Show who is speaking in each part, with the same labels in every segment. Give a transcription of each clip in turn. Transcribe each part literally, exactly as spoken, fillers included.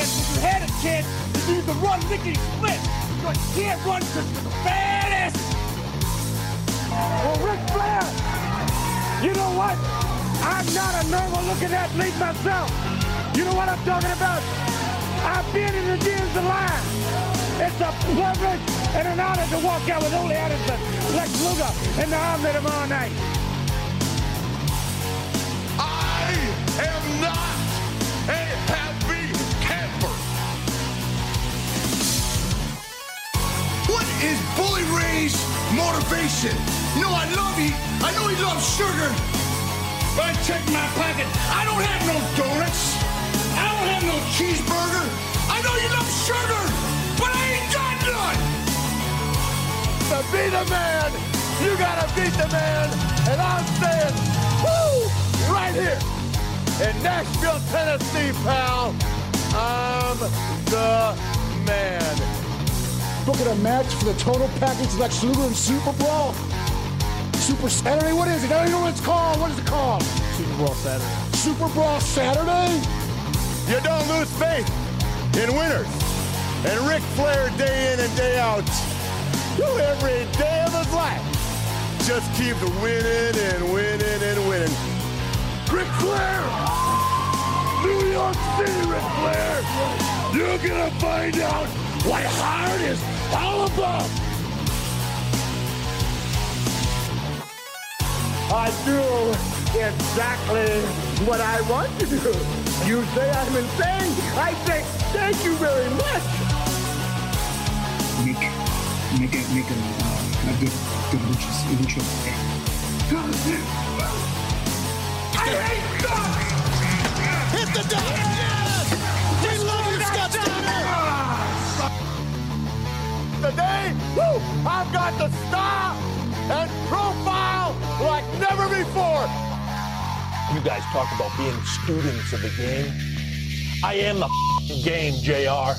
Speaker 1: chance when you had a chance to do the run lickety split. But you can't run because you're the baddest. Well, Ric Flair, you know what? I'm not a normal looking athlete myself. You know what I'm talking about? I've been in the Deals of Line. It's a privilege and an honor to walk out with Ole Anderson, Lex Luger, and the Army tomorrow night.
Speaker 2: I am not a happy camper. What is Bully Ray's motivation? You know I love you. I know he loves sugar. But I check my pocket. I don't have no donuts. I don't have no cheeseburger. I know you love sugar, but I ain't got none.
Speaker 1: To be the man, you gotta beat the man. And I'm saying, woo, right here in Nashville, Tennessee, pal, I'm the man.
Speaker 3: Booking a match for the total package like Luger and Super Brawl. Super Saturday? What is it? I don't even know what it's called. What is it called?
Speaker 4: Super Brawl Saturday.
Speaker 3: Super Brawl Saturday?
Speaker 2: You don't lose faith in winners. And Ric Flair, day in and day out, every day of his life, just keep winning and winning and winning.
Speaker 1: Ric Flair! New York City, Ric Flair! You're gonna find out what hard is all about! I do exactly what I want to do. You say I'm insane, I say thank you very much!
Speaker 5: Make, make it, make it, uh, a good, good luchas, lucha.
Speaker 2: I hate that! Hit the deck! Yes! We love you, Scott Steiner!
Speaker 1: Today, woo, I've got the style and profile like never before.
Speaker 6: You guys talk about being students of the game. I am the game, J R.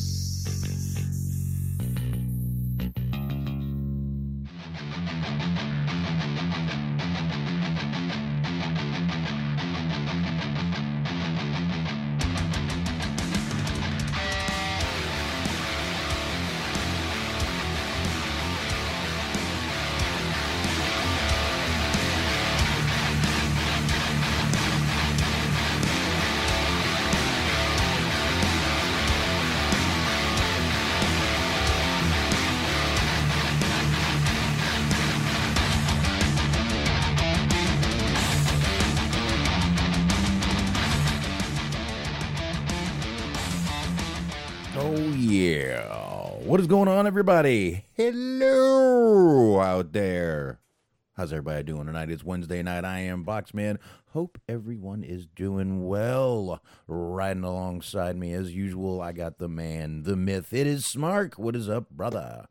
Speaker 7: What is going on, everybody? Hello out there. How's everybody doing tonight? It's Wednesday night. I am Boxman. Hope everyone is doing well. Riding alongside me as usual, I got the man, the myth. It is Smark. What is up, brother?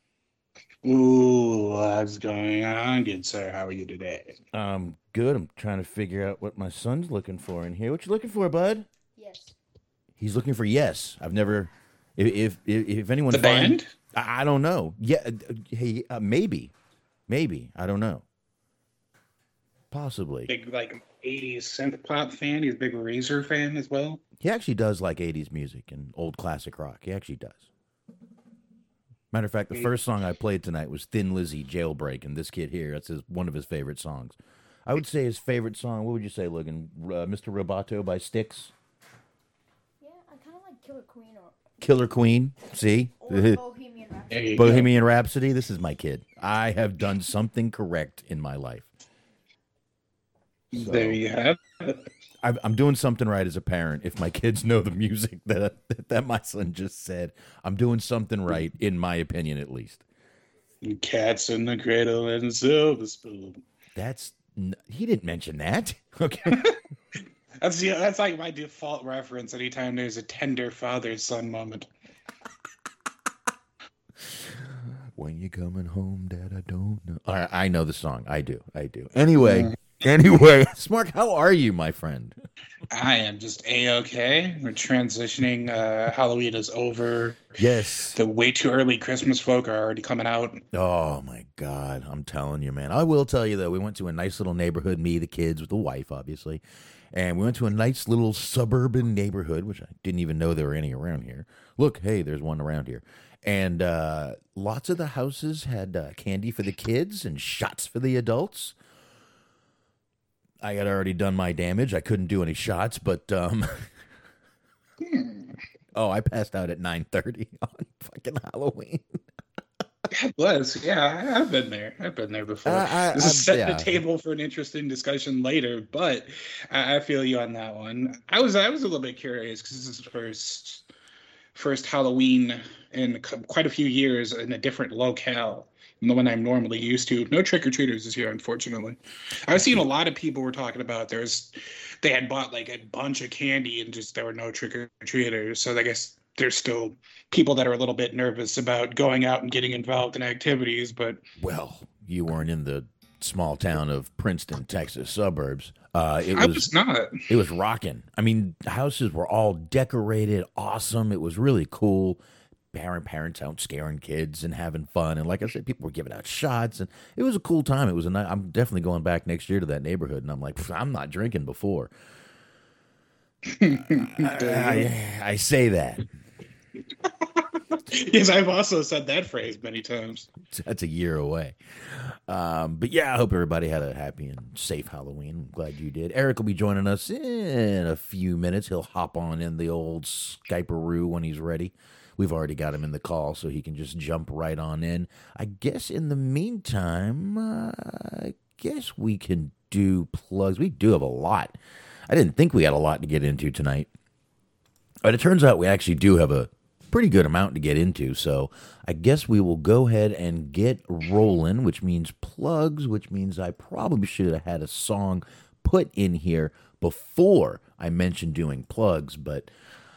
Speaker 8: Ooh, what's going on, good sir? How are you today?
Speaker 7: I'm good. I'm trying to figure out what my son's looking for in here. What you looking for, bud?
Speaker 9: Yes.
Speaker 7: He's looking for yes. I've never... If if if, if anyone
Speaker 8: the
Speaker 7: find,
Speaker 8: band,
Speaker 7: I, I don't know. Yeah, uh, hey, uh, maybe, maybe I don't know. Possibly.
Speaker 8: big like eighties synth pop fan. He's a big Razor fan as well.
Speaker 7: He actually does like eighties music and old classic rock. He actually does. Matter of fact, the first song I played tonight was Thin Lizzy, Jailbreak, and this kid here, that's his, one of his favorite songs. I would say his favorite song. What would you say, Logan? Uh, Mister Roboto by Styx.
Speaker 9: Yeah, I kind of like Killer Queen or.
Speaker 7: Killer Queen, see?
Speaker 9: Or Bohemian Rhapsody.
Speaker 7: Bohemian Rhapsody, this is my kid. I have done something correct in my life.
Speaker 8: So, there you have it.
Speaker 7: I'm doing something right as a parent if my kids know the music that, that my son just said. I'm doing something right, in my opinion, at least.
Speaker 8: Cats in the Cradle and Silver Spoon.
Speaker 7: That's... He didn't mention that. Okay.
Speaker 8: That's the, that's like my default reference anytime there's a tender father-son moment.
Speaker 7: When you coming home, Dad, I don't know. All right, I know the song. I do. I do. Anyway, mm. anyway, Smark, how are you, my friend?
Speaker 8: I am just A-okay. We're transitioning. Uh, Halloween is over.
Speaker 7: Yes.
Speaker 8: The way too early Christmas folk are already coming out.
Speaker 7: Oh, my God. I'm telling you, man. I will tell you, though, we went to a nice little neighborhood, me, the kids, with the wife, obviously. And we went to a nice little suburban neighborhood, which I didn't even know there were any around here. Look, hey, there's one around here. And uh, lots of the houses had uh, candy for the kids and shots for the adults. I had already done my damage. I couldn't do any shots, but um, oh, I passed out at nine thirty on fucking Halloween.
Speaker 8: God bless. Yeah, I, I've been there. I've been there before.
Speaker 7: Uh, I,
Speaker 8: this is setting
Speaker 7: yeah.
Speaker 8: the table for an interesting discussion later, but I, I feel you on that one. I was I was a little bit curious because this is the first first Halloween in quite a few years in a different locale than the one I'm normally used to. No trick-or-treaters this year, unfortunately. I've seen a lot of people were talking about there's they had bought like a bunch of candy and just there were no trick-or-treaters. So I guess there's still people that are a little bit nervous about going out and getting involved in activities, but
Speaker 7: well, you weren't in the small town of Princeton, Texas suburbs. Uh, it
Speaker 8: I
Speaker 7: was,
Speaker 8: was not.
Speaker 7: It was rocking. I mean, the houses were all decorated, awesome. It was really cool. Parent parents out scaring kids and having fun, and like I said, people were giving out shots, and it was a cool time. It was a night. I'm definitely going back next year to that neighborhood, and I'm like, I'm not drinking before. I, I, I say that.
Speaker 8: Yes, I've also said that phrase many times.
Speaker 7: That's a year away. Um, but yeah, I hope everybody had a happy and safe Halloween. I'm glad you did. Eric will be joining us in a few minutes. He'll hop on in the old Skype-a-roo when he's ready. We've already got him in the call, so he can just jump right on in. I guess in the meantime, uh, I guess we can do plugs. We do have a lot. I didn't think we had a lot to get into tonight. But it turns out we actually do have a pretty good amount to get into, so I guess we will go ahead and get rolling, which means plugs, which means I probably should have had a song put in here before I mentioned doing plugs, but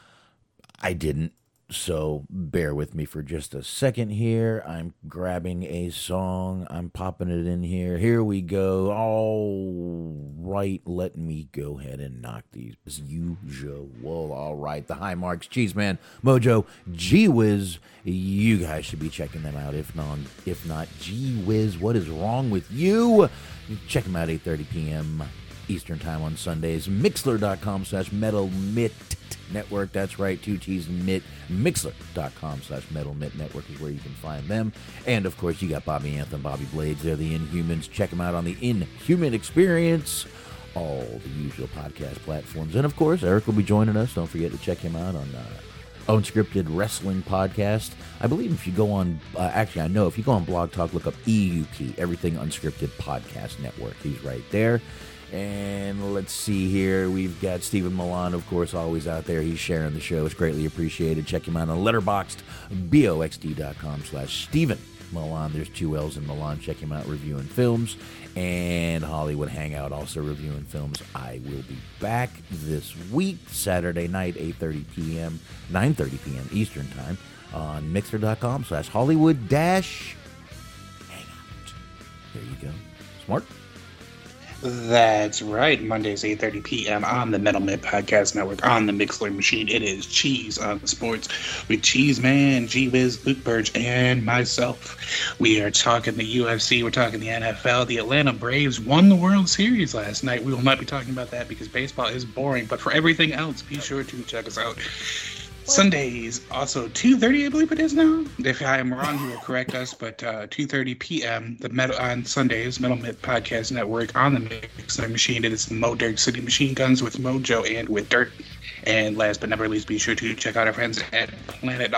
Speaker 7: I didn't. So bear with me for just a second here. I'm grabbing a song. I'm popping it in here. Here we go. All right, let me go ahead and knock these as usual. All right, the High Marks, Cheese Man, Mojo, Gee Whiz. You guys should be checking them out. If not, if not, Gee Whiz, what is wrong with you? Check them out eight thirty p.m. Eastern Time on Sundays. Mixler.com slash Metal Mitt Network. That's right, two T's Mitt. Mixler.com slash Metal Mitt Network is where you can find them. And, of course, you got Bobby Anthem, Bobby Blades. They're the Inhumans. Check them out on the Inhuman Experience. All the usual podcast platforms. And, of course, Eric will be joining us. Don't forget to check him out on uh, Unscripted Wrestling Podcast. I believe if you go on, uh, actually, I know if you go on Blog Talk, look up E U P, Everything Unscripted Podcast Network. He's right there. And let's see here. We've got Stephen Milan, of course, always out there. He's sharing the show. It's greatly appreciated. Check him out on Letterboxd, boxd.com slash Stephen Milan. There's two L's in Milan. Check him out reviewing films. And Hollywood Hangout, also reviewing films. I will be back this week, Saturday night, eight thirty p.m., nine thirty p.m. Eastern Time on Mixer.com slash Hollywood dash Hangout. There you go. Smart?
Speaker 8: That's right. Mondays, eight thirty p.m. on the Metal Mitt Podcast Network, on the Mixler machine. It is Cheese on Sports with Cheese Man, Gee Whiz, Luke Burge, and myself. We are talking the U F C. We're talking the N F L. The Atlanta Braves won the World Series last night. We will not be talking about that because baseball is boring. But for everything else, be sure to check us out. Sundays, also two thirty, I believe it is now. If I am wrong, you will correct us. But uh, two thirty p.m. the metal on Sundays, Metal Mitt Podcast Network on the Mixer machine. It is the Mo Dirt City Machine Guns with Mojo and with Dirt. And last but never least, be sure to check out our friends at Planet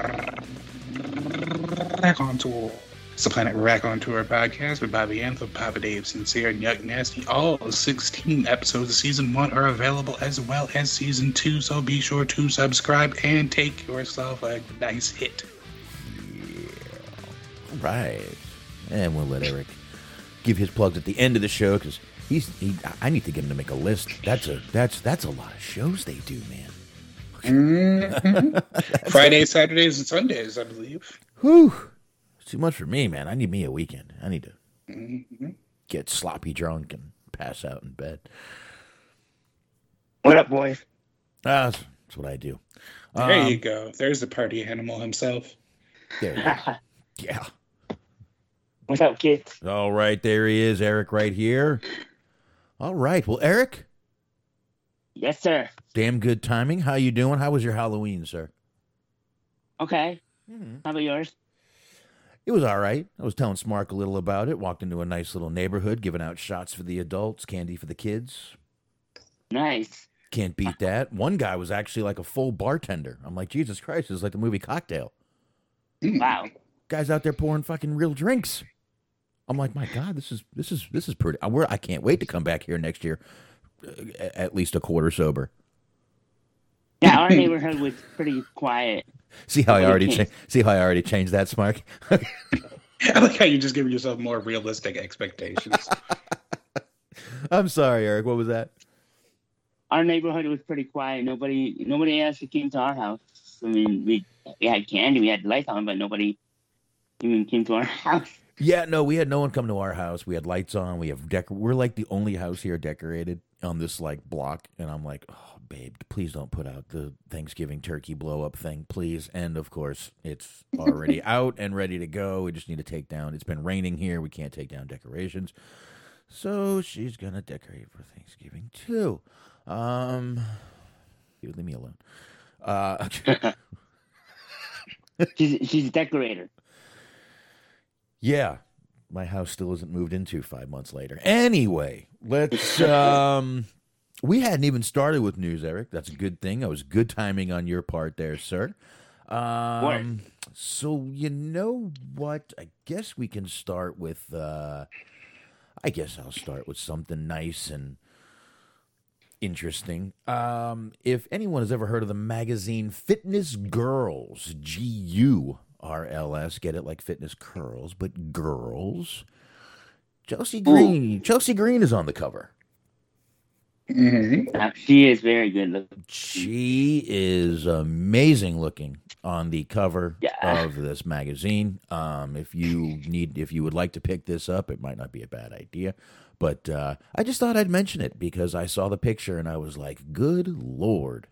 Speaker 8: Raconteur. It's the Planet Raconteur podcast with Bobby Anthem, Papa Dave, Sincere, and Yuck Nasty. All sixteen episodes of season one are available as well as season two, so be sure to subscribe and take yourself a nice hit.
Speaker 7: Yeah. All right. And we'll let Eric give his plugs at the end of the show because he's. He, I need to get him to make a list. That's a that's that's a lot of shows they do, man.
Speaker 8: Mm-hmm. Fridays, Saturdays, and Sundays, I believe.
Speaker 7: Whew. Too much for me, man. I need me a weekend. I need to
Speaker 8: mm-hmm.
Speaker 7: get sloppy drunk and pass out in bed.
Speaker 4: What up, boys?
Speaker 7: Ah, that's, that's what I do.
Speaker 8: There
Speaker 7: um,
Speaker 8: you go. There's the party animal himself.
Speaker 7: There you go. Yeah.
Speaker 4: What's up, kids?
Speaker 7: All right, there he is, Eric, right here. All right. Well, Eric,
Speaker 4: Yes, sir.
Speaker 7: Damn good timing. How you doing? How was your Halloween, sir?
Speaker 4: Okay.
Speaker 7: Mm-hmm.
Speaker 4: How about yours?
Speaker 7: It was all right. I was telling Smark a little about it. Walked into a nice little neighborhood, giving out shots for the adults, candy for the kids.
Speaker 4: Nice.
Speaker 7: Can't beat that. One guy was actually like a full bartender. I'm like, Jesus Christ, it's like the movie Cocktail.
Speaker 4: Wow.
Speaker 7: Guy's out there pouring fucking real drinks. I'm like, my God, this is this is this is pretty. I, we're, I can't wait to come back here next year, uh, at least a quarter sober.
Speaker 4: Yeah, our neighborhood was pretty quiet.
Speaker 7: See how I already cha- see how I already changed that, Smark.
Speaker 8: I like how you just give yourself more realistic expectations.
Speaker 7: I'm sorry, Eric. What was that?
Speaker 4: Our neighborhood was pretty quiet. Nobody, nobody actually came to our house. I mean, we we had candy, we had lights on, but nobody even came to our house.
Speaker 7: Yeah, no, we had no one come to our house. We had lights on. We have dec. We're like the only house here decorated on this like block, and I'm like, oh, babe, please don't put out the Thanksgiving turkey blow up thing, please. And of course, it's already out and ready to go. We just need to take down. It's been raining here. We can't take down decorations, so she's gonna decorate for Thanksgiving too. Um, leave me alone. Uh,
Speaker 4: she's she's a decorator.
Speaker 7: Yeah, my house still isn't moved into five months later. Anyway, let's. Um, we hadn't even started with news, Eric. That's a good thing. That was good timing on your part there, sir. Um, so you know what? I guess we can start with. Uh, I guess I'll start with something nice and interesting. Um, if anyone has ever heard of the magazine Fitness Girls, G U R L S, get it like fitness curls, but girls. Chelsea Green. Ooh. Chelsea Green is on the cover.
Speaker 4: Mm-hmm. She is very good looking.
Speaker 7: She is amazing looking on the cover yeah. of this magazine. Um, if you need, if you would like to pick this up, it might not be a bad idea. But uh, I just thought I'd mention it because I saw the picture and I was like, "Good Lord."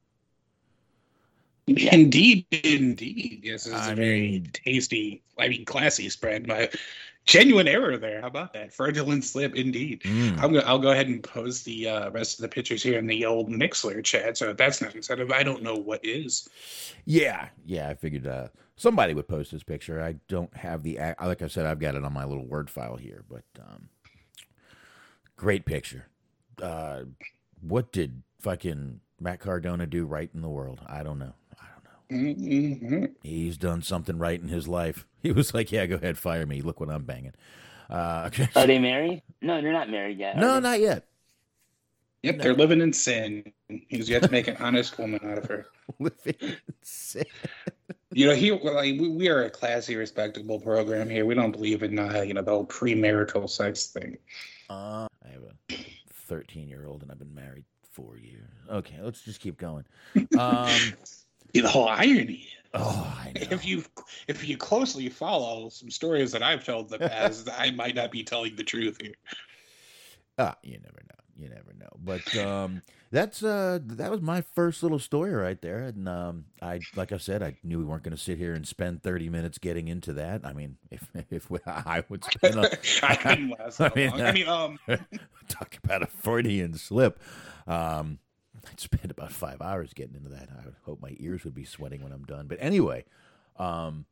Speaker 8: Indeed, indeed. Yes, it's
Speaker 7: I
Speaker 8: a very
Speaker 7: mean,
Speaker 8: tasty, I mean, classy spread. My genuine error there. How about that? Fraudulent slip, indeed. Mm. I'm gonna, I'll go ahead and post the uh, rest of the pictures here in the old Mixler chat. So if that's not incentive, I don't know what is.
Speaker 7: Yeah, yeah. I figured uh, somebody would post this picture. I don't have the, like I said, I've got it on my little Word file here, but um, great picture. Uh, what did fucking Matt Cardona do right in the world? I don't know.
Speaker 8: Mm-hmm.
Speaker 7: He's done something right in his life. He was like, yeah, go ahead, fire me. Look what I'm banging. Uh, okay.
Speaker 4: Are they married? No, they're not married yet.
Speaker 7: No,
Speaker 4: they?
Speaker 7: not yet.
Speaker 8: Yep, no. They're living in sin. He's yet to make an honest woman out of her.
Speaker 7: Living in sin.
Speaker 8: You know, he, like, we, we are a classy, respectable program here. We don't believe in, uh, you know, the whole premarital sex thing.
Speaker 7: Uh, I have a thirteen-year-old, and I've been married four years. Okay, let's just keep going. Um...
Speaker 8: The whole irony.
Speaker 7: Oh, I know.
Speaker 8: If you if you closely follow some stories that I've told in the past, I might not be telling the truth here.
Speaker 7: Ah, you never know. You never know. But um, that's uh, that was my first little story right there, and um, I like I said, I knew we weren't going to sit here and spend thirty minutes getting into that. I mean, if if we, I would spend, a,
Speaker 8: I couldn't last that I mean, long. I mean, um,
Speaker 7: talk about a Freudian slip. Um. I'd spend about five hours getting into that. I would hope my ears would be sweating when I'm done. But anyway, um,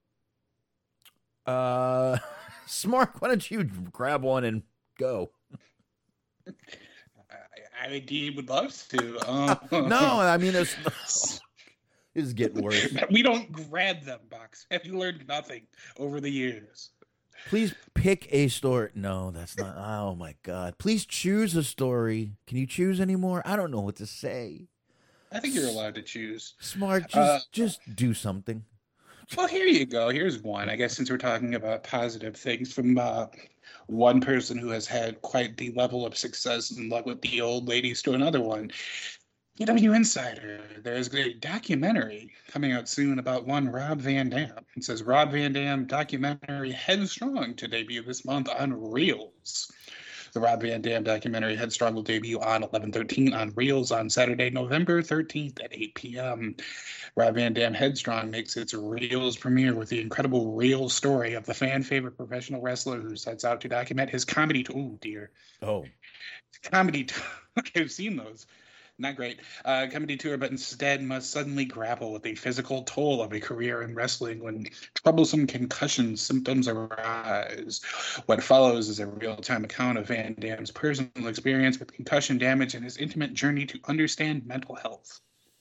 Speaker 7: uh, Smart, why don't you grab one and go?
Speaker 8: I, I indeed would love to. Uh,
Speaker 7: no, I mean, it's, it's getting worse.
Speaker 8: We don't grab them, Box. Have you learned nothing over the years?
Speaker 7: Please pick a story. No, that's not. Oh, my God. Please choose a story. Can you choose anymore? I don't know what to say.
Speaker 8: I think you're allowed to choose.
Speaker 7: Smart. Just, uh, just do something.
Speaker 8: Well, here you go. Here's one. I guess since we're talking about positive things from uh, one person who has had quite the level of success and luck with the old ladies to another one. E W Insider, there's a documentary coming out soon about one Rob Van Dam. It says Rob Van Dam documentary Headstrong to debut this month on Reels. The Rob Van Dam documentary Headstrong will debut on eleven thirteen on Reels on Saturday, November thirteenth at eight p.m. Rob Van Dam Headstrong makes its Reels premiere with the incredible real story of the fan-favorite professional wrestler who sets out to document his comedy. T- oh, dear.
Speaker 7: Oh.
Speaker 8: Comedy. T- I've seen those. not great, uh, comedy tour, but instead must suddenly grapple with the physical toll of a career in wrestling when troublesome concussion symptoms arise. What follows is a real-time account of Van Damme's personal experience with concussion damage and his intimate journey to understand mental health.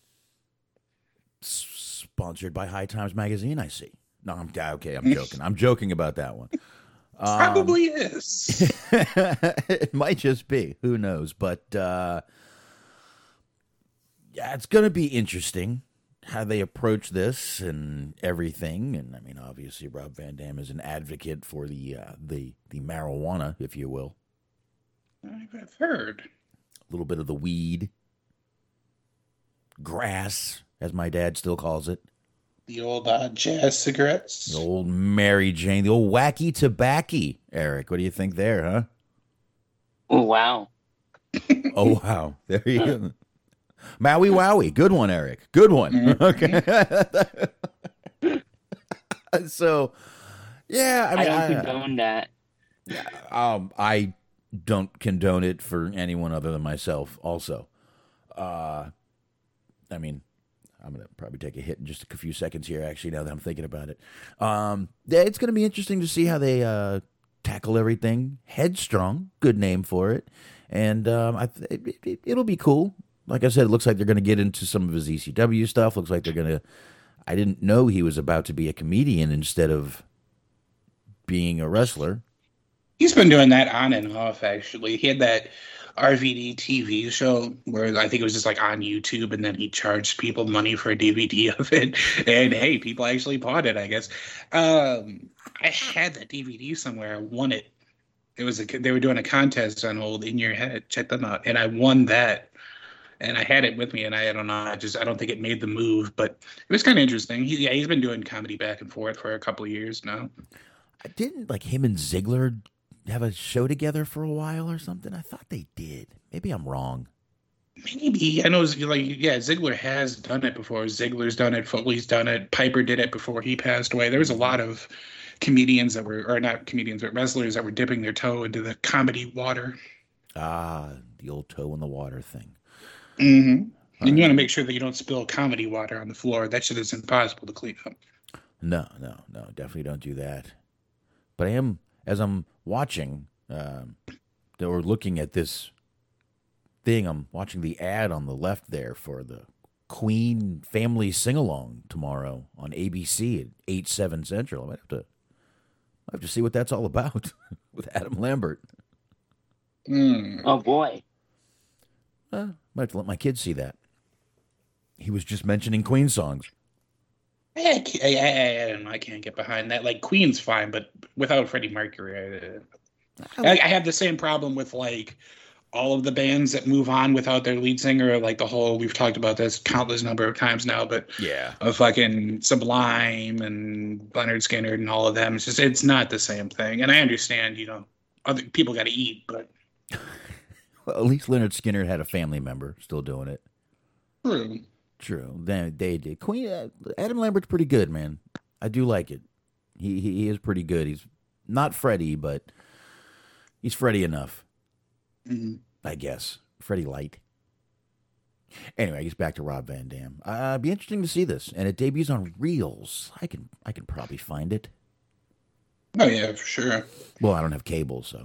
Speaker 7: Sponsored by High Times Magazine, I see. No, I'm okay. I'm joking. I'm joking about that one. Um,
Speaker 8: Probably is.
Speaker 7: It might just be. Who knows? But uh, yeah, it's going to be interesting how they approach this and everything. And I mean, obviously, Rob Van Dam is an advocate for the uh, the the marijuana, if you will.
Speaker 8: I've heard
Speaker 7: a little bit of the weed, grass, as my dad still calls it.
Speaker 8: The old uh, jazz cigarettes.
Speaker 7: The old Mary Jane. The old wacky tobacco. Eric, what do you think there, huh?
Speaker 4: Oh, wow.
Speaker 7: Oh, wow. There you go. Maui Wowie. Good one, Eric. Good one.
Speaker 4: Mm-hmm.
Speaker 7: Okay. So, yeah. I, mean,
Speaker 4: I don't
Speaker 7: I,
Speaker 4: condone that.
Speaker 7: Um, I don't condone it for anyone other than myself also. Uh, I mean... I'm going to probably take a hit in just a few seconds here, actually, now that I'm thinking about it. Um, yeah, it's going to be interesting to see how they uh, tackle everything. Headstrong, good name for it. And um, I th- it, it, it'll be cool. Like I said, it looks like they're going to get into some of his E C W stuff. Looks like they're going to... I didn't know he was about to be a comedian instead of being a wrestler.
Speaker 8: He's been doing that on and off, actually. He had that R V D T V show where I think it was just like on YouTube, and then he charged people money for a D V D of it. And hey, people actually bought it, I guess. Um, I had that D V D somewhere. I won it. It was a, they were doing a contest on old In Your Head. Check them out. And I won that. And I had it with me, and I, I don't know, I just I don't think it made the move, but it was kind of interesting. He, yeah, he's been doing comedy back and forth for a couple of years now.
Speaker 7: Didn't like him and Ziggler have a show together for a while or something? I thought they did. Maybe I'm wrong.
Speaker 8: Maybe. I know, like, yeah, Ziggler has done it before. Ziggler's done it. Foley's done it. Piper did it before he passed away. There was a lot of comedians that were, or not comedians, but wrestlers that were dipping their toe into the comedy water.
Speaker 7: Ah, the old toe in the water thing.
Speaker 8: Mm-hmm. All and you right. want to make sure that you don't spill comedy water on the floor. That shit is impossible to clean up.
Speaker 7: No, no, no. Definitely don't do that. But I am... As I'm watching, um, or looking at this thing, I'm watching the ad on the left there for the Queen Family Sing-Along tomorrow on A B C at eight, seven Central. I might have to, I have to see what that's all about with Adam Lambert.
Speaker 8: Mm.
Speaker 4: Oh, boy.
Speaker 7: Uh, might have to let my kids see that. He was just mentioning Queen songs.
Speaker 8: I, I, I, I don't know. I can't get behind that. Like, Queen's fine, but without Freddie Mercury, I, I, I have the same problem with, like, all of the bands that move on without their lead singer. Like, the whole, we've talked about this countless number of times now, but
Speaker 7: yeah,
Speaker 8: of fucking Sublime and Leonard Skinner and all of them. It's just, it's not the same thing. And I understand, you know, other people got to eat, but.
Speaker 7: Well, at least Leonard Skinner had a family member still doing it.
Speaker 8: True.
Speaker 7: True. They, they did. Queen uh, Adam Lambert's pretty good, man. I do like it. He, he he is pretty good. He's not Freddie, but he's Freddie enough.
Speaker 8: Mm-hmm.
Speaker 7: I guess Freddie light. Anyway, I guess back to Rob Van Dam. Uh, it'd be interesting to see this, and it debuts on Reels. I can I can probably find it.
Speaker 8: Oh yeah, for sure.
Speaker 7: Well, I don't have cable, so,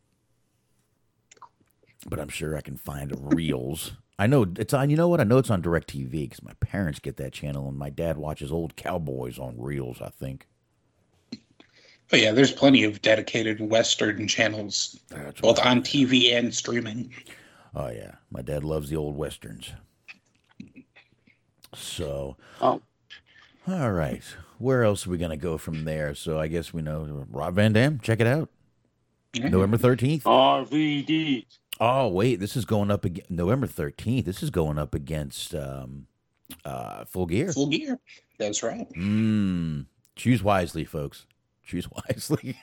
Speaker 7: but I'm sure I can find Reels. I know it's on, you know what? I know it's on DirecTV because my parents get that channel and my dad watches old Cowboys on Reels, I think.
Speaker 8: Oh, yeah, there's plenty of dedicated Western channels, That's both right. on T V and streaming.
Speaker 7: Oh, yeah. My dad loves the old Westerns. So,
Speaker 4: oh.
Speaker 7: All right. Where else are we going to go from there? So I guess we know Rob Van Dam. Check it out. Mm-hmm. November thirteenth.
Speaker 4: R V D.
Speaker 7: Oh, wait, this is going up against November thirteenth. This is going up against um, uh, Full Gear.
Speaker 8: Full Gear. That's right.
Speaker 7: Mm. Choose wisely, folks. Choose wisely.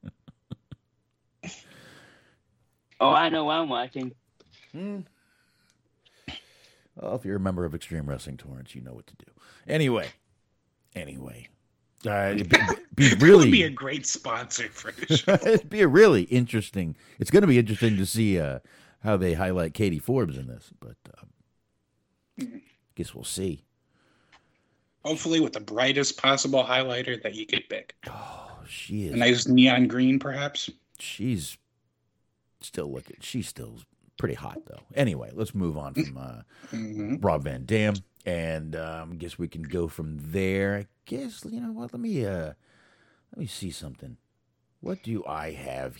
Speaker 4: Oh, I know what I'm watching.
Speaker 7: Hmm. Well, if you're a member of Extreme Wrestling Torrents, you know what to do. Anyway. Anyway. Uh, it'd be, be really
Speaker 8: would be a great sponsor for the show.
Speaker 7: It'd be a really interesting. It's going to be interesting to see uh, how they highlight Katie Forbes in this. But uh, Guess we'll see.
Speaker 8: Hopefully with the brightest possible highlighter that you could pick.
Speaker 7: Oh, she is.
Speaker 8: A nice neon green, perhaps.
Speaker 7: She's still looking. She's still pretty hot, though. Anyway, let's move on from uh, mm-hmm. Rob Van Dam, and um, I guess we can go from there. I guess you know what? Let me uh, let me see something. What do I have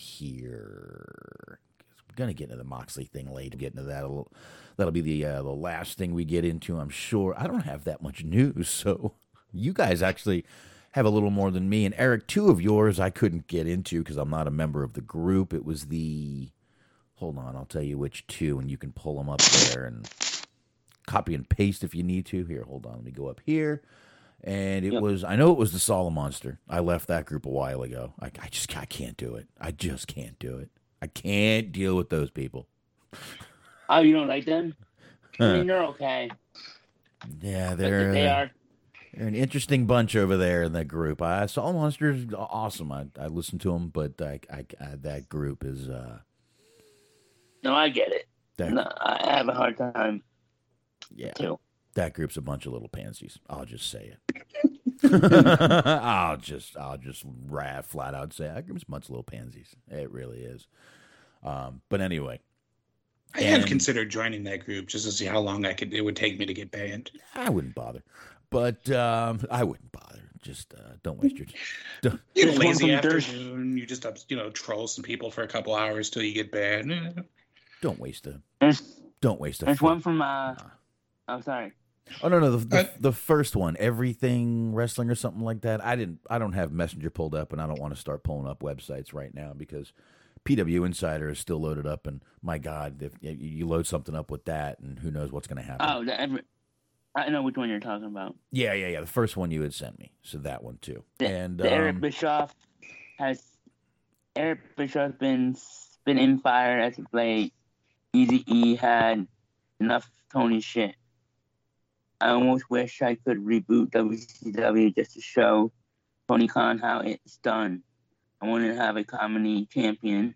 Speaker 7: here? We're gonna get into the Moxley thing later. Get into that a little. That'll be the uh, the last thing we get into, I'm sure. I don't have that much news, so you guys actually have a little more than me. And Eric, two of yours I couldn't get into because I'm not a member of the group. It was the, hold on, I'll tell you which two, and you can pull them up there and copy and paste if you need to. Here, hold on, let me go up here. And it yep. was, I know it was the Solid Monster. I left that group a while ago. I, I just, I can't do it. I just can't do it. I can't deal with those people.
Speaker 4: Oh, you don't like them? I mean, they're okay.
Speaker 7: Yeah, they're
Speaker 4: they are.
Speaker 7: They're an interesting bunch over there in that group. I saw Monsters awesome. I I listened to them, but I, I, I that group is. Uh,
Speaker 4: no, I get it. That, no, I have a hard time.
Speaker 7: Yeah,
Speaker 4: too.
Speaker 7: That group's a bunch of little pansies. I'll just say it. I'll just I'll just rat flat out say that group's a bunch of little pansies. It really is. Um, but anyway.
Speaker 8: I and, have considered joining that group just to see how long I could. It would take me to get banned.
Speaker 7: I wouldn't bother, but um, I wouldn't bother. Just uh, don't waste your. Don't,
Speaker 8: you lazy afternoon. You just you know troll some people for a couple hours till you get banned.
Speaker 7: Don't waste a.
Speaker 4: There's,
Speaker 7: don't waste a.
Speaker 4: There's one from. Uh, oh, sorry.
Speaker 7: Oh no no the, the, uh, the first one, Everything Wrestling or something like that. I didn't. I don't have Messenger pulled up, and I don't want to start pulling up websites right now because P W Insider is still loaded up, and my God, if you load something up with that, and who knows what's going to happen.
Speaker 4: Oh, the every, I know which one you're talking about.
Speaker 7: Yeah, yeah, yeah. The first one you had sent me, so that one too.
Speaker 4: The,
Speaker 7: and
Speaker 4: the
Speaker 7: um,
Speaker 4: Eric Bischoff has Eric Bischoff been been in fire as of late. Eazy-E had enough Tony shit. I almost wish I could reboot W C W just to show Tony Khan how it's done. I want to have a comedy champion.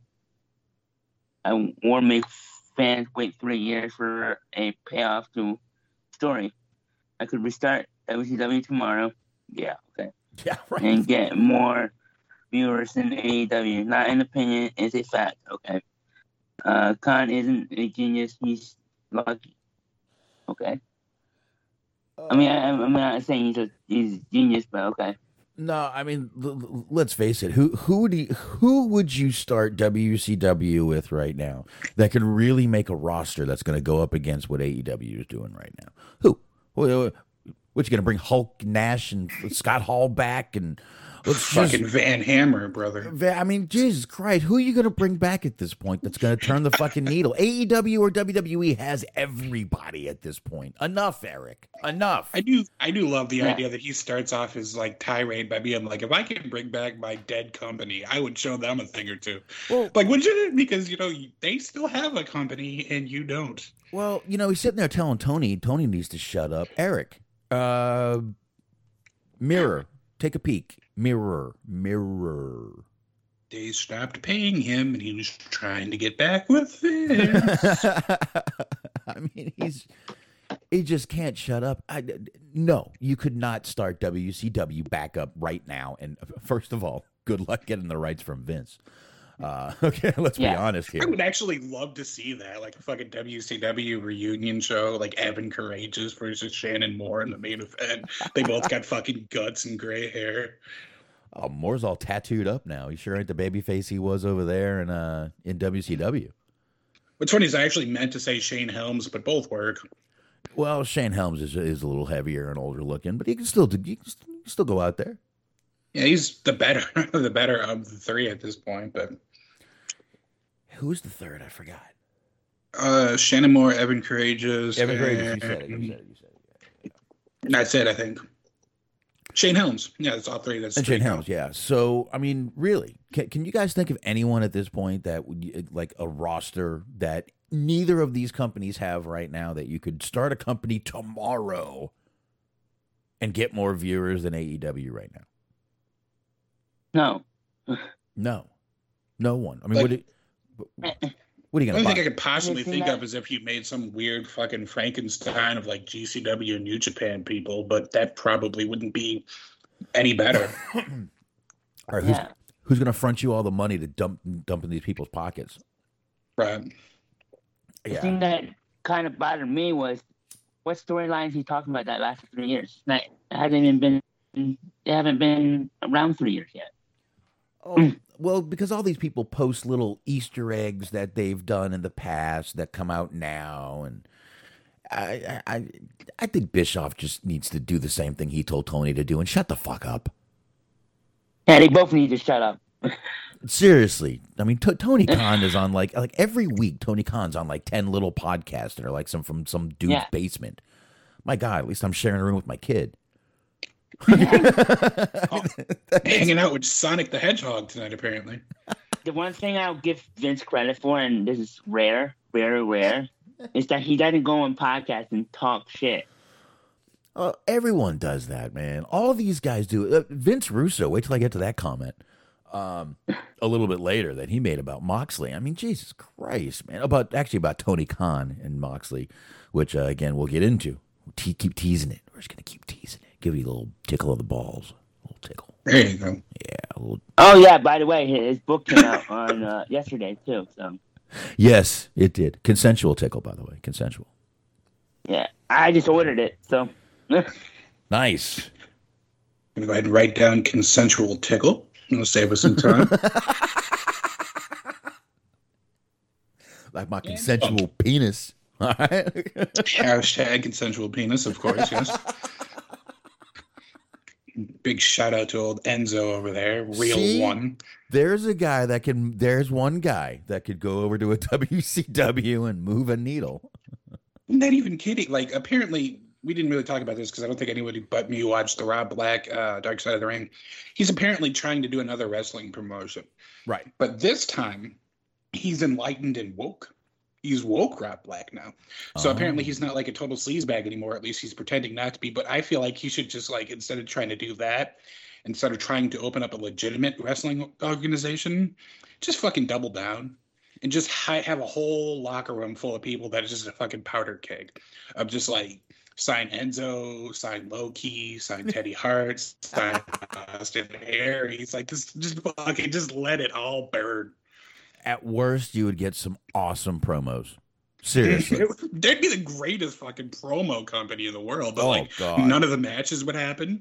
Speaker 4: I or make fans wait three years for a payoff to story. I could restart W C W tomorrow. Yeah, okay.
Speaker 7: Yeah, right.
Speaker 4: And get more viewers than A E W. Not an opinion, it's a fact. Okay. Uh, Khan isn't a genius. He's lucky. Okay. Uh, I mean, I, I'm not saying he's a he's a genius, but okay.
Speaker 7: No, I mean, l- l- let's face it. Who who do you, who would you start W C W with right now that could really make a roster that's going to go up against what A E W is doing right now? Who? What, what you going to bring Hulk Nash and Scott Hall back and let's
Speaker 8: fucking
Speaker 7: just,
Speaker 8: Van Hammer, brother?
Speaker 7: I mean, Jesus Christ, who are you going to bring back at this point that's going to turn the fucking needle? A E W or W W E has everybody at this point. Enough, Eric. Enough.
Speaker 8: I do I do love the yeah. idea that he starts off his like tirade by being like, if I can bring back my dead company, I would show them a thing or two. Well, like, would you? Because, you know, they still have a company and you don't.
Speaker 7: Well, you know, he's sitting there telling Tony, Tony needs to shut up. Eric, uh, mirror, take a peek. Mirror, mirror.
Speaker 8: They stopped paying him and he was trying to get back with them.
Speaker 7: I mean, he's... He just can't shut up. I, no, you could not start W C W back up right now. And first of all, good luck getting the rights from Vince. Uh, okay, let's yeah. be honest here.
Speaker 8: I would actually love to see that, like a fucking W C W reunion show, like Evan Courageous versus Shannon Moore in the main event. They both got fucking guts and gray hair.
Speaker 7: Oh, Moore's all tattooed up now. He sure ain't the babyface he was over there in uh in W C W.
Speaker 8: What's funny is I actually meant to say Shane Helms, but both work.
Speaker 7: Well, Shane Helms is is a little heavier and older looking, but he can still he can still go out there.
Speaker 8: Yeah, he's the better the better of the three at this point. But
Speaker 7: who's the third? I forgot.
Speaker 8: Uh, Shannon Moore, Evan Courageous.
Speaker 7: Evan Courageous. You said it. You said it. You said it. Yeah, yeah.
Speaker 8: That's it, I think. Shane Helms. Yeah, that's all three. That's
Speaker 7: and Shane Helms. Yeah. So, I mean, really, can, can you guys think of anyone at this point that would like a roster that neither of these companies have right now that you could start a company tomorrow and get more viewers than A E W right now?
Speaker 4: No.
Speaker 7: No. No one. I mean,
Speaker 8: like,
Speaker 7: would it... What are you
Speaker 8: The
Speaker 7: going
Speaker 8: only
Speaker 7: to
Speaker 8: thing
Speaker 7: buy?
Speaker 8: I could possibly
Speaker 4: Anything
Speaker 8: think
Speaker 4: that-
Speaker 8: of is if you made some weird fucking Frankenstein of like G C W and New Japan people, but that probably wouldn't be any better.
Speaker 7: All right, who's,
Speaker 4: Yeah.
Speaker 7: who's going to front you all the money to dump dump in these people's pockets?
Speaker 8: Right.
Speaker 4: The
Speaker 7: Yeah.
Speaker 4: thing that kind of bothered me was what storylines he's talking about that lasted three years. That hasn't even been, they haven't been around three years yet.
Speaker 7: Oh, well, because all these people post little Easter eggs that they've done in the past that come out now, and I, I, I think Bischoff just needs to do the same thing he told Tony to do and shut the fuck up.
Speaker 4: Yeah, they both need to shut up.
Speaker 7: Seriously, I mean, T- Tony Khan is on like like every week. Tony Khan's on like ten little podcasts that are like some from some dude's
Speaker 4: Yeah.
Speaker 7: basement. My God, at least I'm sharing a room with my kid.
Speaker 8: Hanging out with Sonic the Hedgehog tonight, apparently.
Speaker 4: The one thing I'll give Vince credit for, and this is rare, rare, rare, is that he doesn't go on podcasts and talk shit.
Speaker 7: Uh, everyone does that, man. All these guys do. Uh, Vince Russo. Wait till I get to that comment. Um, a little bit later that he made about Moxley. I mean, Jesus Christ, man. About actually about Tony Khan and Moxley, which uh, again we'll get into. We'll te- keep teasing it. We're just gonna keep teasing it. Give you a little tickle of the balls. A little tickle.
Speaker 8: There you go.
Speaker 7: Yeah. A little.
Speaker 4: Oh yeah, by the way, his book came out on uh, yesterday too. So
Speaker 7: Yes, it did. Consensual tickle, by the way. Consensual.
Speaker 4: yeah, I just ordered it. So
Speaker 7: Nice.
Speaker 8: I'm gonna go ahead and write down consensual tickle. It'll save us some time.
Speaker 7: Like my consensual penis. All right.
Speaker 8: Hashtag consensual penis, of course, yes. Big shout out to old Enzo over there, real
Speaker 7: See?
Speaker 8: one.
Speaker 7: There's a guy that can. There's one guy that could go over to a W C W and move a needle.
Speaker 8: I'm not even kidding. Like, apparently, we didn't really talk about this because I don't think anybody but me watched the Rob Black uh, Dark Side of the Ring. He's apparently trying to do another wrestling promotion.
Speaker 7: Right.
Speaker 8: But this time, he's enlightened and woke. He's woke Rob Black now. So
Speaker 7: Oh.
Speaker 8: apparently he's not like a total sleazebag anymore. At least he's pretending not to be. But I feel like he should just like, instead of trying to do that, instead of trying to open up a legitimate wrestling organization, just fucking double down and just hi- have a whole locker room full of people that is just a fucking powder keg of just like sign Enzo, sign Low-Key, sign Teddy Hart, sign Austin Aries. Like, just, just fucking just let it all burn.
Speaker 7: At worst, you would get some awesome promos. Seriously.
Speaker 8: They'd be the greatest fucking promo company in the world, but
Speaker 7: Oh,
Speaker 8: like
Speaker 7: God.
Speaker 8: none of the matches would happen.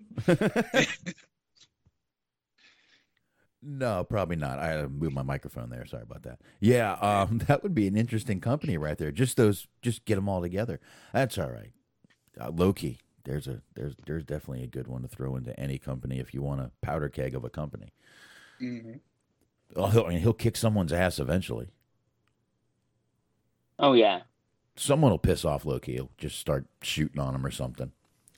Speaker 7: No, probably not. I had to move my microphone there. Sorry about that. Yeah, um, that would be an interesting company right there. Just those, just get them all together. That's all right. Uh, Loki, there's a there's there's definitely a good one to throw into any company if you want a powder keg of a company.
Speaker 8: Mhm.
Speaker 7: Oh, he'll, I mean, he'll kick someone's ass eventually.
Speaker 4: oh yeah,
Speaker 7: Someone will piss off Loki. He'll just start shooting on him or something.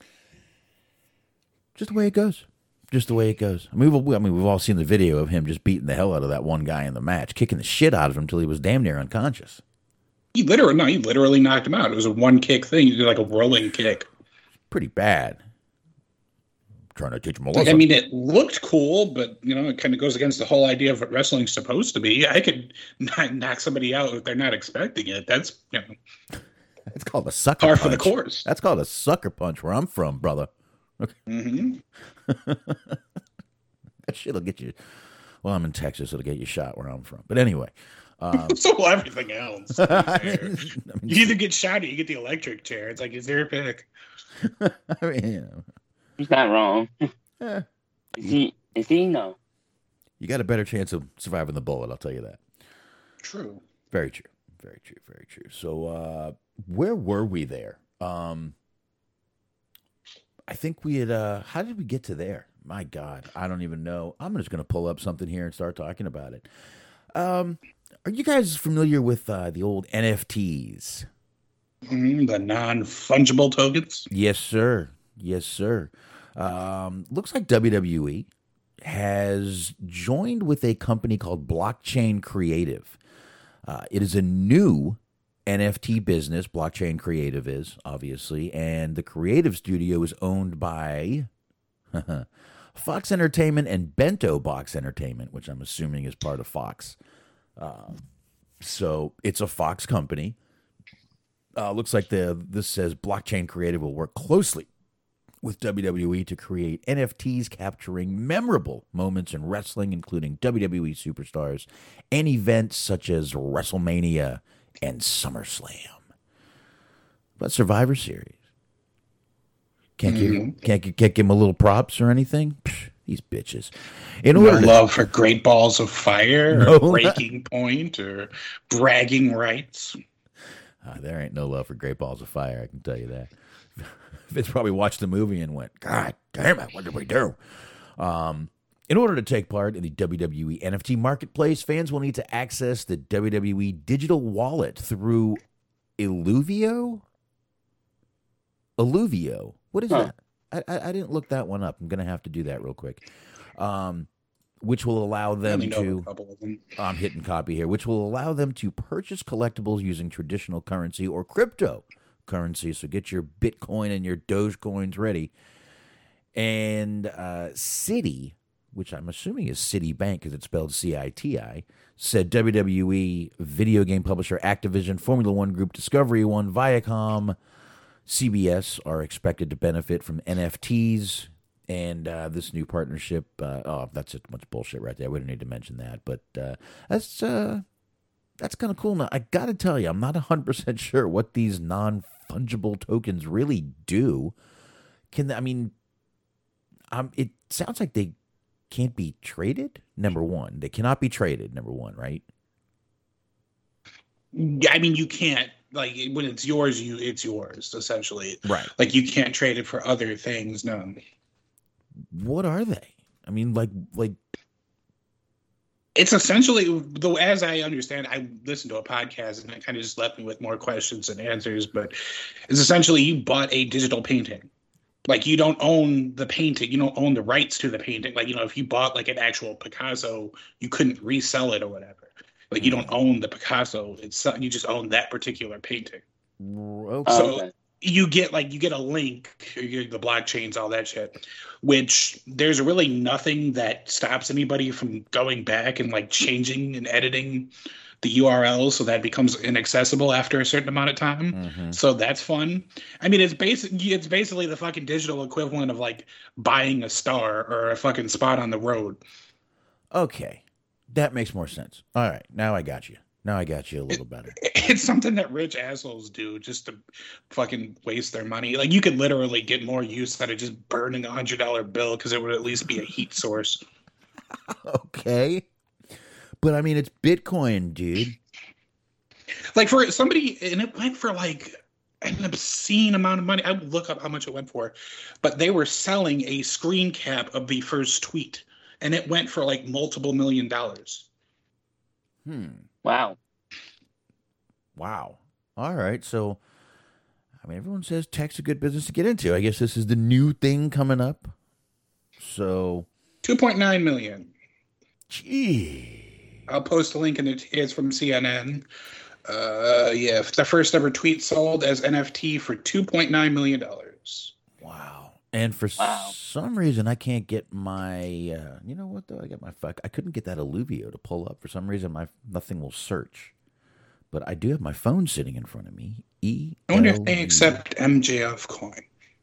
Speaker 7: Just the way it goes. Just the way it goes. I mean, we've, I mean, we've all seen the video of him just beating the hell out of that one guy in the match, kicking the shit out of him until he was damn near unconscious.
Speaker 8: He literally, no, he literally knocked him out. It was a one kick thing. He did like a whirling kick.
Speaker 7: Pretty bad. Trying to teach him a
Speaker 8: Like,
Speaker 7: lesson.
Speaker 8: I mean, it looked cool, but you know, it kind of goes against the whole idea of what wrestling's supposed to be. I could not knock somebody out if they're not expecting it. That's, you know,
Speaker 7: It's called a sucker
Speaker 8: par
Speaker 7: punch.
Speaker 8: for the course.
Speaker 7: That's called a sucker punch where I'm from, brother. Okay.
Speaker 8: Mm-hmm.
Speaker 7: That shit'll get you. Well, I'm in Texas. It'll get you shot where I'm from. But anyway. Um,
Speaker 8: So will everything else. to be
Speaker 7: I
Speaker 8: fair.
Speaker 7: mean, I mean,
Speaker 8: You either get shot or you get the electric chair. It's like, is there a pick?
Speaker 7: I mean, you know,
Speaker 4: he's not wrong.
Speaker 7: eh,
Speaker 4: Is he? Is he? No.
Speaker 7: you got a better chance of surviving the bullet. I'll tell you that.
Speaker 8: True.
Speaker 7: Very true. Very true. Very true. So, uh, where were we there? Um, I think we had. Uh, how did we get to there? My God, I don't even know. I'm just going to pull up something here and start talking about it. Um, are you guys familiar with uh, the old N F Ts?
Speaker 8: Mhm, the non-fungible tokens.
Speaker 7: Yes, sir. Yes, sir. Um, looks like W W E has joined with a company called Blockchain Creative. Uh, it is a new N F T business. Blockchain Creative is, obviously, and the creative studio is owned by Fox Entertainment and Bento Box Entertainment, which I'm assuming is part of Fox. Uh, So it's a Fox company. Uh, looks like the this says Blockchain Creative will work closely with W W E to create N F Ts capturing memorable moments in wrestling, including W W E superstars and events such as WrestleMania and SummerSlam. But Survivor Series. Can't give
Speaker 8: Mm-hmm.
Speaker 7: can't, can't give them a little props or anything? Psh, these bitches. In
Speaker 8: No
Speaker 7: order to-
Speaker 8: love for Great Balls of Fire or
Speaker 7: No.
Speaker 8: Breaking Point or bragging rights.
Speaker 7: Uh, there ain't no love for Great Balls of Fire, I can tell you that. Vince probably watched the movie and went, God damn it, what did we do? Um, in order to take part in the W W E N F T marketplace, fans will need to access the W W E digital wallet through Illuvio? Illuvio. What is
Speaker 4: Huh.
Speaker 7: that? I, I I didn't look that one up. I'm going to have to do that real quick. Um, which will allow
Speaker 8: I
Speaker 7: them
Speaker 8: only know
Speaker 7: to...
Speaker 8: a couple of them.
Speaker 7: I'm hitting copy here, which will allow them to purchase collectibles using traditional currency or cryptocurrency. So get your Bitcoin and your Dogecoins ready. And uh, Citi, which I'm assuming is Citibank because it's spelled C I T I, said W W E, video game publisher Activision, Formula One Group, Discovery One, Viacom, C B S are expected to benefit from N F Ts. And uh, this new partnership, uh, oh, that's just much bullshit right there. We don't need to mention that, but uh, that's uh, that's kind of cool. Now, I got to tell you, I'm not one hundred percent sure what these non-fungible tokens really do. Can I mean, um, it sounds like they can't be traded. Number one, they cannot be traded. Number one, right?
Speaker 8: I mean, you can't. Like, when it's yours, you it's yours, essentially.
Speaker 7: Right.
Speaker 8: Like, you can't trade it for other things, no.
Speaker 7: What are they? I mean, like, like
Speaker 8: It's essentially, though, as I understand, I listened to a podcast and it kind of just left me with more questions than answers, but it's essentially you bought a digital painting. Like, you don't own the painting, you don't own the rights to the painting. Like, you know, if you bought like an actual Picasso, you couldn't resell it or whatever. Like, you don't own the Picasso, it's you just own that particular painting.
Speaker 7: okay.
Speaker 8: So
Speaker 4: Okay.
Speaker 8: you get like you get a link, you get the blockchains, all that shit, which there's really nothing that stops anybody from going back and like changing and editing the U R L so that becomes inaccessible after a certain amount of time.
Speaker 7: Mhm.
Speaker 8: So that's fun. I mean, it's basic. It's basically the fucking digital equivalent of like buying a star or a fucking spot on the road.
Speaker 7: Okay, that makes more sense. All right, now I got you. Now I got you a little better.
Speaker 8: It's something that rich assholes do just to fucking waste their money. Like, you could literally get more use out of just burning a hundred dollar bill because it would at least be a heat source.
Speaker 7: Okay, but I mean, it's Bitcoin, dude.
Speaker 8: Like, for somebody, and it went for like an obscene amount of money. I would look up how much it went for, but they were selling a screen cap of the first tweet, and it went for like multiple million dollars.
Speaker 7: Hmm.
Speaker 4: Wow.
Speaker 7: Wow. All right. So, I mean, everyone says tech's a good business to get into. I guess this is the new thing coming up. So,
Speaker 8: two point nine million.
Speaker 7: gee.
Speaker 8: I'll post a link in it. It's from C N N. Uh, yeah, the first ever tweet sold as N F T for two point nine million dollars.
Speaker 7: Wow. And for
Speaker 4: Wow.
Speaker 7: some reason, I can't get my, uh, you know what, though? I got my fuck. I couldn't get that Illuvio to pull up. For some reason, my nothing will search. But I do have my phone sitting in front of me. E.
Speaker 8: I wonder if they accept M J F coin.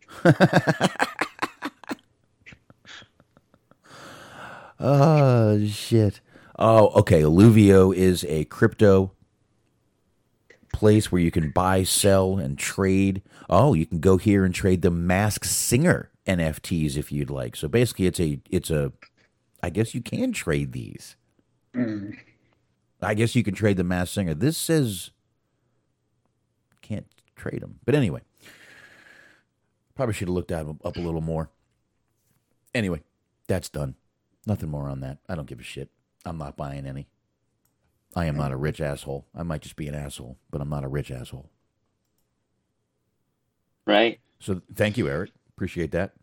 Speaker 7: Oh, shit. Oh, okay. Illuvio is a crypto place where you can buy, sell, and trade. Oh, you can go here and trade the Masked Singer N F Ts if you'd like. So basically, it's a, it's a, I guess you can trade these.
Speaker 8: Mm.
Speaker 7: I guess you can trade the Masked Singer. This says can't trade them. But anyway, probably should have looked at 'em up a little more. Anyway, that's done. Nothing more on that. I don't give a shit. I'm not buying any. I am not a rich asshole. I might just be an asshole, but I'm not a rich asshole.
Speaker 4: Right.
Speaker 7: So thank you, Eric. Appreciate that.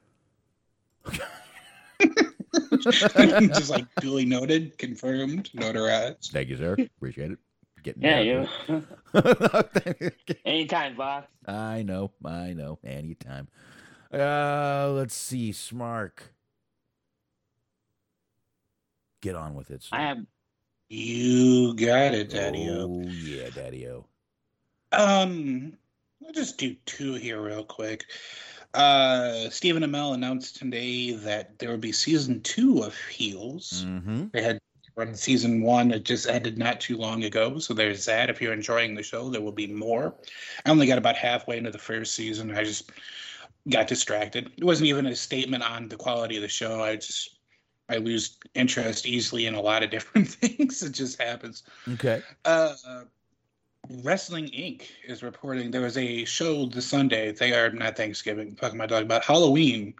Speaker 8: Just like duly noted, confirmed, notarized.
Speaker 7: Thank you, sir. Appreciate it. Getting
Speaker 4: Yeah,
Speaker 7: down
Speaker 4: you.
Speaker 7: to it.
Speaker 4: Anytime, Box.
Speaker 7: I know. I know. Anytime. Uh, let's see. Smark. Get on with it. Sir.
Speaker 4: I have,
Speaker 8: You got it, Daddy-O.
Speaker 7: Oh, yeah, Daddy-O.
Speaker 8: Um, I'll just do two here real quick. Uh, Stephen Amell announced today that there will be season two of Heels.
Speaker 7: Mm-hmm.
Speaker 8: They had run season one. It just ended not too long ago. So there's that. If you're enjoying the show, there will be more. I only got about halfway into the first season. I just got distracted. It wasn't even a statement on the quality of the show. I just, I lose interest easily in a lot of different things. It just happens.
Speaker 7: Okay.
Speaker 8: Uh, Wrestling Incorporated is reporting there was a show this Sunday. They are not Thanksgiving. Fucking my dog about Halloween.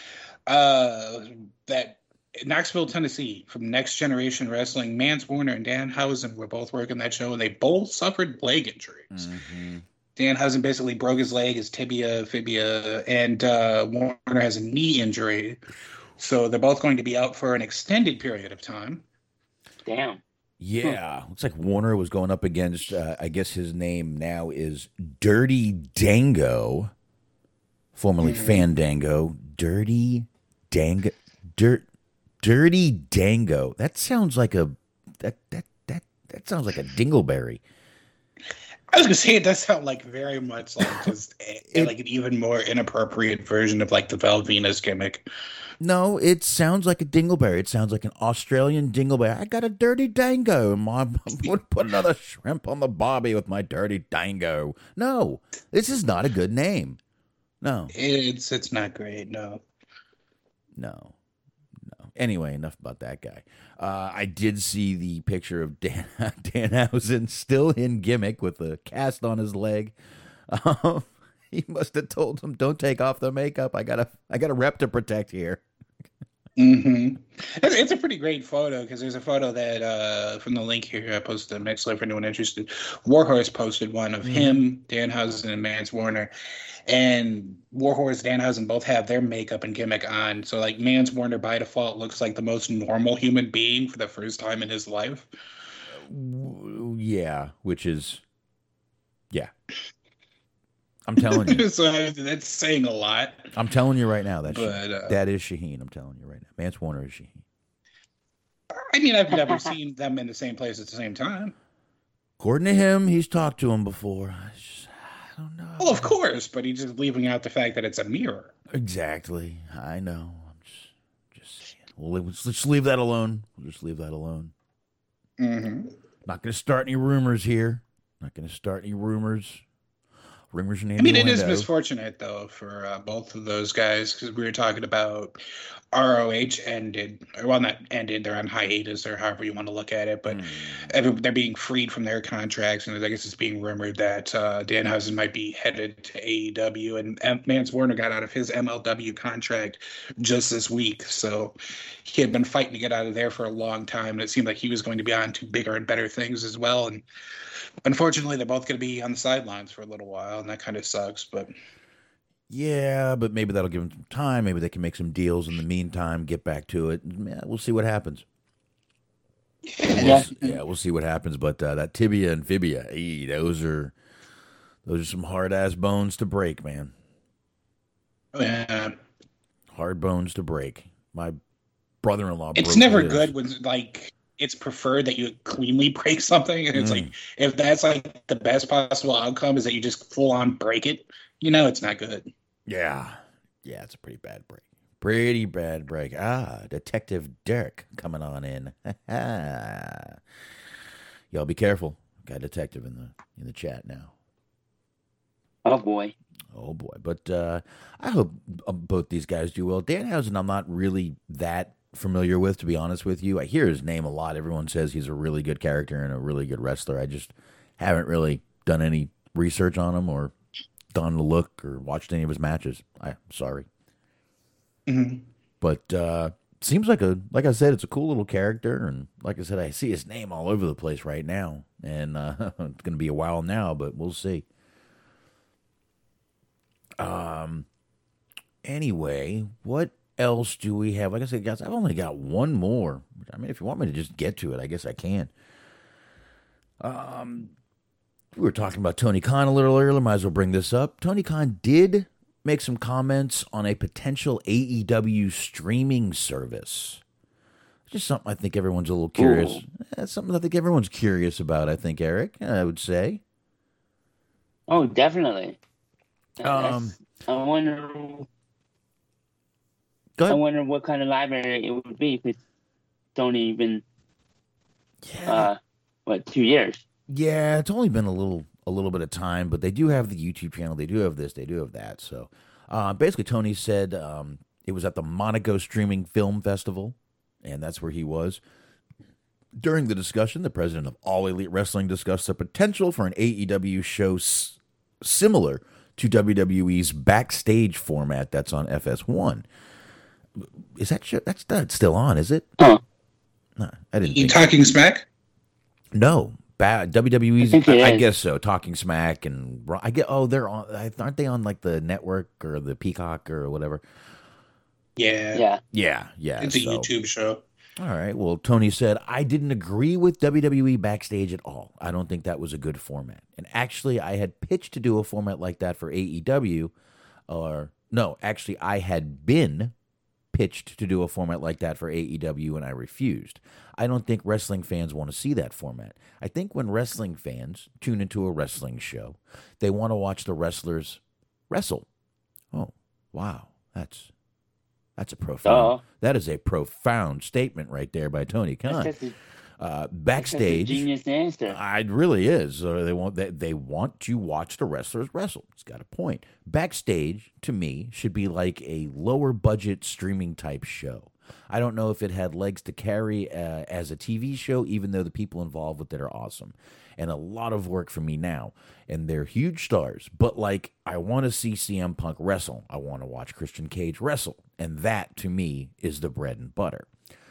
Speaker 8: Uh, that Knoxville, Tennessee, from Next Generation Wrestling. Mance Warner and Danhausen were both working that show, and they both suffered leg injuries.
Speaker 7: Mm-hmm.
Speaker 8: Danhausen basically broke his leg, his tibia, fibia, and uh, Warner has a knee injury. So they're both going to be out for an extended period of time.
Speaker 4: Damn.
Speaker 7: Yeah, looks like Warner was going up against, uh, I guess his name now is Dirty Dango, formerly mm-hmm. Fandango. Dirty Dango. Dirt. Dirty Dango. That sounds like a that that that that sounds like a dingleberry.
Speaker 8: I was gonna say it does sound like very much like just a, like an even more inappropriate version of like the Val Venus gimmick.
Speaker 7: No, it sounds like a dingleberry. It sounds like an Australian dingleberry. I got a dirty dango. Mom, I'm going to put another shrimp on the barbie with my dirty dango. No, this is not a good name. No,
Speaker 8: it's it's not great. No,
Speaker 7: no, no. Anyway, enough about that guy. Uh, I did see the picture of Dan Danhausen still in gimmick with a cast on his leg. Um, he must have told him, "Don't take off the makeup. I got a I got a rep to protect here."
Speaker 8: Mm-hmm. It's, it's a pretty great photo because there's a photo that uh, from the link here I posted on Mixler for anyone interested. Warhorse posted one of mm-hmm. him, Danhausen, and Mance Warner, and Warhorse, Danhausen both have their makeup and gimmick on. So like Mance Warner by default looks like the most normal human being for the first time in his life.
Speaker 7: Yeah, which is yeah. I'm telling you.
Speaker 8: So that's saying a lot.
Speaker 7: I'm telling you right now. That's
Speaker 8: but, uh,
Speaker 7: that is Shaheen. I'm telling you right now. Mance Warner is Shaheen.
Speaker 8: I mean, I've never seen them in the same place at the same time.
Speaker 7: According to him, he's talked to him before. I, just, I don't know.
Speaker 8: Well, of course, but he's just leaving out the fact that it's a mirror.
Speaker 7: Exactly. I know. I'm just, just saying. Well, let's, let's leave that alone. We'll just leave that alone.
Speaker 8: Mm-hmm.
Speaker 7: Not going to start any rumors here. Not going to start any rumors. Rumors and
Speaker 8: I mean, it is misfortunate, though, for uh, both of those guys, because we were talking about R O H ended, or well, not ended, they're on hiatus, or however you want to look at it, but mm. they're being freed from their contracts, and I guess it's being rumored that uh, Danhausen might be headed to A E W, and Mance Warner got out of his M L W contract just this week, so he had been fighting to get out of there for a long time, and it seemed like he was going to be on to bigger and better things as well, and unfortunately, they're both going to be on the sidelines for a little while, and that kind of sucks. But
Speaker 7: yeah, but maybe that'll give them some time. Maybe they can make some deals in the meantime, get back to it. Yeah, we'll see what happens.
Speaker 4: Yeah,
Speaker 7: we'll, yeah, we'll see what happens. But uh, that tibia and fibia, hey, those are those are some hard ass bones to break, man.
Speaker 8: Yeah,
Speaker 7: hard bones to break. My brother-in-law.
Speaker 8: It's never his. good when like. It's preferred that you cleanly break something. And it's mm. like, if that's like the best possible outcome is that you just full on break it, you know, it's not good.
Speaker 7: Yeah. Yeah. It's a pretty bad break. Pretty bad break. Ah, Detective Dirk coming on in. Y'all be careful. Got a detective in the, in the chat now.
Speaker 4: Oh boy.
Speaker 7: Oh boy. But, uh, I hope both these guys do well. Danhausen, I'm not really that familiar with, to be honest with you. I hear his name a lot. Everyone says he's a really good character and a really good wrestler. I just haven't really done any research on him or done a look or watched any of his matches. I'm sorry.
Speaker 8: Mm-hmm.
Speaker 7: But uh seems like a like I said, it's a cool little character, and like I said, I see his name all over the place right now, and uh it's gonna be a while now, but we'll see. Um anyway, what else do we have? Like I said, guys, I've only got one more. I mean, if you want me to just get to it, I guess I can. Um, we were talking about Tony Khan a little earlier. Might as well bring this up. Tony Khan did make some comments on a potential A E W streaming service. Just something I think everyone's a little curious. That's something I think everyone's curious about, I think, Eric, I would say.
Speaker 4: Oh, definitely.
Speaker 7: Um,
Speaker 4: I wonder.
Speaker 7: Go
Speaker 4: I
Speaker 7: ahead.
Speaker 4: wonder what kind of library it would be if it's only been,
Speaker 7: Yeah.
Speaker 4: uh, what, two years?
Speaker 7: Yeah, it's only been a little a little bit of time, but they do have the YouTube channel. They do have this. They do have that. So uh, basically, Tony said um, it was at the Monaco Streaming Film Festival, and that's where he was. During the discussion, the president of All Elite Wrestling discussed the potential for an A E W show s- similar to W W E's Backstage format that's on F S one. Is that show? That's not still on, is it?
Speaker 4: Huh.
Speaker 7: No, I didn't.
Speaker 8: You
Speaker 7: think
Speaker 8: talking smack?
Speaker 7: No, bad W W E's.
Speaker 4: I think it
Speaker 7: I, I
Speaker 4: is.
Speaker 7: guess so. Talking Smack and Raw- I get. Oh, they're on. Aren't they on like the network or the Peacock or whatever?
Speaker 8: Yeah.
Speaker 4: Yeah.
Speaker 7: Yeah, yeah.
Speaker 8: It's a
Speaker 7: so-
Speaker 8: YouTube show.
Speaker 7: All right. Well, Tony said, I didn't agree with W W E Backstage at all. I don't think that was a good format. And actually, I had pitched to do a format like that for A E W. Or, no, actually, I had been pitched to do a format like that for A E W, and I refused. I don't think wrestling fans want to see that format. I think when wrestling fans tune into a wrestling show, they want to watch the wrestlers wrestle. Oh, wow. That's... That's a profound.
Speaker 4: Duh.
Speaker 7: That is a profound statement right there by Tony Khan.
Speaker 4: That's just a,
Speaker 7: Uh,
Speaker 4: that's just a
Speaker 7: backstage,
Speaker 4: genius answer.
Speaker 7: I it really is. Uh, they want they, they want to watch the wrestlers wrestle. It's got a point. Backstage to me should be like a lower budget streaming type show. I don't know if it had legs to carry uh, as a T V show, even though the people involved with it are awesome. And a lot of work for me now. And they're huge stars. But, like, I want to see C M Punk wrestle. I want to watch Christian Cage wrestle. And that, to me, is the bread and butter.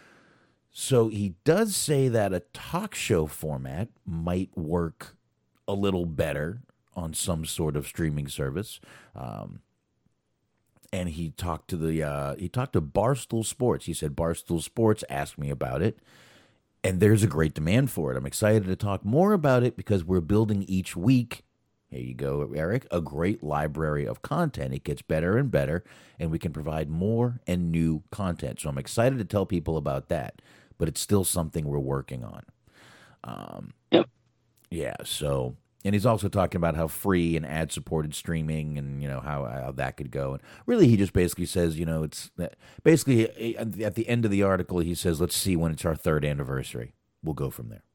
Speaker 7: So he does say that a talk show format might work a little better on some sort of streaming service. Um, and he talked to the uh, he talked to Barstool Sports. He said Barstool Sports asked me about it, and there's a great demand for it. I'm excited to talk more about it because we're building each week. Here you go, Eric, a great library of content. It gets better and better, and we can provide more and new content. So I'm excited to tell people about that, but it's still something we're working on. Um,
Speaker 4: Yep.
Speaker 7: Yeah, so... And he's also talking about how free and ad-supported streaming and, you know, how, how that could go. And really, he just basically says, you know, it's basically at the end of the article, he says, let's see when it's our third anniversary. We'll go from there.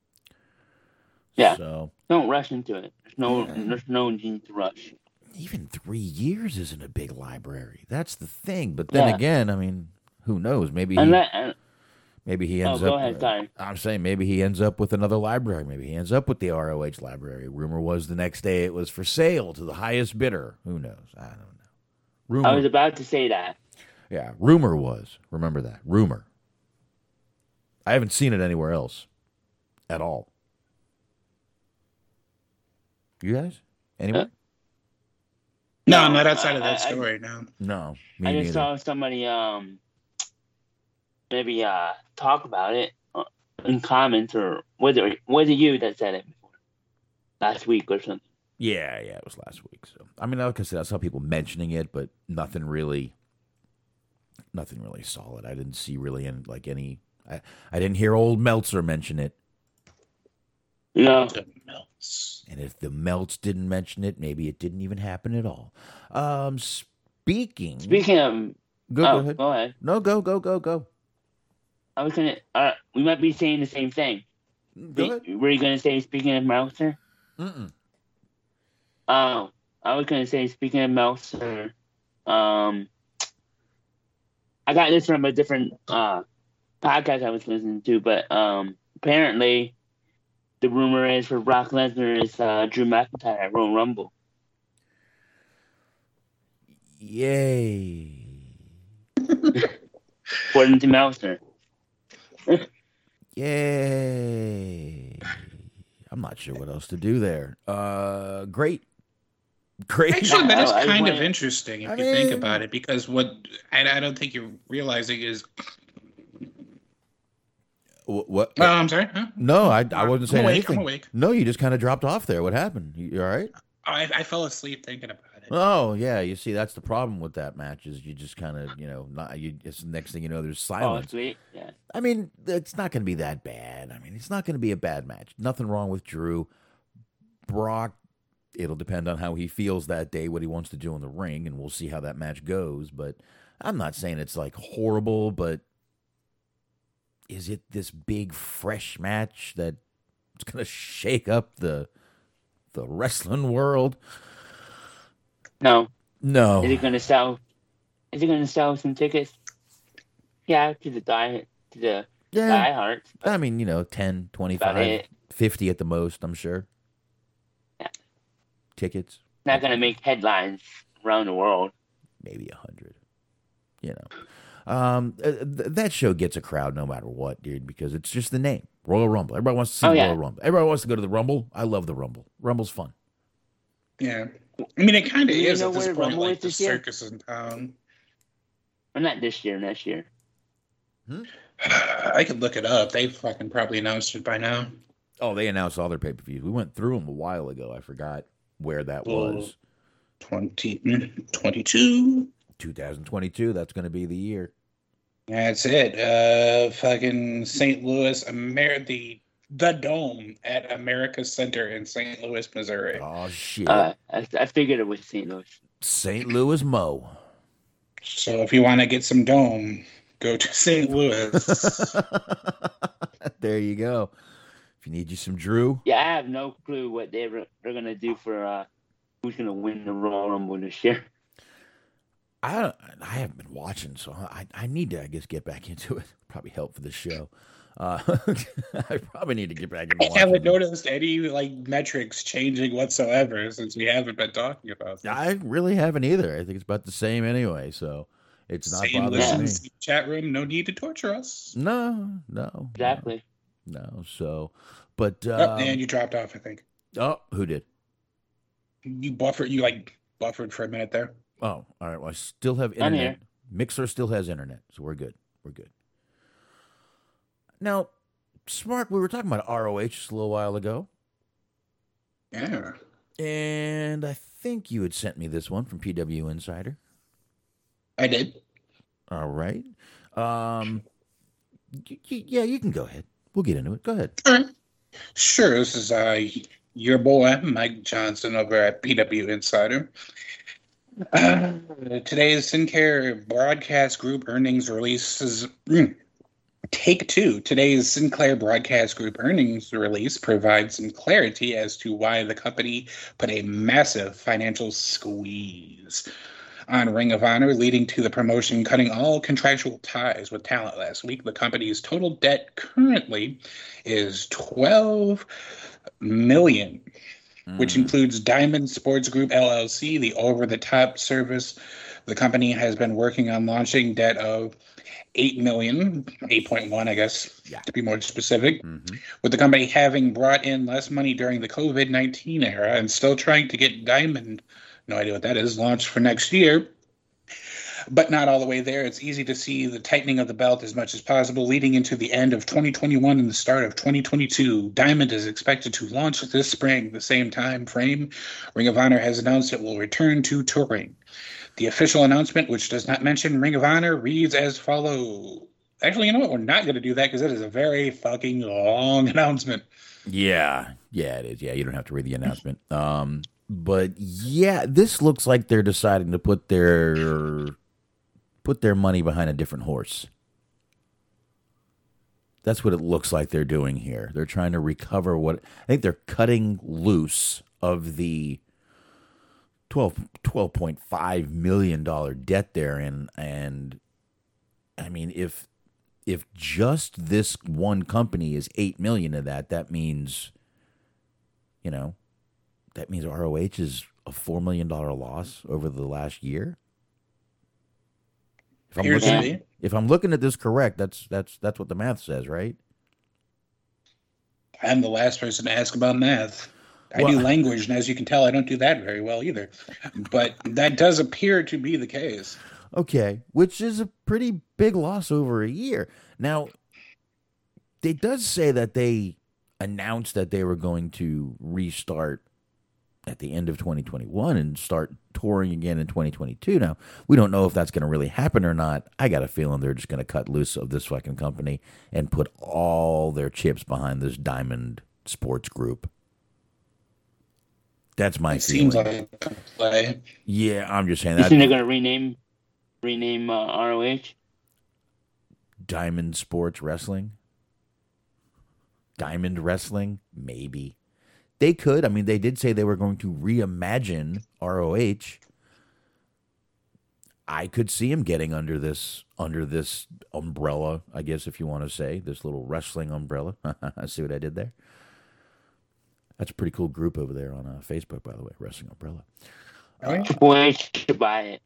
Speaker 4: Yeah.
Speaker 7: So
Speaker 4: Don't rush into it. There's no
Speaker 7: Yeah.
Speaker 4: there's no need to rush.
Speaker 7: even three years isn't a big library. That's the thing. But then
Speaker 4: Yeah.
Speaker 7: again, I mean, who knows? Maybe he,
Speaker 4: Unless, uh,
Speaker 7: maybe he
Speaker 4: oh,
Speaker 7: ends
Speaker 4: go
Speaker 7: up.
Speaker 4: ahead, sorry.
Speaker 7: I'm saying maybe he ends up with another library. Maybe he ends up with the R O H library. Rumor was the next day it was for sale to the highest bidder. Who knows? I don't know. Rumor.
Speaker 4: I was about to say that.
Speaker 7: Yeah, rumor was. Remember that. Rumor. I haven't seen it anywhere else at all. You guys? Anyone?
Speaker 8: No,
Speaker 4: No,
Speaker 8: not outside of
Speaker 4: I-
Speaker 8: that
Speaker 4: I-
Speaker 8: story, no.
Speaker 7: No. Me
Speaker 4: I just
Speaker 7: neither.
Speaker 4: saw somebody um maybe uh talk about it uh, in comments, or was it was it you that said it before last week or something?
Speaker 7: Yeah, yeah, it was last week. So I mean, like I said, I saw people mentioning it, but nothing really, nothing really solid. I didn't see really any, like any. I, I didn't hear old Meltzer mention it.
Speaker 4: No.
Speaker 8: The melts.
Speaker 7: And if the Melts didn't mention it, maybe it didn't even happen at all. Um, speaking.
Speaker 4: Speaking of,
Speaker 7: Go,
Speaker 4: oh,
Speaker 7: go ahead.
Speaker 4: go ahead.
Speaker 7: No, go, go, go, go.
Speaker 4: I was gonna. Uh, we might be saying the same thing.
Speaker 7: Go ahead.
Speaker 4: Were you gonna say speaking of Meltzer?
Speaker 7: Mm-mm.
Speaker 4: Oh, I was gonna say speaking of Meltzer. Um, I got this from a different uh podcast I was listening to, but um, apparently the rumor is for Brock Lesnar is uh, Drew McIntyre at Royal Rumble.
Speaker 7: Yay.
Speaker 4: According to Meltzer.
Speaker 7: Yay. I'm not sure what else to do there. Uh, great. Great.
Speaker 8: Actually, that is
Speaker 4: I- I
Speaker 8: kind of
Speaker 4: went-
Speaker 8: interesting if
Speaker 7: I
Speaker 8: you think
Speaker 7: mean-
Speaker 8: about it, because what I, I don't think you're realizing is.
Speaker 7: Wh- What?
Speaker 8: Oh, I'm sorry. Huh?
Speaker 7: No, I, I wasn't
Speaker 8: I'm
Speaker 7: saying
Speaker 8: awake,
Speaker 7: anything.
Speaker 8: I'm awake.
Speaker 7: No, you just kind of dropped off there. What happened? You, you all right?
Speaker 8: I, I fell asleep thinking about it.
Speaker 7: Oh, yeah. You see, that's the problem with that match is you just kind of, you know, not you. It's the next thing you know, there's
Speaker 4: Oh,
Speaker 7: silence.
Speaker 4: sweet. Yeah.
Speaker 7: I mean, it's not going to be that bad. I mean, it's not going to be a bad match. Nothing wrong with Drew. Brock, it'll depend on how he feels that day, what he wants to do in the ring, and we'll see how that match goes. But I'm not saying it's like horrible, but is it this big, fresh match that it's going to shake up the the wrestling world?
Speaker 4: No.
Speaker 7: No.
Speaker 4: Is it going to sell? Is it going to sell some tickets? Yeah, to the die to the
Speaker 7: Yeah.
Speaker 4: diehards.
Speaker 7: I mean, you know, ten, twenty-five,
Speaker 4: it.
Speaker 7: fifty at the most, I'm sure.
Speaker 4: Yeah.
Speaker 7: Tickets,
Speaker 4: Not going to make headlines around the world.
Speaker 7: maybe one hundred. You know. Um, uh, th- that show gets a crowd no matter what, dude, because it's just the name. Royal Rumble. Everybody wants to see
Speaker 4: Oh,
Speaker 7: the
Speaker 4: yeah.
Speaker 7: Royal Rumble. Everybody wants to go to the Rumble. I love the Rumble. Rumble's fun.
Speaker 8: Yeah. I mean, it kind of
Speaker 4: Do you
Speaker 8: is
Speaker 4: know
Speaker 8: at this
Speaker 4: where
Speaker 8: point
Speaker 4: Rumble
Speaker 8: like
Speaker 4: is
Speaker 8: the
Speaker 4: this year?
Speaker 8: circus in town.
Speaker 4: Well, not this year, next year.
Speaker 8: I could look it up. They fucking probably announced it by now.
Speaker 7: Oh, they announced all their pay-per-views. We went through them a while ago. I forgot where that
Speaker 8: Well,
Speaker 7: was.
Speaker 8: twenty twenty-two.
Speaker 7: twenty twenty-two. That's going to be the year.
Speaker 8: That's it. Uh, fucking Saint Louis, Amer- the the Dome at America Center in Saint Louis, Missouri.
Speaker 7: Oh, shit.
Speaker 4: Uh, I, I figured it was Saint Louis.
Speaker 7: Saint Louis Mo.
Speaker 8: So if you want to get some Dome, go to Saint Louis.
Speaker 7: There you go. If you need you some Drew.
Speaker 4: Yeah, I have no clue what they were, they're going to do for uh, who's going to win the Royal Rumble this year.
Speaker 7: I don't, I haven't been watching, so I, I need to, I guess, get back into it. Probably help for the show. Uh, I probably need to get back into
Speaker 8: I
Speaker 7: watching.
Speaker 8: haven't noticed any like metrics changing whatsoever since we haven't been talking about this.
Speaker 7: I really haven't either. I think it's about the same anyway, so it's not
Speaker 8: Saint
Speaker 7: bothering me.
Speaker 8: Louis chat room, no need to torture us.
Speaker 7: No, no.
Speaker 4: Exactly.
Speaker 7: No, no. So, but.
Speaker 8: Oh,
Speaker 7: Um,
Speaker 8: and you dropped off, I think.
Speaker 7: oh, who did?
Speaker 8: You buffered, you like buffered for a minute there.
Speaker 7: Oh, all right. Well, I still have
Speaker 4: I'm
Speaker 7: internet.
Speaker 4: here.
Speaker 7: Mixer still has internet, so we're good. We're good. Now, Smark, we were talking about R O H just a little while ago,
Speaker 8: Yeah.
Speaker 7: and I think you had sent me this one from P W Insider.
Speaker 8: I did.
Speaker 7: All right. Um, y- y- yeah, you can go ahead. We'll get into it. Go ahead.
Speaker 8: All right. Sure. This is uh, your boy, Mike Johnson, over at P W Insider. Uh, today's Sinclair Broadcast Group earnings releases. Mm, Take two. Today's Sinclair Broadcast Group earnings release provides some clarity as to why the company put a massive financial squeeze on Ring of Honor, leading to the promotion cutting all contractual ties with talent last week. The company's total debt currently is twelve million dollars, which includes Diamond Sports Group L L C, the over-the-top service. The company has been working on launching debt of eight million dollars, eight point one, I guess,
Speaker 7: Yeah.
Speaker 8: to be more specific,
Speaker 7: Mm-hmm.
Speaker 8: with the company having brought in less money during the COVID nineteen era and still trying to get Diamond, no idea what that is, launched for next year, but not all the way there. It's easy to see the tightening of the belt as much as possible, leading into the end of twenty twenty-one and the start of twenty twenty-two. Diamond is expected to launch this spring, the same time frame. Ring of Honor has announced it will return to touring. The official announcement, which does not mention Ring of Honor, reads as follows. Actually, you know what? We're not going to do that because it is a very fucking long announcement.
Speaker 7: Yeah, yeah, it is. Yeah, you don't have to read the announcement. Um, but yeah, this looks like they're deciding to put their put their money behind a different horse. That's what it looks like they're doing here. They're trying to recover what I think they're cutting loose of the twelve point five million dollars debt there. And, and I mean, if if just this one company is eight million dollars of that, that means, you know, that means R O H is a four million dollars loss over the last year. If I'm,
Speaker 8: Here's
Speaker 7: looking,
Speaker 8: the-
Speaker 7: if I'm looking at this correct, that's that's that's what the math says, right?
Speaker 8: I'm the last person to ask about math. I
Speaker 7: Well-
Speaker 8: do language, and as you can tell, I don't do that very well either. But that does appear to be the case.
Speaker 7: Okay, which is a pretty big loss over a year. Now, it does say that they announced that they were going to restart at the end of twenty twenty-one and start touring again in twenty twenty-two. Now, we don't know if that's going to really happen or not. I got a feeling they're just going to cut loose of this fucking company and put all their chips behind this Diamond Sports Group. That's my
Speaker 8: it
Speaker 7: feeling.
Speaker 8: Seems like a play.
Speaker 7: Yeah, I'm just saying
Speaker 4: You
Speaker 7: that.
Speaker 4: think they're gonna rename rename uh, R O H?
Speaker 7: Diamond Sports Wrestling? Diamond Wrestling? Maybe. They could. I mean, they did say they were going to reimagine R O H. I could see him getting under this under this umbrella, I guess, if you want to say, this little wrestling umbrella. See what I did there? That's a pretty cool group over there on uh, Facebook, by the way, Wrestling Umbrella.
Speaker 8: Uh,
Speaker 4: Triple H should buy it.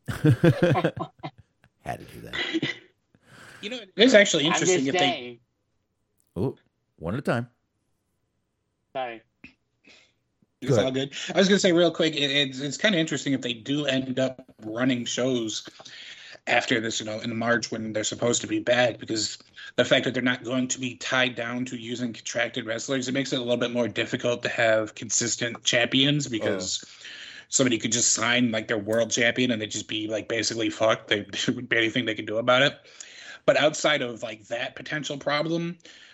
Speaker 7: Had to do that.
Speaker 8: You know, it's actually
Speaker 4: I'm
Speaker 8: interesting
Speaker 4: just
Speaker 8: if
Speaker 4: saying.
Speaker 8: they.
Speaker 7: Oh, one at a time.
Speaker 4: Sorry.
Speaker 8: It's all good. I was going to say real quick, it, it's it's kind of interesting if they do end up running shows after this, you know, in March when they're supposed to be back, because the fact that they're not going to be tied down to using contracted wrestlers, it makes it a little bit more difficult to have consistent champions, because oh. somebody could just sign like their world champion and they'd just be like basically fucked. There wouldn't be anything they could do about it. But outside of like that potential problem,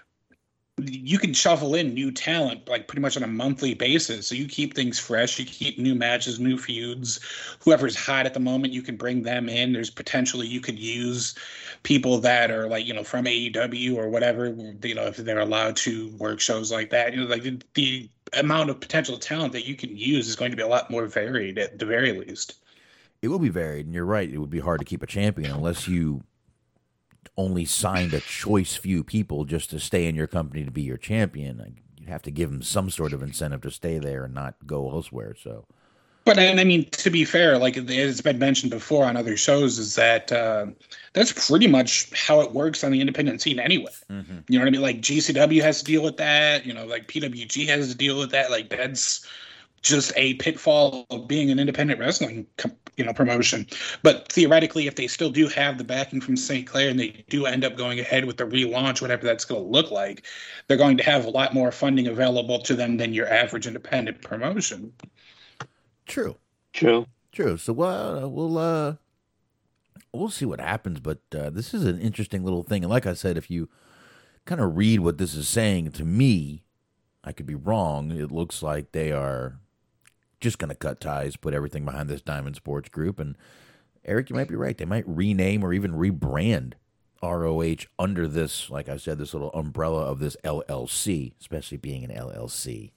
Speaker 8: you can shuffle in new talent like pretty much on a monthly basis. So you keep things fresh. You keep new matches, new feuds. Whoever's hot at the moment, you can bring them in. There's potentially you could use people that are like, you know, from A E W or whatever, you know, if they're allowed to work shows like that. You know, like the, the amount of potential talent that you can use is going to be a lot more varied at the very least.
Speaker 7: It will be varied, and you're right. It would be hard to keep a champion unless you only signed a choice few people just to stay in your company to be your champion. You'd have to give them some sort of incentive to stay there and not go elsewhere. So,
Speaker 8: but and I mean, to be fair, like it's been mentioned before on other shows, is that uh, that's pretty much how it works on the independent scene anyway. Mm-hmm. You know what I mean? Like G C W has to deal with that. You know, like P W G has to deal with that. Like that's just a pitfall of being an independent wrestling, you know, promotion. But theoretically, if they still do have the backing from Saint Clair and they do end up going ahead with the relaunch, whatever that's going to look like, they're going to have a lot more funding available to them than your average independent promotion.
Speaker 7: True.
Speaker 4: True.
Speaker 7: True. So uh, we'll uh, we'll see what happens. But uh, this is an interesting little thing. And like I said, if you kind of read what this is saying, to me, I could be wrong. It looks like they are just going to cut ties, put everything behind this Diamond Sports Group. And Eric, you might be right. They might rename or even rebrand R O H under this, like I said, this little umbrella of this L L C, especially being an L L C.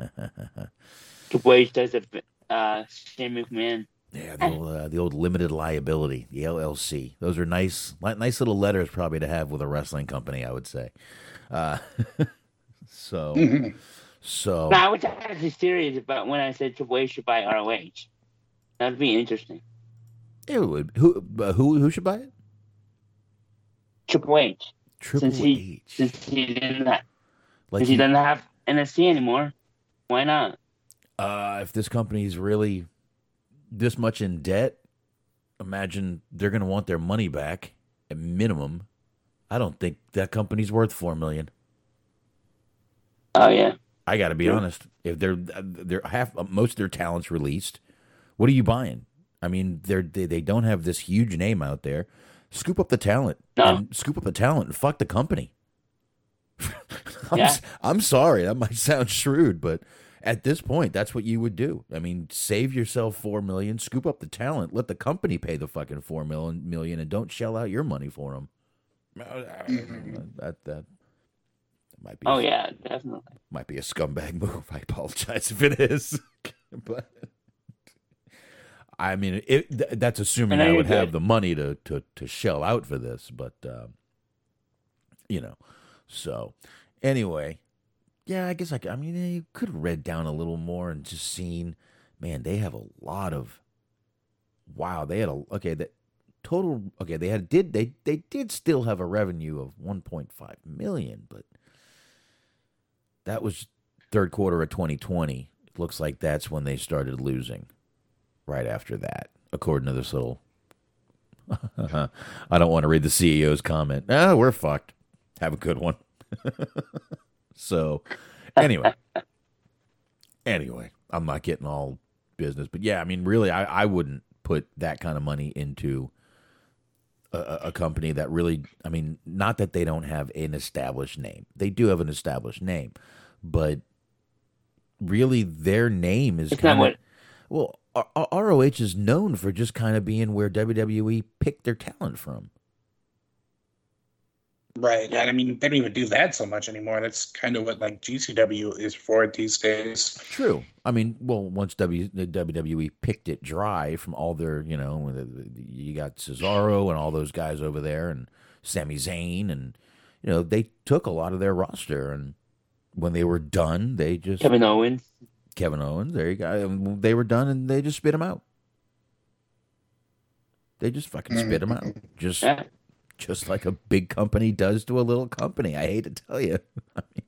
Speaker 4: Triple H does it, uh, Shane McMahon.
Speaker 7: Yeah, the old, uh, the old limited liability, the L L C. Those are nice, nice little letters probably to have with a wrestling company, I would say. Uh, so... Mm-hmm. So
Speaker 4: no, I was actually serious about when I said Triple H should buy R O H. That'd be interesting.
Speaker 7: It would. Who? Uh, who? Who should buy it?
Speaker 4: Triple H.
Speaker 7: Triple
Speaker 4: since he,
Speaker 7: H.
Speaker 4: Since he didn't have,
Speaker 7: like
Speaker 4: since
Speaker 7: he,
Speaker 4: he doesn't have N X T anymore, why not?
Speaker 7: Uh, if this company is really this much in debt, imagine they're going to want their money back at minimum. I don't think that company's worth four million.
Speaker 4: Oh yeah.
Speaker 7: I got to be yeah. honest. If they're they're half most of their talents released, what are you buying? I mean, they're they, they don't have this huge name out there. Scoop up the talent.
Speaker 4: No.
Speaker 7: And scoop up the talent and fuck the company. I'm,
Speaker 4: yeah.
Speaker 7: I'm sorry, that might sound shrewd, but at this point, that's what you would do. I mean, save yourself four million, scoop up the talent, let the company pay the fucking four million, million, and don't shell out your money for them. That that. Might be
Speaker 4: oh
Speaker 7: a,
Speaker 4: yeah, definitely.
Speaker 7: Might be a scumbag move. I apologize if it is, but I mean, it, th- that's assuming I, I would good. have the money to, to, to shell out for this. But uh, you know, so anyway, yeah, I guess I, I mean, you could have read down a little more and just seen, man, they have a lot of. Wow, they had a okay that total okay they had did they they did still have a revenue of one point five million, but. That was third quarter of twenty twenty. It looks like that's when they started losing. Right after that, according to this little. I don't want to read the C E O's comment. Ah, we're fucked. Have a good one. So, anyway, anyway, I'm not getting all business, but yeah, I mean, really, I, I wouldn't put that kind of money into a, a company that really, I mean, not that they don't have an established name. They do have an established name, but really their name is kind of, well, R O H is known for just kind of being where W W E picked their talent from.
Speaker 8: Right. I mean, they don't even do that so much anymore. That's kind of what like G C W is for these days.
Speaker 7: True. I mean, well, once w, the W W E picked it dry from all their, you know, you got Cesaro and all those guys over there and Sami Zayn, and, you know, they took a lot of their roster, and when they were done, they just...
Speaker 4: Kevin Owens.
Speaker 7: Kevin Owens, there you go. They were done, and they just spit him out. They just fucking spit him out. Just... Yeah. Just like a big company does to a little company. I hate to tell you. I mean,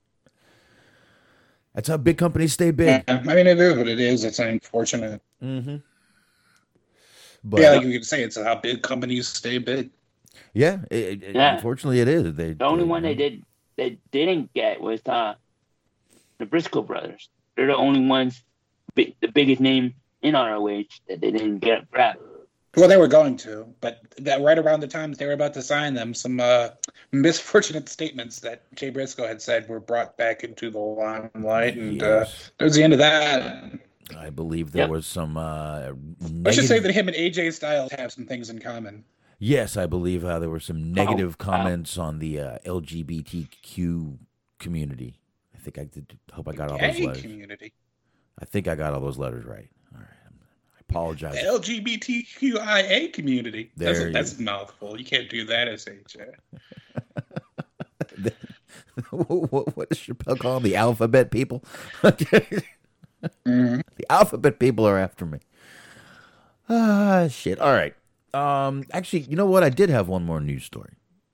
Speaker 7: that's how big companies stay big.
Speaker 8: Yeah, I mean, it is what it is. It's unfortunate.
Speaker 7: Mm-hmm. But,
Speaker 8: yeah, like you could say, it's how big companies stay big.
Speaker 7: Yeah, it, it,
Speaker 4: yeah.
Speaker 7: Unfortunately, it is. They,
Speaker 4: the only
Speaker 7: they,
Speaker 4: one they did they didn't get was uh, the Briscoe brothers. They're the only ones, big, the biggest name in R O H that they didn't get grabbed.
Speaker 8: Well, they were going to, but that right around the time they were about to sign them, some uh, misfortunate statements that Jay Briscoe had said were brought back into the limelight, and yes. uh, that was the end of that.
Speaker 7: I believe there yep. was some. Uh, negative...
Speaker 8: Let's just say that him and A J Styles have some things in common.
Speaker 7: Yes, I believe uh, there were some negative oh, comments wow. on the uh, L G B T Q community. I think I did. Hope I got all those letters.
Speaker 8: Community.
Speaker 7: I think I got all those letters right. Apologize.
Speaker 8: The L G B T Q I A community. There that's a, that's a mouthful. You can't do that as H A.
Speaker 7: what, what does Chappelle call them? The alphabet people? mm-hmm. The alphabet people are after me. Ah, shit. All right. Um, actually, you know what? I did have one more news story.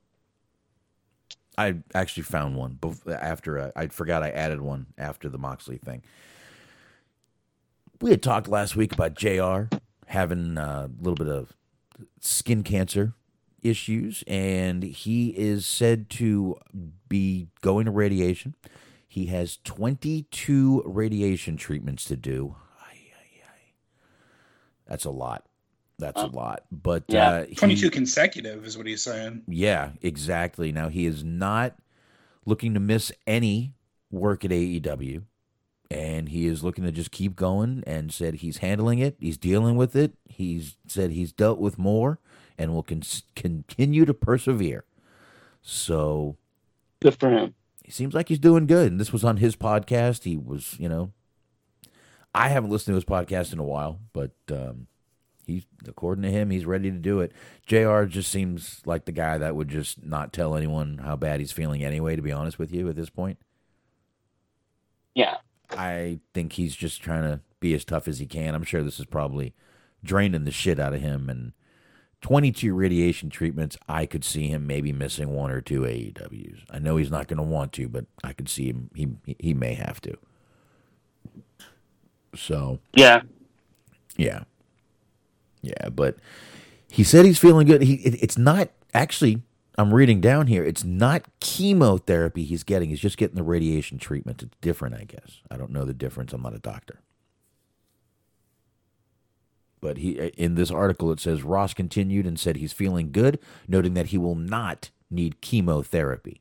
Speaker 7: I actually found one after uh, I forgot I added one after the Moxley thing. We had talked last week about J R having a little bit of skin cancer issues, and he is said to be going to radiation. He has twenty-two radiation treatments to do. Ay, ay, ay. That's a lot. That's a lot. But
Speaker 8: yeah,
Speaker 7: uh, he,
Speaker 8: twenty-two consecutive is what he's saying.
Speaker 7: Yeah, exactly. Now, he is not looking to miss any work at A E W. And he is looking to just keep going, and said he's handling it. He's dealing with it. He's said he's dealt with more and will con- continue to persevere. So
Speaker 4: good for him.
Speaker 7: He seems like he's doing good. And this was on his podcast. He was, you know, I haven't listened to his podcast in a while, but um, he's, according to him, he's ready to do it. J R just seems like the guy that would just not tell anyone how bad he's feeling anyway, to be honest with you, at this point.
Speaker 4: Yeah.
Speaker 7: I think he's just trying to be as tough as he can. I'm sure this is probably draining the shit out of him. And twenty-two radiation treatments, I could see him maybe missing one or two A E Ws. I know he's not going to want to, but I could see him. He he may have to. So
Speaker 4: yeah,
Speaker 7: yeah, yeah. But he said he's feeling good. He it, it's not actually. I'm reading down here. It's not chemotherapy he's getting. He's just getting the radiation treatment. It's different, I guess. I don't know the difference. I'm not a doctor. But he, in this article, it says Ross continued and said he's feeling good, noting that he will not need chemotherapy.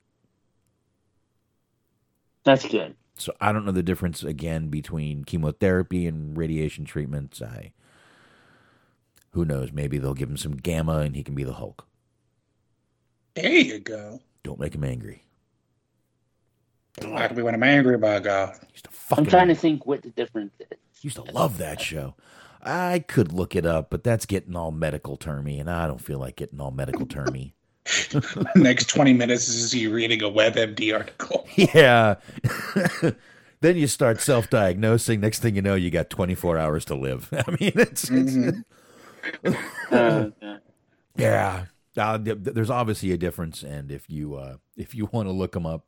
Speaker 4: That's good.
Speaker 7: So I don't know the difference, again, between chemotherapy and radiation treatments. I, who knows? Maybe they'll give him some gamma and he can be the Hulk.
Speaker 8: There you go.
Speaker 7: Don't make him angry.
Speaker 8: Don't like me when I'm angry, by God.
Speaker 4: I'm trying to think what the difference is.
Speaker 7: Used to love that show. I could look it up, but that's getting all medical termy, and I don't feel like getting all medical termy.
Speaker 8: The next twenty minutes is you reading a WebMD article.
Speaker 7: Yeah. Then you start self-diagnosing. Next thing you know, you got twenty-four hours to live. I mean, it's...
Speaker 8: Mm-hmm.
Speaker 7: it's uh, yeah. Uh, there's obviously a difference, and if you uh, if you want to look them up,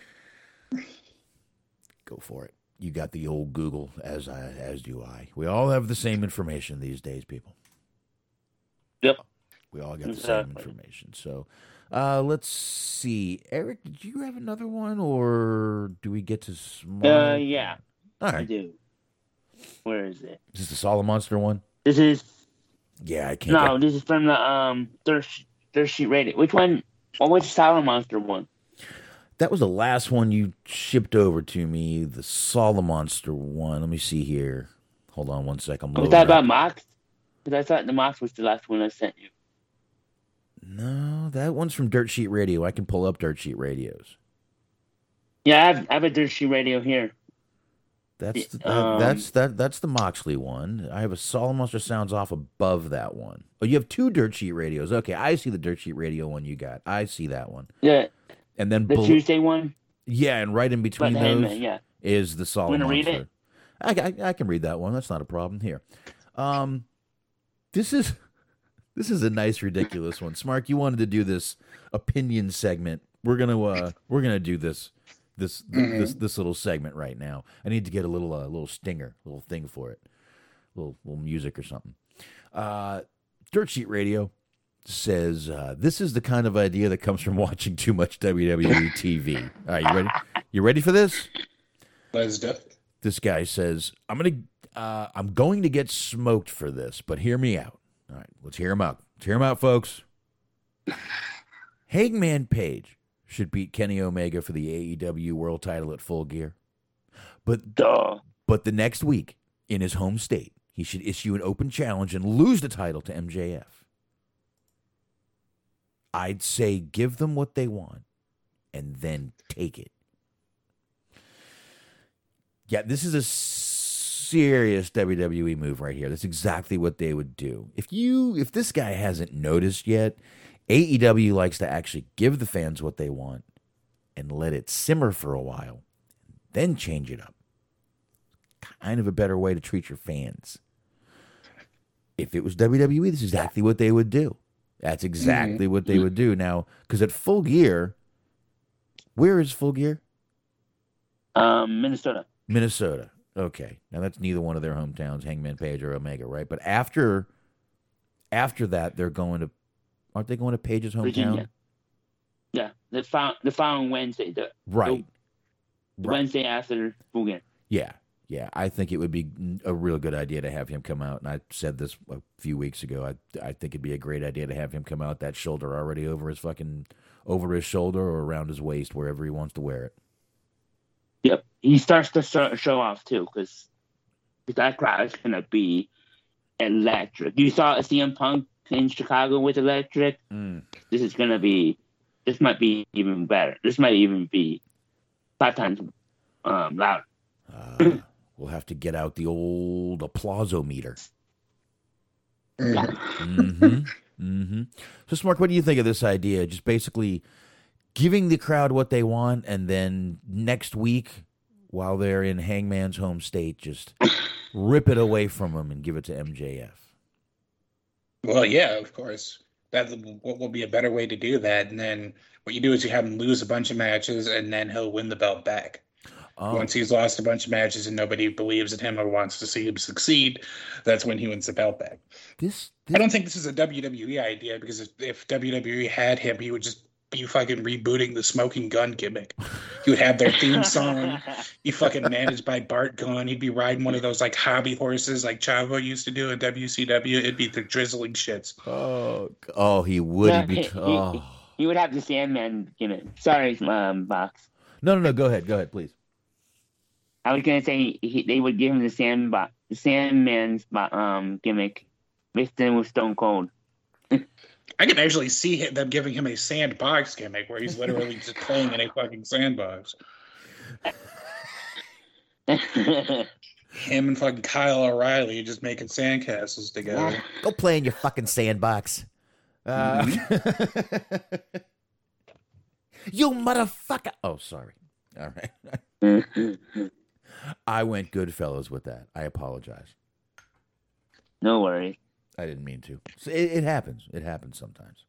Speaker 7: go for it. You got the old Google, as I, as do I. We all have the same information these days, people.
Speaker 4: Yep.
Speaker 7: We all get the exactly. same information. So uh, let's see. Eric, did you have another one, or do we get to small?
Speaker 4: Uh, yeah,
Speaker 7: all right.
Speaker 4: I do. Where is it?
Speaker 7: Is this the Solid Monster one?
Speaker 4: This is
Speaker 7: Yeah, I can't.
Speaker 4: no.
Speaker 7: get-
Speaker 4: This is from the um Dirt Dirt Sheet Radio. Which one? What was the Solid Monster one?
Speaker 7: That was the last one you shipped over to me, the Solid Monster one. Let me see here. Hold on one sec. I'm
Speaker 4: Was
Speaker 7: loading
Speaker 4: that
Speaker 7: up.
Speaker 4: about Mox? Because I thought the Mox was the last one I sent you.
Speaker 7: No, that one's from Dirt Sheet Radio. I can pull up Dirt Sheet Radios.
Speaker 4: Yeah, I have, I have a Dirt Sheet Radio here.
Speaker 7: That's the, that,
Speaker 4: Um,
Speaker 7: that's that that's the Moxley one. I have a Solid Monster Sounds Off above that one. Oh, you have two Dirt Sheet Radios. Okay, I see the Dirt Sheet Radio one you got. I see that one.
Speaker 4: Yeah,
Speaker 7: And then
Speaker 4: the
Speaker 7: bel-
Speaker 4: Tuesday one.
Speaker 7: yeah, and right in between
Speaker 4: But
Speaker 7: those
Speaker 4: Hangman, yeah.
Speaker 7: is the Solid
Speaker 4: Wanna read
Speaker 7: Monster. I, I I can read that one. That's not a problem here. Um, this is this is a nice ridiculous one. Smark, you wanted to do this opinion segment. We're gonna uh we're gonna do this this
Speaker 8: Mhm.
Speaker 7: this this little segment right now. I need to get a little uh, little stinger, little thing for it, little little music or something. Uh, Dirt Sheet Radio says uh, this is the kind of idea that comes from watching too much W W E T V. All right, you ready? You ready for this?
Speaker 8: Let's do it.
Speaker 7: This guy says, "I'm gonna, uh, I'm going to get smoked for this, but hear me out." All right, let's hear him out. Let's hear him out, folks. Hangman Page should beat Kenny Omega for the A E W World Title at Full Gear, but
Speaker 4: Duh.
Speaker 7: but the next week in his home state, he should issue an open challenge and lose the title to M J F. I'd say give them what they want, and then take it. Yeah, this is a serious W W E move right here. That's exactly what they would do. If you, if this guy hasn't noticed yet, A E W likes to actually give the fans what they want and let it simmer for a while, then change it up. Kind of a better way to treat your fans. If it was W W E, this is exactly what they would do. That's exactly what they would do. Now, because at Full Gear, where is Full Gear?
Speaker 4: Um, Minnesota.
Speaker 7: Minnesota. Okay. Now that's neither one of their hometowns, Hangman Page or Omega, right? But after after that, they're going to aren't they going to Page's hometown?
Speaker 4: Virginia. Yeah, the fol- the following Wednesday, the,
Speaker 7: Right.
Speaker 4: the
Speaker 7: Right.
Speaker 4: Wednesday after Full Gear.
Speaker 7: Yeah. Yeah. I think it would be a real good idea to have him come out. And I said this a few weeks ago. I I think it'd be a great idea to have him come out, that shoulder already over his fucking over his shoulder or around his waist, wherever he wants to wear it.
Speaker 4: Yep, he starts to show, show off too, because that crowd is gonna be electric. You saw C M Punk in Chicago with electric.
Speaker 7: Mm.
Speaker 4: This is gonna be. This might be even better. This might even be five times um, louder.
Speaker 7: Uh, we'll have to get out the old applausometer. Mm-hmm. Mm-hmm. So, Smark, what do you think of this idea? Just basically giving the crowd what they want, and then next week, while they're in Hangman's home state, just rip it away from them and give it to M J F.
Speaker 8: Well, yeah, of course. That what will be a better way to do that. And then what you do is you have him lose a bunch of matches, and then he'll win the belt back.
Speaker 7: Oh.
Speaker 8: Once he's lost a bunch of matches and nobody believes in him or wants to see him succeed, that's when he wins the belt back.
Speaker 7: This,
Speaker 8: I don't think this is a W W E idea, because if, if W W E had him, he would just be fucking rebooting the smoking gun gimmick. He would have their theme song. He fucking managed by Bart Gunn. He'd be riding one of those like hobby horses like Chavo used to do in W C W. It'd be the drizzling shits.
Speaker 7: Oh, oh, he would.
Speaker 4: Yeah,
Speaker 7: He'd be.
Speaker 4: he,
Speaker 7: Oh.
Speaker 4: he, he would have the Sandman gimmick. Sorry, um, Box.
Speaker 7: No, no, no. Go ahead. Go ahead, please.
Speaker 4: I was gonna say he, they would give him the Sandbox, the Sandman's um gimmick, mixed in with Stone Cold.
Speaker 8: I can actually see him, them giving him a sandbox gimmick where he's literally just playing in a fucking sandbox. Him and fucking Kyle O'Reilly just making sandcastles together.
Speaker 7: Go play in your fucking sandbox. Uh,
Speaker 8: Mm-hmm.
Speaker 7: you motherfucker. Oh, sorry. All right. I went Goodfellas with that. I apologize.
Speaker 4: No worries.
Speaker 7: I didn't mean to. So it, it happens. It happens sometimes.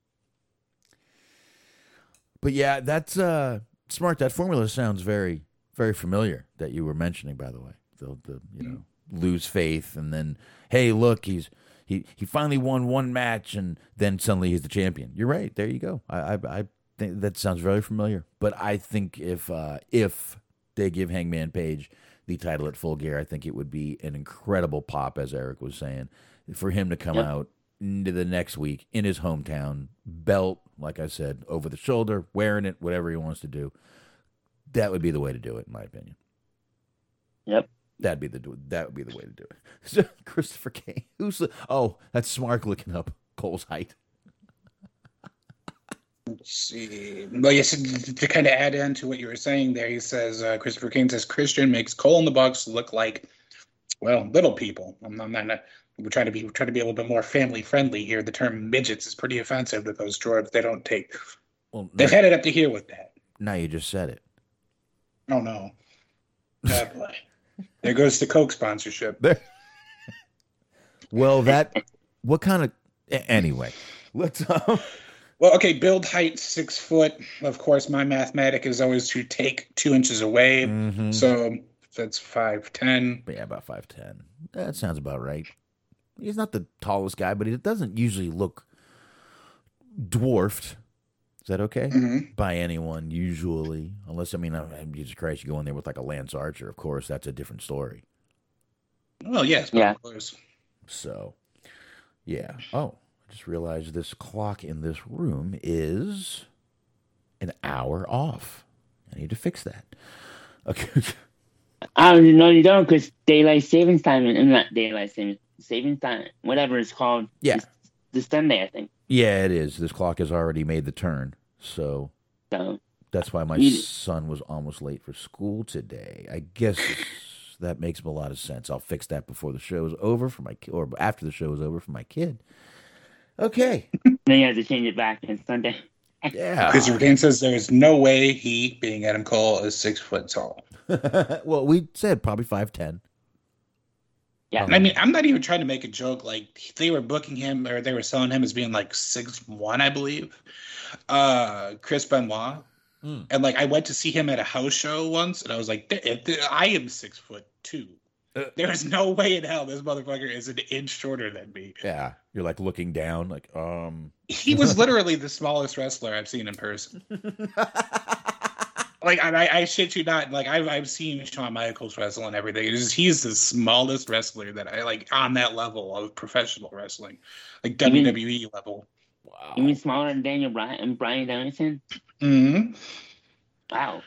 Speaker 7: But yeah, that's uh, smart. That formula sounds very, very familiar that you were mentioning, by the way. The, the you know, lose faith and then, hey, look, he's he, he finally won one match and then suddenly he's the champion. You're right. There you go. I I, I think that sounds very familiar. But I think if uh, if they give Hangman Page the title at Full Gear. I think it would be an incredible pop, as Eric was saying, for him to come
Speaker 4: Yep.
Speaker 7: out into the next week in his hometown, belt, like I said, over the shoulder, wearing it, whatever he wants to do. That would be the way to do it, in my opinion.
Speaker 4: Yep.
Speaker 7: That'd be the that would be the way to do it. So, Christopher Kane, who's the? Oh, that's Smart looking up Cole's height.
Speaker 8: Let's see. Well, yes, to, to kind of add on to what you were saying there, he says, uh, Christopher Kane says, Christian makes Cole and the Bucks look like, well, little people. I'm, I'm not, we're trying to be, we're trying to be a little bit more family friendly here. The term midgets is pretty offensive to those droids. They don't take,
Speaker 7: Well,
Speaker 8: they've
Speaker 7: now,
Speaker 8: had it up to here with that.
Speaker 7: now you just said it.
Speaker 8: Oh, no. Oh, boy. There goes the Coke sponsorship.
Speaker 7: There. Well, that, what kind of, a- anyway, let's, um,
Speaker 8: Well, okay, build height six foot. Of course, my mathematic is always to take two inches away.
Speaker 7: mhm.
Speaker 8: So that's five ten.
Speaker 7: yeah, about five ten. That sounds about right. He's not the tallest guy, but he doesn't usually look dwarfed. Is that okay?
Speaker 8: Mm-hmm.
Speaker 7: By anyone, usually. Unless, I mean, I- Jesus Christ, you go in there with like a Lance Archer, of course, that's a different story.
Speaker 8: Well, yes,
Speaker 4: Yeah.
Speaker 8: of course.
Speaker 7: So, yeah. Oh, I just realized this clock in this room is an hour off. I need to fix that. Okay.
Speaker 4: I don't know you don't because daylight savings time and not daylight savings savings time, whatever it's called.
Speaker 7: Yeah.
Speaker 4: is this Sunday, I think.
Speaker 7: Yeah, it is. This clock has already made the turn. So
Speaker 4: So
Speaker 7: that's why my
Speaker 4: You-
Speaker 7: son was almost late for school today. I guess that makes a lot of sense. I'll fix that before the show is over for my ki- or after the show is over for my kid. Okay.
Speaker 4: then you have to change it back on Sunday.
Speaker 7: Yeah.
Speaker 8: Christopher Kane says there is no way he, being Adam Cole, is six foot tall.
Speaker 7: Well, we said probably five ten.
Speaker 4: Yeah.
Speaker 8: I mean, I'm not even trying to make a joke. Like, they were booking him, or they were selling him as being like six one, I believe. Uh, Chris Benoit.
Speaker 7: Mm.
Speaker 8: And like, I went to see him at a house show once, and I was like, "Th- th- I am six foot two.
Speaker 7: Uh.
Speaker 8: There is no way in hell this motherfucker is an inch shorter than me."
Speaker 7: Yeah. You're like looking down, like, um.
Speaker 8: He was literally the smallest wrestler I've seen in person. Like, and I, I shit you not. Like, I've I've seen Shawn Michaels wrestle and everything. It's just, he's the smallest wrestler that I like on that level of professional wrestling, like
Speaker 4: Even-
Speaker 8: W W E level.
Speaker 7: Wow.
Speaker 4: Even smaller than Daniel Bryan and Brian Danielson.
Speaker 8: Mm-hmm.
Speaker 4: Wow.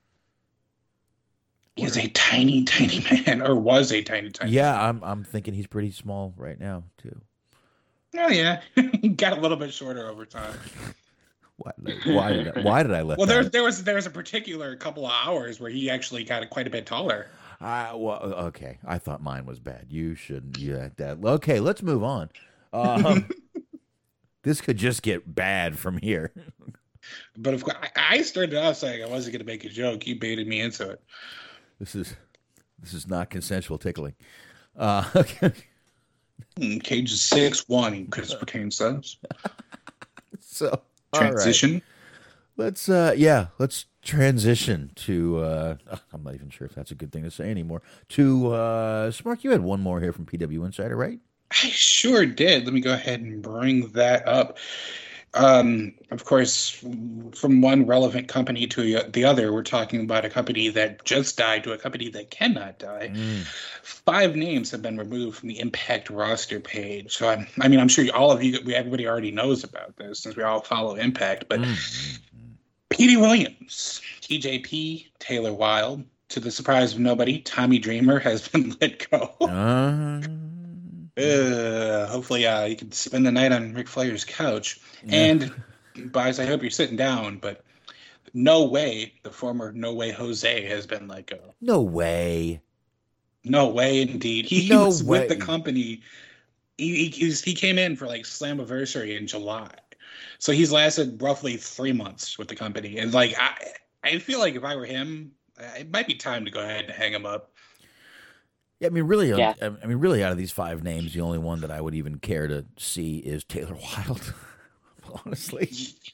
Speaker 8: He's a tiny, tiny man, or was a tiny, tiny.
Speaker 7: Yeah, I'm I'm thinking he's pretty small right now too.
Speaker 8: Oh yeah, he got a little bit shorter over time.
Speaker 7: Why did I, why did I, why did I let
Speaker 8: Well, there
Speaker 7: that?
Speaker 8: there was there was a particular couple of hours where he actually got quite a bit taller.
Speaker 7: I, well, okay. I thought mine was bad. You shouldn't. Yeah, that. Okay, let's move on. Um, this could just get bad from here.
Speaker 8: But of course, I I started off saying I wasn't going to make a joke. You baited me into it.
Speaker 7: This is this is not consensual tickling. Uh, okay.
Speaker 8: Hmm, Cage is six one. Christopher Kane says.
Speaker 7: So all right.
Speaker 8: Transition.
Speaker 7: Let's uh yeah, let's transition to uh I'm not even sure if that's a good thing to say anymore. To uh Smark, you had one more here from P W Insider, right?
Speaker 8: I sure did. Let me go ahead and bring that up. Um, of course, from one relevant company to the other, we're talking about a company that just died to a company that cannot die.
Speaker 7: Mm.
Speaker 8: Five names have been removed from the Impact roster page. So, I'm, I mean, I'm sure all of you, everybody already knows about this since we all follow Impact. But
Speaker 7: Mm.
Speaker 8: Petey Williams, T J P, Taylor Wilde, to the surprise of nobody, Tommy Dreamer has been let go.
Speaker 7: Uh,
Speaker 8: Uh, hopefully, uh, you can spend the night on Ric Flair's couch.
Speaker 7: Yeah.
Speaker 8: And, guys, I hope you're sitting down, but No Way, the former No Way Jose, has been let go.
Speaker 7: no way.
Speaker 8: No way, indeed. He
Speaker 7: No
Speaker 8: was
Speaker 7: way.
Speaker 8: with the company. He, he, he's- he came in for like Slammiversary in July. So he's lasted roughly three months with the company. And, like, I, I feel like if I were him, it might be time to go ahead and hang him up.
Speaker 7: Yeah, I mean, really,
Speaker 4: Yeah.
Speaker 7: I mean, really, out of these five names, the only one that I would even care to see is Taylor Wilde. Honestly,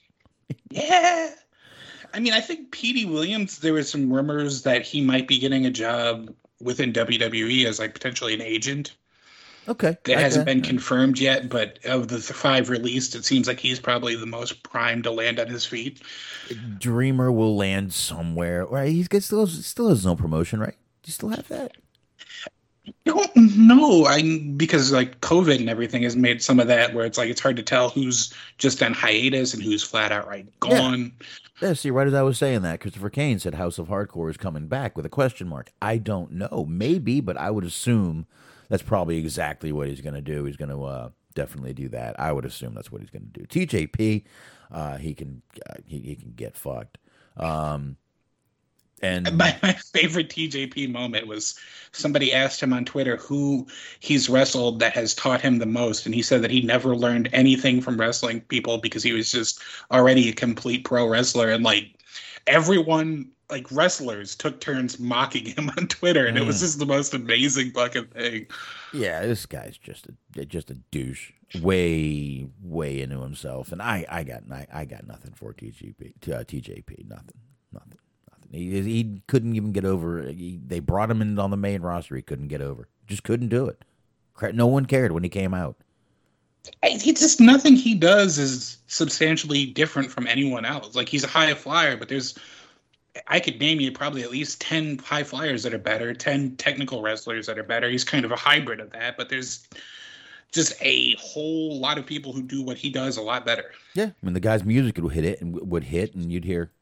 Speaker 8: Yeah. I mean, I think Petey Williams, there was some rumors that he might be getting a job within W W E as like potentially an agent.
Speaker 7: okay,
Speaker 8: That hasn't
Speaker 7: okay.
Speaker 8: been confirmed yet, but of the five released, it seems like he's probably the most primed to land on his feet.
Speaker 7: Dreamer will land somewhere. Right? He's got still still has no promotion, right? you still have that?
Speaker 8: I don't know. I because like COVID and everything has made some of that where it's like it's hard to tell who's just on hiatus and who's flat out right gone.
Speaker 7: Yeah, yeah see, right as I was saying that, Christopher Kane said House of Hardcore is coming back with a question mark. I don't know. Maybe, but I would assume that's probably exactly what he's going to do. He's going to uh, definitely do that. I would assume that's what he's going to do. T J P, uh, he can uh, he, he can get fucked. Um, and
Speaker 8: my, my favorite T J P moment was somebody asked him on Twitter who he's wrestled that has taught him the most, and he said that he never learned anything from wrestling people because he was just already a complete pro wrestler, and like everyone, like wrestlers, took turns mocking him on Twitter, and mm. it was just the most amazing fucking thing.
Speaker 7: Yeah, this guy's just a just a douche, way way into himself, and I I got I, I got nothing for T J P, uh, T J P, nothing, nothing. He, he couldn't even get over. He, they brought him in on the main roster. He couldn't get over. Just couldn't do it. No one cared when he came out.
Speaker 8: It's just nothing he does is substantially different from anyone else. Like, he's a high flyer, but there's, I could name you probably at least ten high flyers that are better, ten technical wrestlers that are better. He's kind of a hybrid of that, but there's just a whole lot of people who do what he does a lot better.
Speaker 7: Yeah, I mean, the guy's music would hit it and would hit, and you'd hear.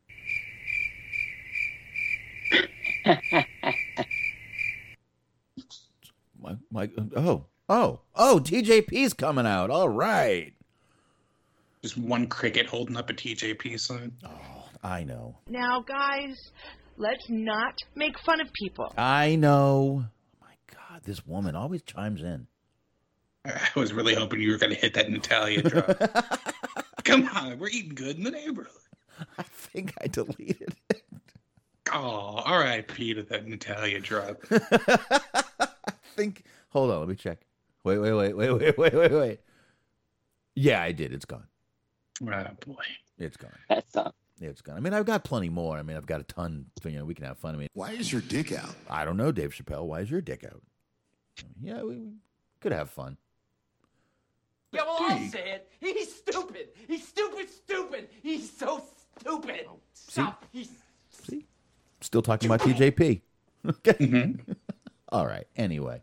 Speaker 7: my, my, oh, oh, oh, T J P's coming out. All right.
Speaker 8: Just one cricket holding up a T J P sign.
Speaker 7: Oh, I know.
Speaker 10: Now, guys, let's not make fun of people.
Speaker 7: I know. My God, this woman always chimes in.
Speaker 8: I was really hoping you were going to hit that Natalia drop. Come on, we're eating good in the neighborhood.
Speaker 7: I think I deleted it.
Speaker 8: Oh, R I P to that Natalia drop.
Speaker 7: I think. Hold on, let me check. Wait, wait, wait, wait, wait, wait, wait, wait. Yeah, I did. It's gone.
Speaker 8: Oh boy,
Speaker 7: it's gone.
Speaker 4: That's not.
Speaker 7: It's gone. I mean, I've got plenty more. I mean, I've got a ton. You know, we can have fun. I mean,
Speaker 2: why is your dick out?
Speaker 7: I don't know, Dave Chappelle. Why is your dick out? Yeah, we, we could have fun.
Speaker 11: Yeah, well, I'll say it. He's stupid. He's stupid, stupid. He's so stupid. Stop.
Speaker 7: See?
Speaker 11: He's.
Speaker 7: See? Still talking about T J P. Okay. Mm-hmm. All right. Anyway.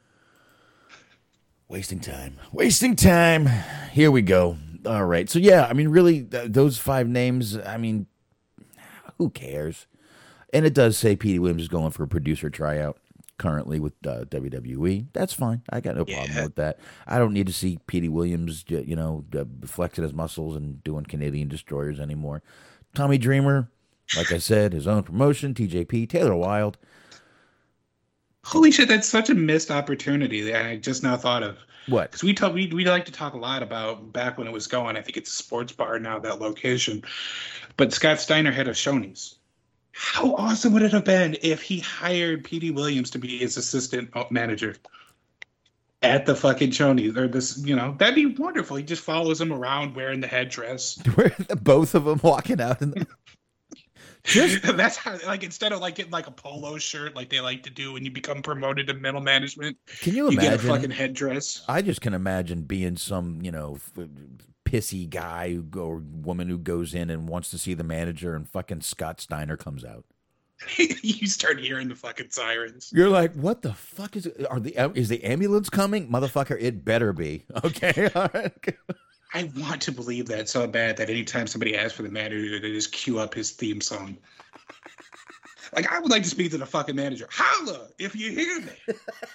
Speaker 7: Wasting time. Wasting time. Here we go. All right. So, yeah, I mean, really, th- those five names, I mean, who cares? And it does say Petey Williams is going for a producer tryout currently with uh, W W E. That's fine. I got no problem yeah. with that. I don't need to see Petey Williams, you know, uh, flexing his muscles and doing Canadian Destroyers anymore. Tommy Dreamer. Like I said, his own promotion, T J P, Taylor Wilde.
Speaker 8: Holy shit, that's such a missed opportunity that I just now thought of.
Speaker 7: What?
Speaker 8: Because we talk, we we like to talk a lot about back when it was going. I think it's a sports bar now, that location. But Scott Steiner had a Shoney's. How awesome would it have been if he hired Petey Williams to be his assistant manager at the fucking Shoney's? Or this, you know, that'd be wonderful. He just follows him around wearing the headdress.
Speaker 7: Both of them walking out in the...
Speaker 8: Just, that's how, like, instead of like getting like a polo shirt like they like to do when you become promoted to middle management,
Speaker 7: can you,
Speaker 8: you
Speaker 7: imagine
Speaker 8: get a fucking headdress?
Speaker 7: I just can imagine being some, you know, f- pissy guy who go, or woman who goes in and wants to see the manager, and fucking Scott Steiner comes out.
Speaker 8: You start hearing the fucking sirens.
Speaker 7: You're like, what the fuck is it? Are the is the ambulance coming, motherfucker? It better be. Okay, all right.
Speaker 8: I want to believe that so bad that anytime somebody asks for the manager, they just cue up his theme song. Like, I would like to speak to the fucking manager. Holla, if you hear me.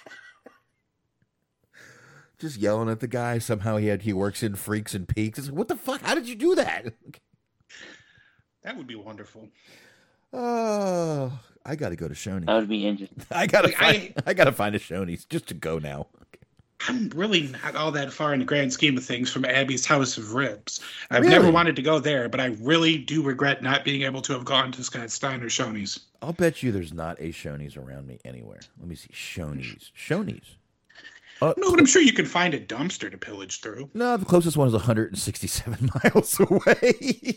Speaker 7: Just yelling at the guy. Somehow he had he works in Freaks and Peaks. It's like, what the fuck? How did you do that?
Speaker 8: That would be wonderful.
Speaker 7: Oh, I got to go to Shoney's.
Speaker 4: That would be interesting.
Speaker 7: I gotta
Speaker 8: like,
Speaker 7: find. I, I gotta find a Shoney's just to go now.
Speaker 8: I'm really not all that far in the grand scheme of things from Abby's House of Ribs. I've
Speaker 7: really?
Speaker 8: never wanted to go there, but I really do regret not being able to have gone to Scott Steiner Shoney's.
Speaker 7: I'll bet you there's not a Shoney's around me anywhere. Let me see. Shoney's. Shoney's. Uh,
Speaker 8: no, but I'm sure you can find a dumpster to pillage through.
Speaker 7: No, the closest one is one hundred sixty-seven miles away.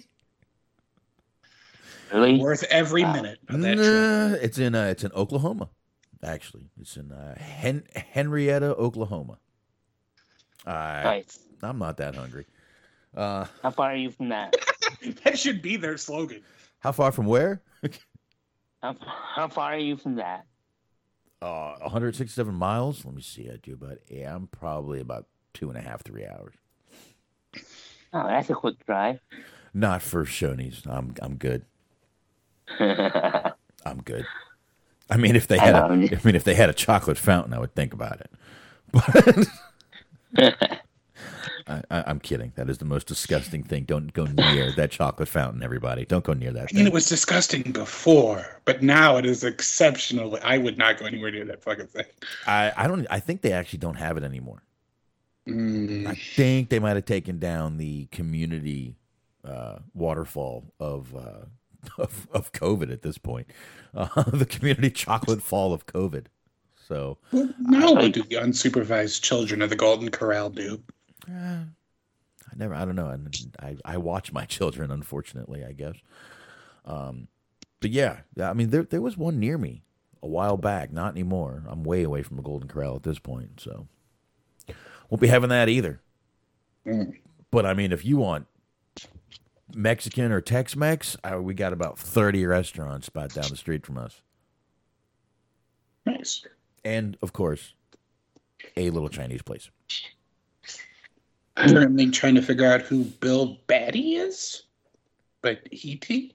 Speaker 4: Really?
Speaker 8: Worth every minute of that
Speaker 7: nah,
Speaker 8: trip.
Speaker 7: It's in uh, it's in Oklahoma. Actually, it's in uh, Hen- Henrietta, Oklahoma. Uh,
Speaker 4: Nice.
Speaker 7: I'm not that hungry. Uh,
Speaker 4: How far are you from that?
Speaker 8: That should be their slogan.
Speaker 7: How far from where?
Speaker 4: How, how far are you from that?
Speaker 7: Uh, one hundred sixty-seven miles. Let me see. I do about. Yeah, I'm probably about two and a half, three hours.
Speaker 4: Oh, that's a quick drive.
Speaker 7: Not for Shoney's. I'm I'm good. I'm good. I mean, if they had, a, I mean, if they had a chocolate fountain, I would think about it. But I, I, I'm kidding. That is the most disgusting thing. Don't go near that chocolate fountain, everybody. Don't go near that
Speaker 8: I
Speaker 7: thing.
Speaker 8: mean, it was disgusting before, but now it is exceptional. I would not go anywhere near that fucking thing.
Speaker 7: I, I don't. I think they actually don't have it anymore.
Speaker 8: Mm.
Speaker 7: I think they might have taken down the community uh, waterfall of, uh, of of COVID at this point. Uh, the community chocolate fall of COVID. So
Speaker 8: well, now what do the unsupervised children of the Golden Corral do?
Speaker 7: Uh, I never. I don't know. I, I I watch my children, unfortunately, I guess. Um, but yeah, I mean, there there was one near me a while back. Not anymore. I'm way away from the Golden Corral at this point, so won't be having that either.
Speaker 8: Mm.
Speaker 7: But I mean, if you want Mexican or Tex-Mex, I, we got about thirty restaurants about down the street from us.
Speaker 8: Nice.
Speaker 7: And of course, a little Chinese place.
Speaker 8: Currently trying to figure out who Bill Batty is, but E T.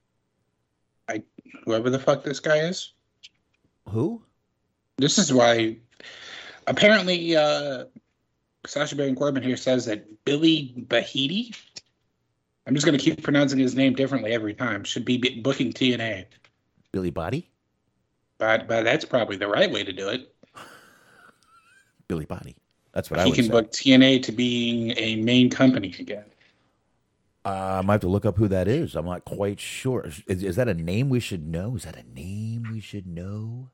Speaker 8: I whoever the fuck this guy is.
Speaker 7: Who?
Speaker 8: This is why. Apparently, uh, Sacha Baron Corbin here says that Billy Bahidi. I'm just going to keep pronouncing his name differently every time. Should be b- booking T N A.
Speaker 7: Billy Body?
Speaker 8: But but that's probably the right way to do it.
Speaker 7: Billy Body. That's what
Speaker 8: he
Speaker 7: I would
Speaker 8: can
Speaker 7: say.
Speaker 8: book T N A to being a main company again.
Speaker 7: Uh, I might have to look up who that is. I'm not quite sure. Is, is that a name we should know? Is that a name we should know?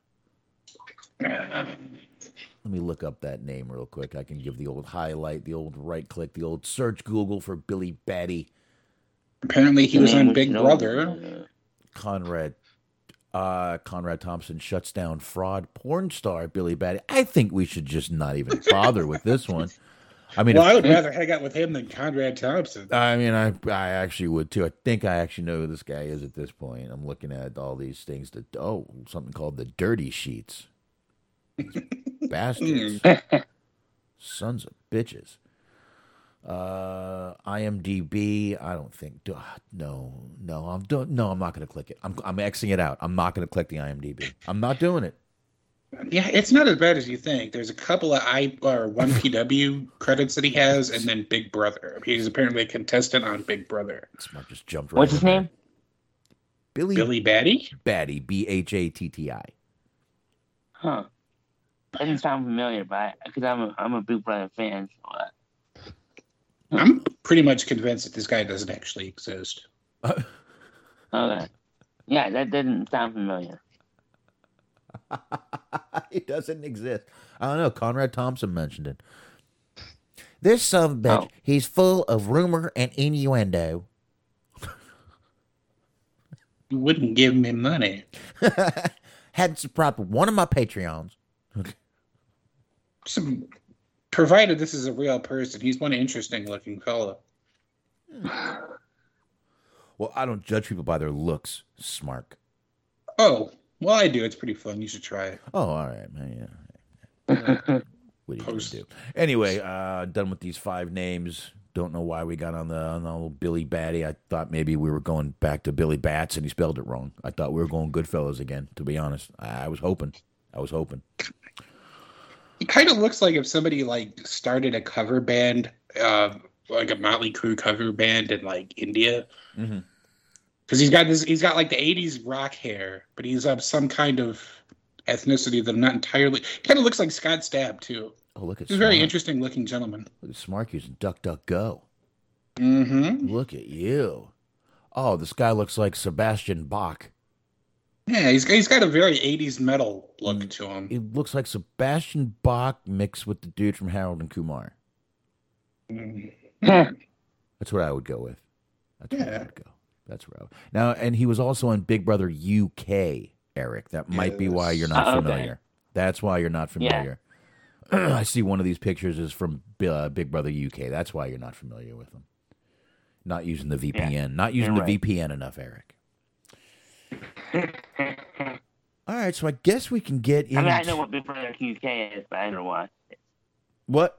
Speaker 7: Let me look up that name real quick. I can give the old highlight, the old right click, the old search Google for Billy Batty.
Speaker 8: Apparently he was on Big Brother.
Speaker 7: Conrad uh, Conrad Thompson shuts down fraud porn star Billy Batty. I think we should just not even bother with this one. I mean,
Speaker 8: well,
Speaker 7: if,
Speaker 8: I would rather hang out with him than Conrad Thompson.
Speaker 7: I mean, I I actually would too. I think I actually know who this guy is at this point. I'm looking at all these things that oh, something called the Dirty Sheets. Bastards, sons of bitches. Uh, IMDb. I don't think. Uh, no, no. I'm don't. No, I'm not going to click it. I'm I'm Xing it out. I'm not going to click the IMDb. I'm not doing it.
Speaker 8: Yeah, it's not as bad as you think. There's a couple of I or one P W credits that he has, and then Big Brother. He's apparently a contestant on Big Brother.
Speaker 7: Smart just jumped right.
Speaker 4: What's his name?
Speaker 7: Billy
Speaker 8: Billy Batty.
Speaker 7: Batty. B H A T T I.
Speaker 4: Huh. Doesn't sound familiar, but because I'm a I'm a Big Brother fan. So, uh,
Speaker 8: I'm pretty much convinced that this guy doesn't actually exist.
Speaker 4: okay. Yeah, that doesn't sound familiar.
Speaker 7: It doesn't exist. I don't know. Conrad Thompson mentioned it. This son of a bitch, oh. He's full of rumor and innuendo.
Speaker 8: You wouldn't give me money.
Speaker 7: Hadn't subscribed to one of my Patreons.
Speaker 8: Some, provided this is a real person, he's one interesting looking fellow.
Speaker 7: Well, I don't judge people by their looks, Smark.
Speaker 8: Oh, well, I do. It's pretty fun. You should try it.
Speaker 7: Oh, all right, man. Yeah. What are you going to do? Anyway, uh, done with these five names. Don't know why we got on the on the old Billy Batty. I thought maybe we were going back to Billy Bats, and he spelled it wrong. I thought we were going Goodfellas again, to be honest. I, I was hoping. I was hoping.
Speaker 8: He kind of looks like if somebody like started a cover band, uh, like a Motley Crue cover band in like India.
Speaker 7: Mm-hmm.
Speaker 8: Because he's got this, he's got like the eighties rock hair, but he's of some kind of ethnicity that I'm not entirely. Kind of looks like Scott Stapp too.
Speaker 7: Oh, look at
Speaker 8: he's a very interesting looking gentleman.
Speaker 7: Look at Smart using DuckDuckGo.
Speaker 8: Mm-hmm.
Speaker 7: Look at you. Oh, this guy looks like Sebastian Bach.
Speaker 8: Yeah, he's he's got a very eighties metal look he, to him.
Speaker 7: He looks like Sebastian Bach mixed with the dude from Harold and Kumar.
Speaker 8: Mm-hmm.
Speaker 7: That's what I would go with. That's
Speaker 8: yeah.
Speaker 7: where I would go. That's where I would. Now, and he was also on Big Brother U K, Eric. That might yes. be why you're not oh, familiar. Okay. That's why you're not familiar. Yeah. I see one of these pictures is from uh, Big Brother U K. That's why you're not familiar with them. Not using the V P N. Yeah. Not using you're the right. V P N enough, Eric. All right. right, so I guess we can get in.
Speaker 4: I mean, I know what Big Brother Q K is, but I never watched it.
Speaker 7: What?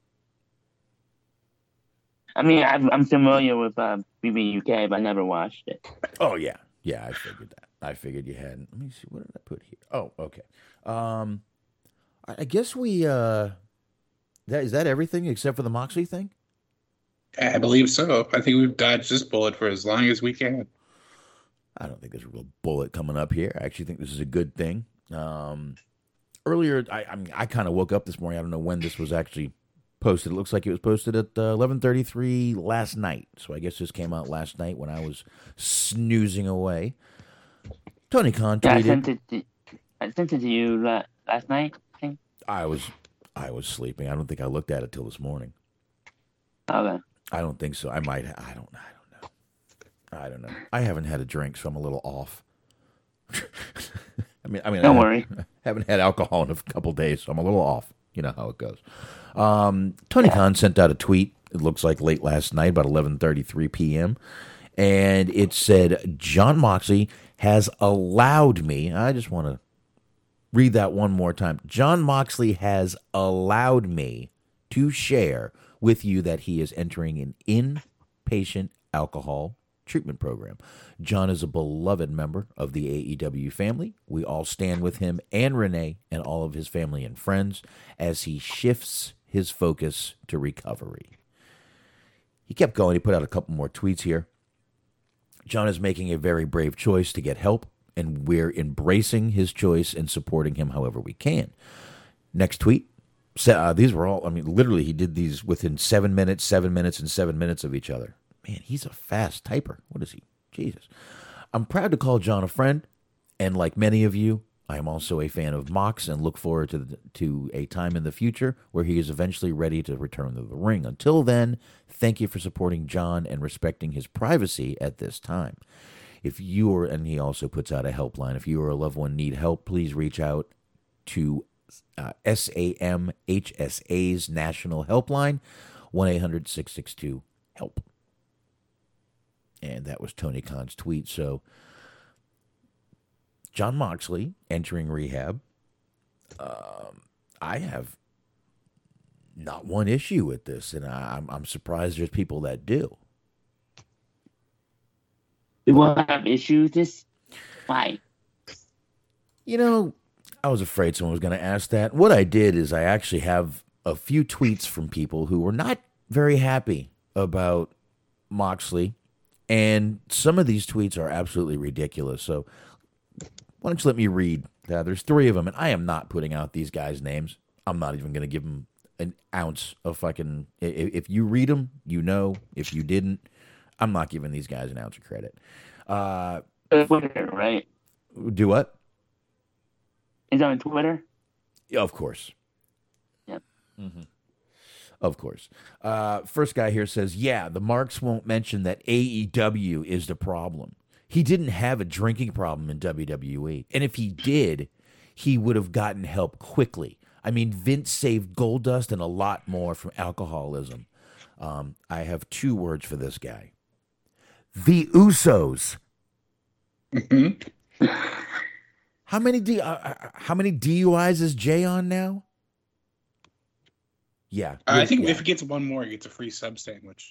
Speaker 4: I mean, I'm, I'm familiar with uh, B B U K, but I never watched it.
Speaker 7: Oh, yeah. Yeah, I figured that. I figured you hadn't. Let me see. What did I put here? Oh, okay. Um, I, I guess we, uh, that, is that everything except for the Moxley thing?
Speaker 8: I believe so. I think we've dodged this bullet for as long as we can.
Speaker 7: I don't think there's a real bullet coming up here. I actually think this is a good thing. Um, earlier, I, I mean, I kind of woke up this morning. I don't know when this was actually posted. It looks like it was posted at uh, eleven thirty-three last night. So I guess this came out last night when I was snoozing away. Tony Khan tweeted.
Speaker 4: Yeah, I sent it to, I sent it to you uh, last night, I think.
Speaker 7: I was, I was sleeping. I don't think I looked at it till this morning.
Speaker 4: Okay.
Speaker 7: I don't think so. I might. I don't. I don't know. I don't know. I haven't had a drink, so I'm a little off. I mean, I mean,
Speaker 4: don't
Speaker 7: I
Speaker 4: worry.
Speaker 7: Haven't had alcohol in a couple days, so I'm a little off. You know how it goes. Um, Tony Khan sent out a tweet. It looks like late last night, about eleven thirty-three p.m., and it said, "Jon Moxley has allowed me." I just want to read that one more time. Jon Moxley has allowed me to share with you that he is entering an inpatient alcohol treatment program. Jon is a beloved member of the A E W family. We all stand with him and Renee and all of his family and friends as he shifts his focus to recovery. He kept going. He put out a couple more tweets here. Jon is making a very brave choice to get help, and we're embracing his choice and supporting him however we can. Next tweet. So, uh, these were all, I mean, literally he did these within seven minutes, seven minutes, and seven minutes of each other. Man, he's a fast typer. What is he? Jesus. I'm proud to call Jon a friend, and like many of you, I am also a fan of Mox and look forward to the, to a time in the future where he is eventually ready to return to the ring. Until then, thank you for supporting Jon and respecting his privacy at this time. If you are, and he also puts out a helpline, if you or a loved one need help, please reach out to uh, S A M H S A's National Helpline, one eight hundred six six two HELP. And that was Tony Khan's tweet. So, Jon Moxley entering rehab. Um, I have not one issue with this, and I, I'm, I'm surprised there's people that do.
Speaker 4: People have issues. This why?
Speaker 7: You know, I was afraid someone was going to ask that. What I did is I actually have a few tweets from people who were not very happy about Moxley, and some of these tweets are absolutely ridiculous. So why don't you let me read? Uh, there's three of them, and I am not putting out these guys' names. I'm not even going to give them an ounce of fucking... If you read them, you know. If you didn't, I'm not giving these guys an ounce of credit. Uh,
Speaker 4: Twitter, right?
Speaker 7: Do what?
Speaker 4: Is that on Twitter?
Speaker 7: Yeah, of course.
Speaker 4: Yep.
Speaker 7: Mm-hmm. Of course. Uh, first guy here says, yeah, the marks won't mention that A E W is the problem. He didn't have a drinking problem in W W E. And if he did, he would have gotten help quickly. I mean, Vince saved Goldust and a lot more from alcoholism. Um, I have two words for this guy. The Usos. Mm-hmm. How many D, uh, how many D U Is is Jay on now? Yeah.
Speaker 8: Uh, I think
Speaker 7: yeah.
Speaker 8: if he gets one more, he gets a free sub sandwich.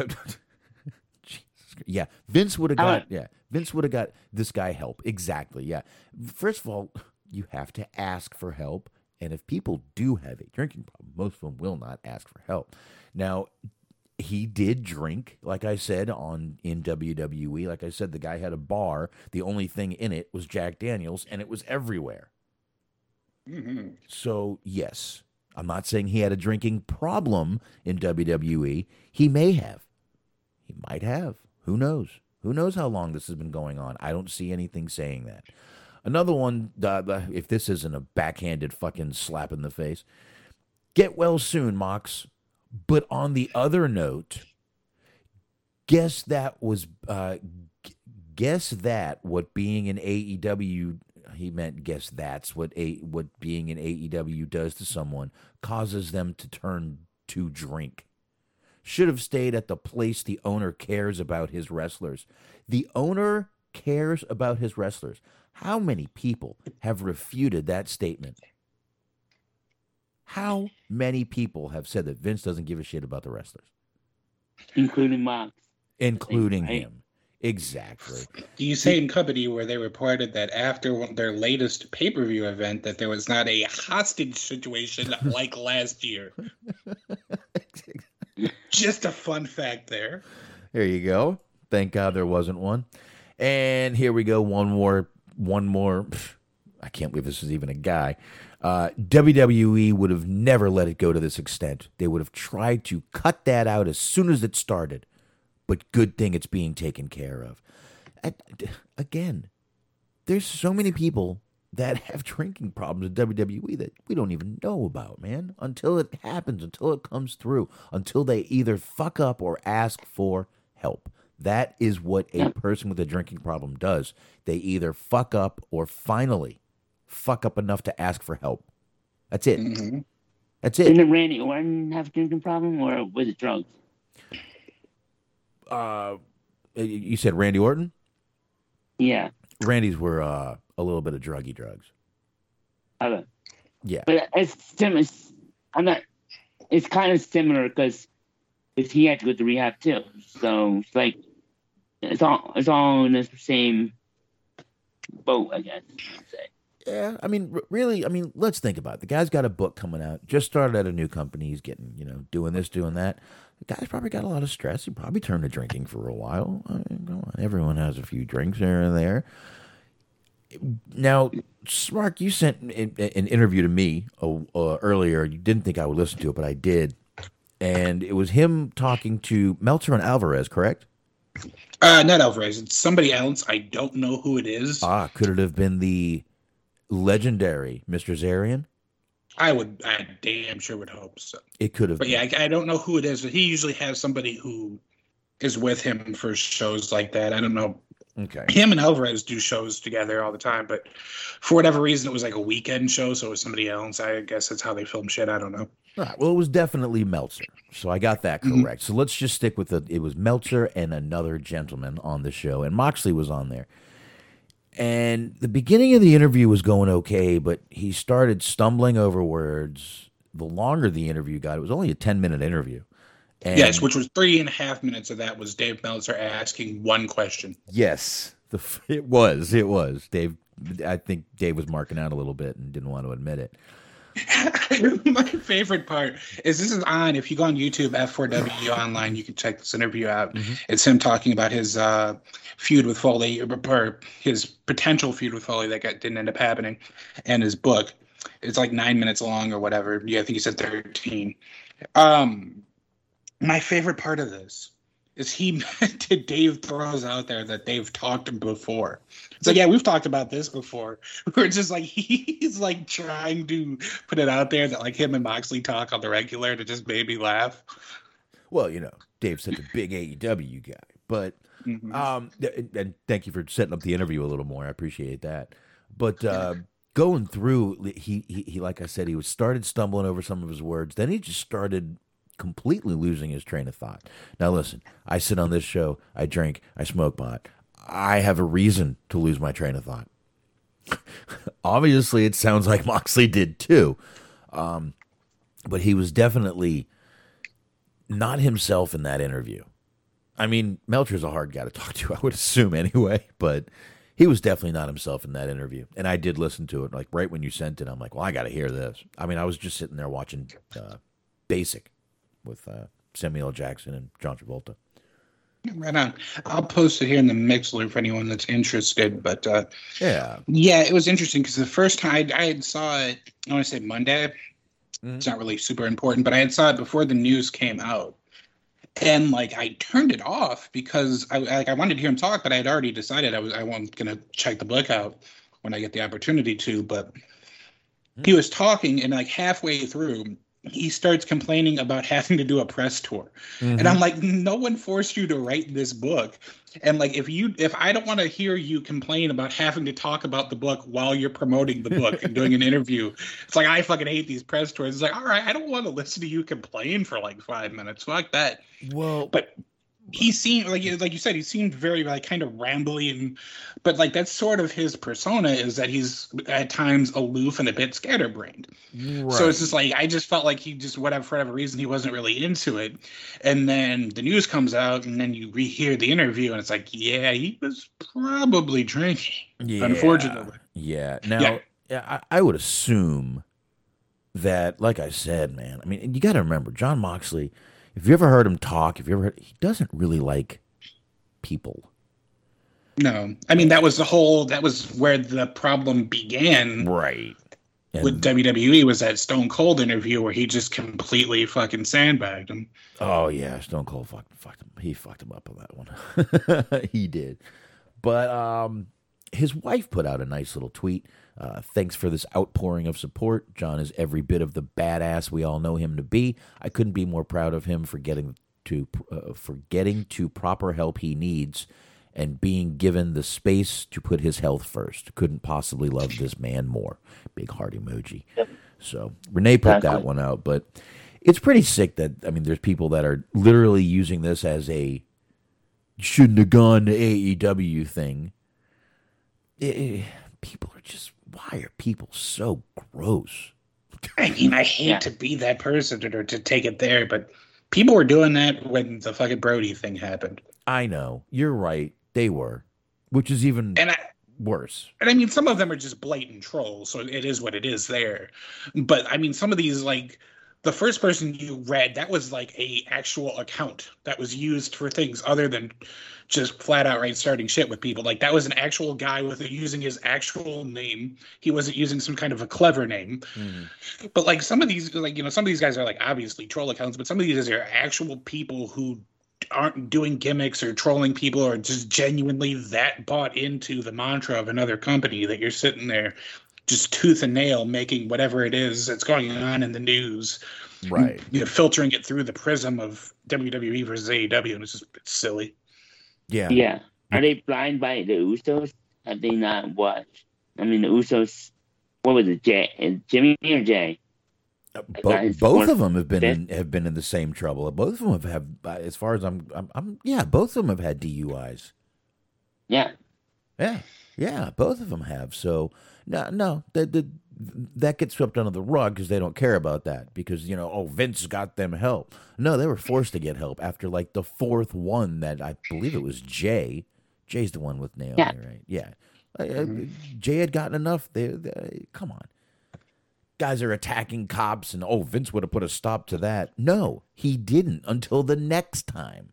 Speaker 7: Yeah, Vince would have got. Uh, yeah, Vince would have got this guy help. Exactly. Yeah. First of all, you have to ask for help, and if people do have a drinking problem, most of them will not ask for help. Now, he did drink, like I said, on in W W E. Like I said, the guy had a bar. The only thing in it was Jack Daniels, and it was everywhere. Mm-hmm. So yes. I'm not saying he had a drinking problem in W W E. He may have. He might have. Who knows? Who knows how long this has been going on? I don't see anything saying that. Another one, uh, if this isn't a backhanded fucking slap in the face, get well soon, Mox. But on the other note, guess that was, uh, guess that what being in A E W... He meant, guess that's what a what being in A E W does to someone, causes them to turn to drink. Should have stayed at the place the owner cares about his wrestlers. The owner cares about his wrestlers. How many people have refuted that statement? How many people have said that Vince doesn't give a shit about the wrestlers?
Speaker 4: Including Mox.
Speaker 7: Including
Speaker 4: Right.
Speaker 7: him. Exactly.
Speaker 8: Do you say in Company where they reported that after one- their latest pay-per-view event that there was not a hostage situation like last year? Just a fun fact there.
Speaker 7: There you go. Thank God there wasn't one. And here we go. One more. One more. I can't believe this is even a guy. Uh, W W E would have never let it go to this extent. They would have tried to cut that out as soon as it started. But good thing it's being taken care of. And, again, there's so many people that have drinking problems in W W E that we don't even know about, man. Until it happens, until it comes through, until they either fuck up or ask for help. That is what a person with a drinking problem does. They either fuck up or finally fuck up enough to ask for help. That's it.
Speaker 8: Mm-hmm.
Speaker 7: That's it.
Speaker 4: Didn't Randy Orton have a drinking problem, or was it drugs?
Speaker 7: Uh, you said Randy Orton?
Speaker 4: Yeah.
Speaker 7: Randy's were uh, a little bit of druggy drugs.
Speaker 4: Okay.
Speaker 7: Yeah.
Speaker 4: But it's similar. I'm not. It's kind of similar because he had to go to rehab too. So it's like it's all it's all in the same boat, I guess. I'd say.
Speaker 7: Yeah, I mean, r- really, I mean, let's think about it. The guy's got a book coming out. Just started at a new company. He's getting, you know, doing this, doing that. The guy's probably got a lot of stress. He probably turned to drinking for a while. I mean, come on, everyone has a few drinks here and there. Now, Smark, you sent an, an interview to me uh, uh, earlier. You didn't think I would listen to it, but I did. And it was him talking to Meltzer and Alvarez, correct?
Speaker 8: Uh, not Alvarez. It's somebody else. I don't know who it is.
Speaker 7: Ah, could it have been the legendary Mister Zarian?
Speaker 8: I would, I damn sure would hope so.
Speaker 7: It could have
Speaker 8: But
Speaker 7: been.
Speaker 8: yeah, I, I don't know who it is. But he usually has somebody who is with him for shows like that. I don't know.
Speaker 7: Okay.
Speaker 8: Him and Alvarez do shows together all the time, but for whatever reason, it was like a weekend show, so it was somebody else. I guess that's how they film shit. I don't know.
Speaker 7: All right, well, it was definitely Meltzer, so I got that correct.
Speaker 8: Mm-hmm.
Speaker 7: So let's just stick with it. It was Meltzer and another gentleman on the show, and Moxley was on there. And the beginning of the interview was going okay, but he started stumbling over words. The longer the interview got, it was only a ten-minute interview. And
Speaker 8: Yes, which was three and a half minutes of that was Dave Meltzer asking one question.
Speaker 7: Yes, the, it was. It was. Dave, I think Dave was marking out a little bit and didn't want to admit it.
Speaker 8: My favorite part is this is on, if you go on YouTube, F four W online, you can check this interview out.
Speaker 7: Mm-hmm.
Speaker 8: It's him talking about his uh, feud with Foley, or his potential feud with Foley that got, didn't end up happening, and his book. It's like nine minutes long or whatever. Yeah, I think he said thirteen. Um, my favorite part of this is he Dave throws out there that they've talked before. It's like, yeah, we've talked about this before. We're just like, he's like trying to put it out there that like him and Moxley talk on the regular to just make me laugh.
Speaker 7: Well, you know, Dave's such a big A E W guy, but
Speaker 8: Mhm.
Speaker 7: um, th- and thank you for setting up the interview a little more. I appreciate that. But uh, going through, he, he he like I said, he was started stumbling over some of his words. Then he just started completely losing his train of thought. Now, listen, I sit on this show, I drink, I smoke pot. I have a reason to lose my train of thought. Obviously, it sounds like Moxley did too. Um, but he was definitely not himself in that interview. I mean, Meltzer's a hard guy to talk to, I would assume anyway, but he was definitely not himself in that interview. And I did listen to it. Like right when you sent it, I'm like, well, I got to hear this. I mean, I was just sitting there watching uh, Basic with uh, Samuel L. Jackson and John Travolta.
Speaker 8: Right on. I'll post it here in the Mixler for anyone that's interested. But uh,
Speaker 7: yeah,
Speaker 8: yeah, it was interesting because the first time I, I had saw it, I want to say Monday. Mm-hmm. It's not really super important, but I had saw it before the news came out, and like I turned it off because I like I wanted to hear him talk, but I had already decided I was I wasn't gonna check the book out when I get the opportunity to. But mm-hmm. he was talking, and like halfway through, he starts complaining about having to do a press tour. Mm-hmm. And I'm like, no one forced you to write this book. And like, if you, if I don't want to hear you complain about having to talk about the book while you're promoting the book and doing an interview, it's like, I fucking hate these press tours. It's like, all right, I don't want to listen to you complain for like five minutes. Fuck that.
Speaker 7: Well,
Speaker 8: but he seemed like like you said, he seemed very like kind of rambly, and but like that's sort of his persona, is that he's at times aloof and a bit scatterbrained. Right. So it's just like I just felt like he just whatever for whatever reason he wasn't really into it, and then the news comes out, and then you rehear the interview, and it's like, yeah, he was probably drinking.
Speaker 7: Yeah,
Speaker 8: unfortunately.
Speaker 7: Yeah. Now, yeah. I, I would assume that, like I said, man. I mean, you got to remember, Jon Moxley. If you ever heard him talk, if you ever heard, he doesn't really like people.
Speaker 8: No, I mean that was the whole. That was where the problem began.
Speaker 7: Right. And
Speaker 8: with W W E was that Stone Cold interview where he just completely fucking sandbagged him.
Speaker 7: Oh yeah, Stone Cold fucked, fucked him. He fucked him up on that one. He did. But um, his wife put out a nice little tweet. Uh, thanks for this outpouring of support. John is every bit of the badass we all know him to be. I couldn't be more proud of him for getting to uh, for getting to proper help he needs and being given the space to put his health first. Couldn't possibly love this man more. Big heart emoji. Yep. So Renee put exactly. that one out, but it's pretty sick that, I mean, there's people that are literally using this as a shouldn't have gone to A E W thing. It, it, people are just, why are people so gross?
Speaker 8: I mean, I hate yeah. to be that person or to take it there, but people were doing that when the fucking Brody thing happened.
Speaker 7: I know. You're right. They were, which is even
Speaker 8: and I,
Speaker 7: worse.
Speaker 8: And I mean, some of them are just blatant trolls, so it is what it is there. But I mean, some of these, like the first person you read, that was like a actual account that was used for things other than just flat out right starting shit with people. Like that was an actual guy with using his actual name. He wasn't using some kind of a clever name. Mm. But like some of these, like, you know, some of these guys are like obviously troll accounts, but some of these are actual people who aren't doing gimmicks or trolling people or just genuinely that bought into the mantra of another company that you're sitting there just tooth and nail making whatever it is that's going on in the news,
Speaker 7: right?
Speaker 8: You know, filtering it through the prism of W W E versus A E W, and it's just it's silly.
Speaker 7: Yeah,
Speaker 4: yeah. Are they blind by the Usos? Have they not watched? I mean, the Usos. What was it, Jay, Jimmy or Jay?
Speaker 7: Uh, bo- both of them have been in, have been in the same trouble. Both of them have, have uh, as far as I'm, I'm, I'm, yeah, both of them have had D U Is.
Speaker 4: Yeah,
Speaker 7: yeah, yeah, both of them have. So no, no, that that, that gets swept under the rug because they don't care about that because you know, oh, Vince got them help. No, they were forced to get help after like the fourth one that I believe it was Jay. Jay's the one with Naomi,
Speaker 4: yeah.
Speaker 7: right? Yeah, mm-hmm. uh, Jay had gotten enough. They, they come on. Guys are attacking cops, and oh, Vince would have put a stop to that. No, he didn't until the next time.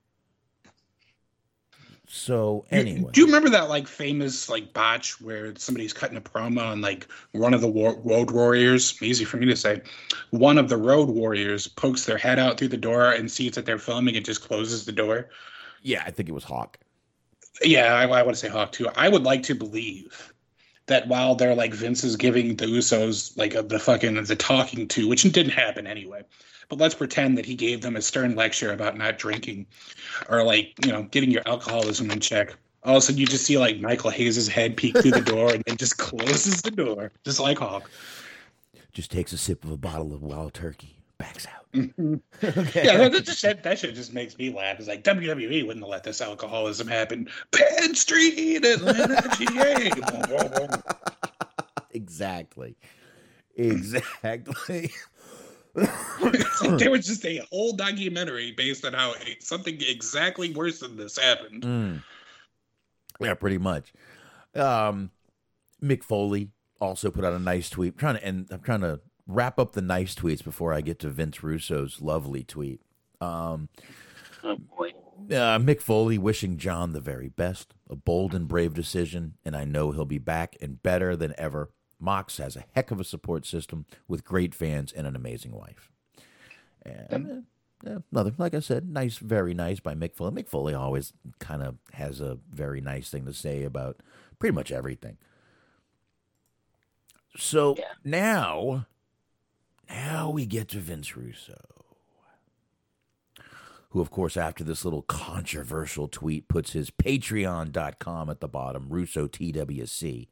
Speaker 7: So anyway,
Speaker 8: do you remember that like famous like botch where somebody's cutting a promo on like one of the war- Road Warriors? Easy for me to say. One of the Road Warriors pokes their head out through the door and sees that they're filming and just closes the door.
Speaker 7: Yeah, I think it was Hawk.
Speaker 8: Yeah, I, I want to say Hawk too. I would like to believe that while they're like Vince is giving the Usos like a, the fucking the talking to, which didn't happen anyway, but let's pretend that he gave them a stern lecture about not drinking or like, you know, getting your alcoholism in check. All of a sudden you just see like Michael Hayes' head peek through the door and then just closes the door, just like Hawk.
Speaker 7: Just takes a sip of a bottle of Wild Turkey, backs out.
Speaker 8: Mm-hmm. Okay. Yeah, that, just, that, that shit just makes me laugh. It's like W W E wouldn't have let this alcoholism happen. Penn Street, Atlanta, G A.
Speaker 7: Exactly. Exactly.
Speaker 8: Like there was just a whole documentary based on how something exactly worse than this happened.
Speaker 7: Mm. Yeah, pretty much. Um, Mick Foley also put out a nice tweet. I'm trying to end. I'm trying to wrap up the nice tweets before I get to Vince Russo's lovely tweet. Um,
Speaker 4: oh boy.
Speaker 7: Uh, Mick Foley wishing John the very best, a bold and brave decision, and I know he'll be back and better than ever. Mox has a heck of a support system with great fans and an amazing wife. And uh, yeah, another, like I said, nice, very nice by Mick Foley. Mick Foley always kind of has a very nice thing to say about pretty much everything. So
Speaker 4: yeah.
Speaker 7: now, now we get to Vince Russo, who, of course, after this little controversial tweet, puts his patreon dot com at the bottom, Russo T W C.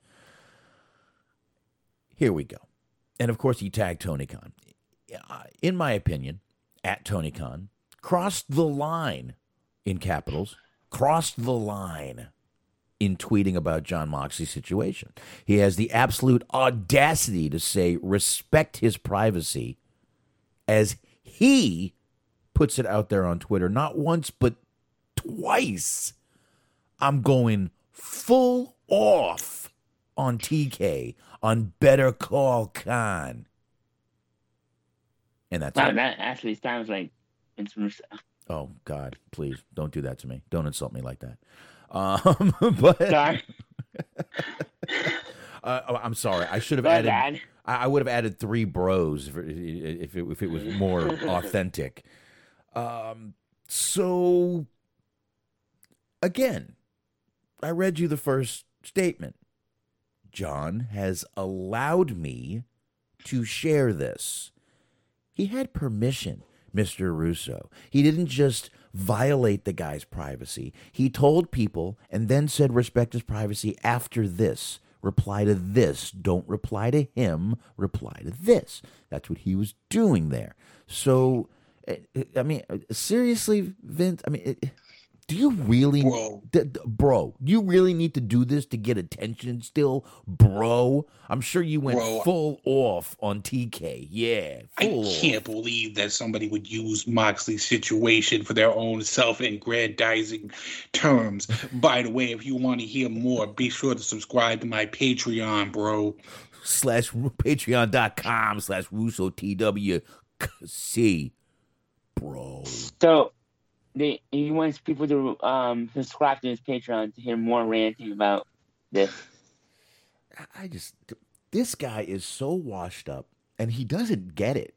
Speaker 7: Here we go. And, of course, he tagged Tony Khan. In my opinion, at Tony Khan, crossed the line in capitals, crossed the line in tweeting about Jon Moxley's situation. He has the absolute audacity to say, respect his privacy, as he puts it out there on Twitter, not once, but twice. I'm going full off on T K, on Better Call Khan. And that's
Speaker 4: wow, that actually sounds like Vince Russo.
Speaker 7: Oh, God, please don't do that to me. Don't insult me like that. Um, but
Speaker 4: Sorry.
Speaker 7: uh, I'm sorry. I should have
Speaker 4: My
Speaker 7: added.
Speaker 4: bad.
Speaker 7: I, I would have added three bros if, if it if it was more authentic. Um. So again, I read you the first statement. John has allowed me to share this. He had permission, Mister Russo. He didn't just violate the guy's privacy. He told people and then said respect his privacy after this. Reply to this. Don't reply to him. Reply to this. That's what he was doing there. So, I mean, seriously, Vince, I mean, it, do you really,
Speaker 8: bro.
Speaker 7: D- d- bro, you really need to do this to get attention still, bro? I'm sure you went
Speaker 8: Bro.
Speaker 7: full off on T K. Yeah, full
Speaker 8: I can't
Speaker 7: off.
Speaker 8: believe that somebody would use Moxley's situation for their own self-aggrandizing terms. By the way, if you want to hear more, be sure to subscribe to my Patreon, bro.
Speaker 7: Slash patreon.com slash Russo T W C, bro.
Speaker 4: So, they, he wants people to um, subscribe to his Patreon to hear more ranting about this.
Speaker 7: I just, this guy is so washed up, and he doesn't get it.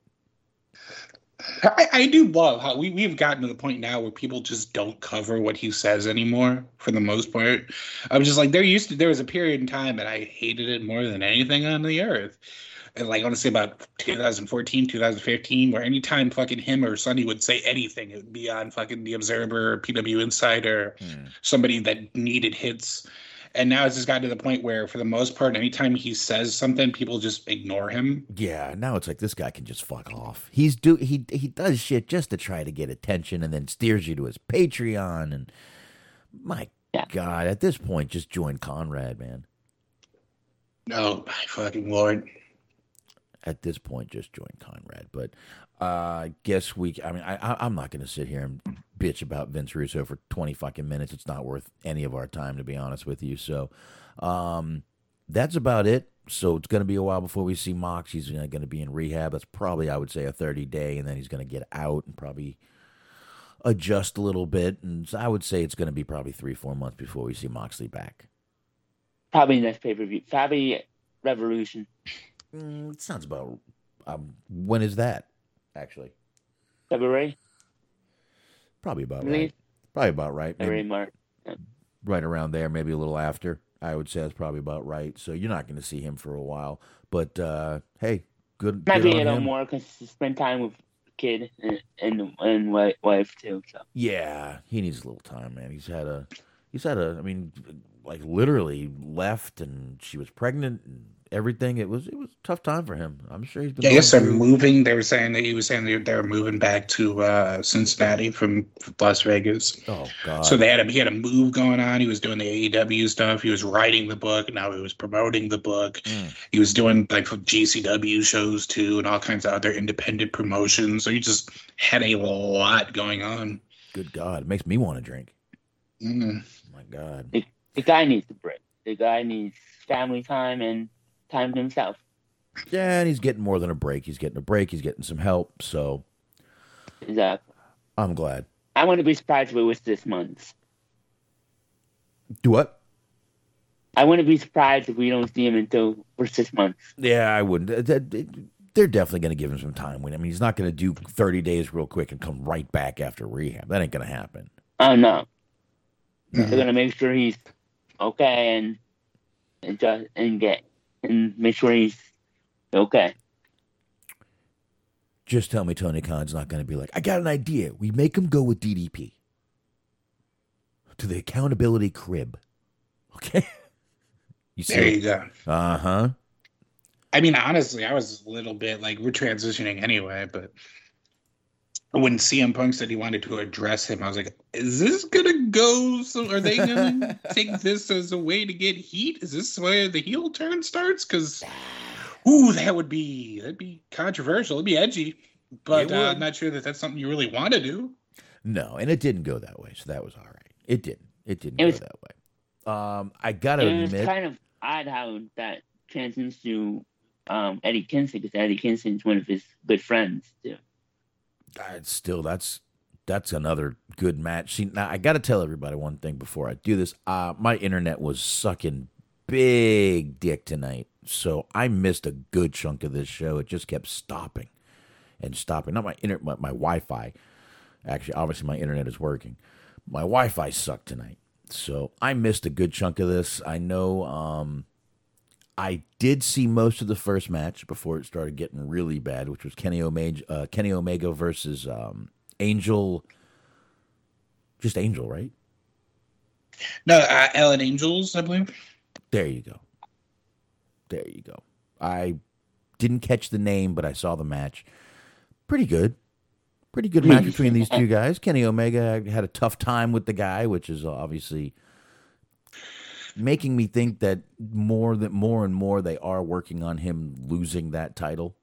Speaker 8: I, I do love how we, we've gotten to the point now where people just don't cover what he says anymore, for the most part. I'm just like, there used to, there was a period in time that I hated it more than anything on the earth. And like, I want to say about twenty fourteen, twenty fifteen, where anytime fucking him or Sonny would say anything, it would be on fucking The Observer, P W Insider,
Speaker 7: Hmm.
Speaker 8: somebody that needed hits. And now it's just gotten to the point where, for the most part, anytime he says something, people just ignore him.
Speaker 7: Yeah, now it's like this guy can just fuck off. He's do he he does shit just to try to get attention, and then steers you to his Patreon. And my
Speaker 4: Yeah.
Speaker 7: God, at this point, just join Conrad, man.
Speaker 8: Oh, my fucking Lord.
Speaker 7: At this point, just join Conrad. But uh, I guess we. I mean, I, I I'm not going to sit here and bitch about Vince Russo for twenty fucking minutes. It's not worth any of our time, to be honest with you. So, um, that's about it. So it's going to be a while before we see Mox. He's going to be in rehab. That's probably, I would say, a thirty day, and then he's going to get out and probably adjust a little bit. And so I would say it's going to be probably three, four months before we see Moxley back.
Speaker 4: Probably next pay-per-view. Probably Revolution.
Speaker 7: Mm, it sounds about. Um, when is that? Actually,
Speaker 4: February?
Speaker 7: probably about
Speaker 4: Really?
Speaker 7: right. Probably about right. Maybe
Speaker 4: February, March. Yeah.
Speaker 7: right around there, maybe a little after. I would say that's probably about right. So you're not going to see him for a while. But uh, hey, good.
Speaker 4: Might
Speaker 7: good
Speaker 4: be
Speaker 7: on
Speaker 4: a little
Speaker 7: him.
Speaker 4: more because he spend time with kid and and, and wi- wife too. So
Speaker 7: Yeah, he needs a little time, man. He's had a, he's had a. I mean, like literally left, and she was pregnant and everything. It was it was a tough time for him. I'm sure he's been.
Speaker 8: Yeah, I
Speaker 7: going
Speaker 8: guess they're
Speaker 7: through-
Speaker 8: moving. They were saying that he was saying that they're moving back to uh, Cincinnati from Las Vegas.
Speaker 7: Oh God!
Speaker 8: So they had a he had a move going on. He was doing the A E W stuff. He was writing the book. Now he was promoting the book.
Speaker 7: Mm.
Speaker 8: He was doing like G C W shows too, and all kinds of other independent promotions. So he just had a lot going on.
Speaker 7: Good God! It makes me want to drink.
Speaker 8: Mm.
Speaker 7: Oh my God!
Speaker 4: the, the guy needs a break. The guy needs family time and time to himself.
Speaker 7: Yeah, and he's getting more than a break. He's getting a break. He's getting some help. So
Speaker 4: Exactly.
Speaker 7: I'm glad.
Speaker 4: I wouldn't be surprised if it was this month.
Speaker 7: Do what?
Speaker 4: I wouldn't be surprised if we don't see him until for six months.
Speaker 7: Yeah, I wouldn't. Uh, th- th- They're definitely going to give him some time. I mean, he's not going to do thirty days real quick and come right back after rehab. That ain't going to happen.
Speaker 4: Oh no. They're gonna make sure he's okay and and just and get and make sure he's okay.
Speaker 7: Just tell me Tony Khan's not going to be like, I got an idea. We make him go with D D P to the accountability crib. Okay? You see?
Speaker 8: There you go.
Speaker 7: Uh-huh.
Speaker 8: I mean, honestly, I was a little bit like we're transitioning anyway, but when C M Punk said he wanted to address him, I was like, is this gonna go? So are they gonna take this as a way to get heat? Is this where the heel turn starts? Because, ooh, that would be that'd be controversial. It'd be edgy, but uh, I'm not sure that that's something you really want to do.
Speaker 7: No, and it didn't go that way, so that was all right. It didn't. It didn't
Speaker 4: It
Speaker 7: go
Speaker 4: was-
Speaker 7: that way. Um, I gotta
Speaker 4: It was
Speaker 7: admit,
Speaker 4: kind of odd how that transitions to um, Eddie Kingston, because Eddie Kingston's one of his good friends too.
Speaker 7: uh, still that's that's another good match. See, now I got to tell everybody one thing before I do this. Uh, my internet was sucking big dick tonight, so I missed a good chunk of this show. It just kept stopping and stopping. Not my internet, my, my Wi-Fi. Actually, obviously, my internet is working. My Wi-Fi sucked tonight, so I missed a good chunk of this. I know. Um, I did see most of the first match before it started getting really bad, which was Kenny Omega, uh, Kenny Omega versus um, Angel. Just Angel, right?
Speaker 8: No, uh, Ellen Angels, I believe.
Speaker 7: There you go. There you go. I didn't catch the name, but I saw the match. Pretty good. Pretty good match between these two guys. Kenny Omega had a tough time with the guy, which is obviously making me think that more that more and more they are working on him losing that title.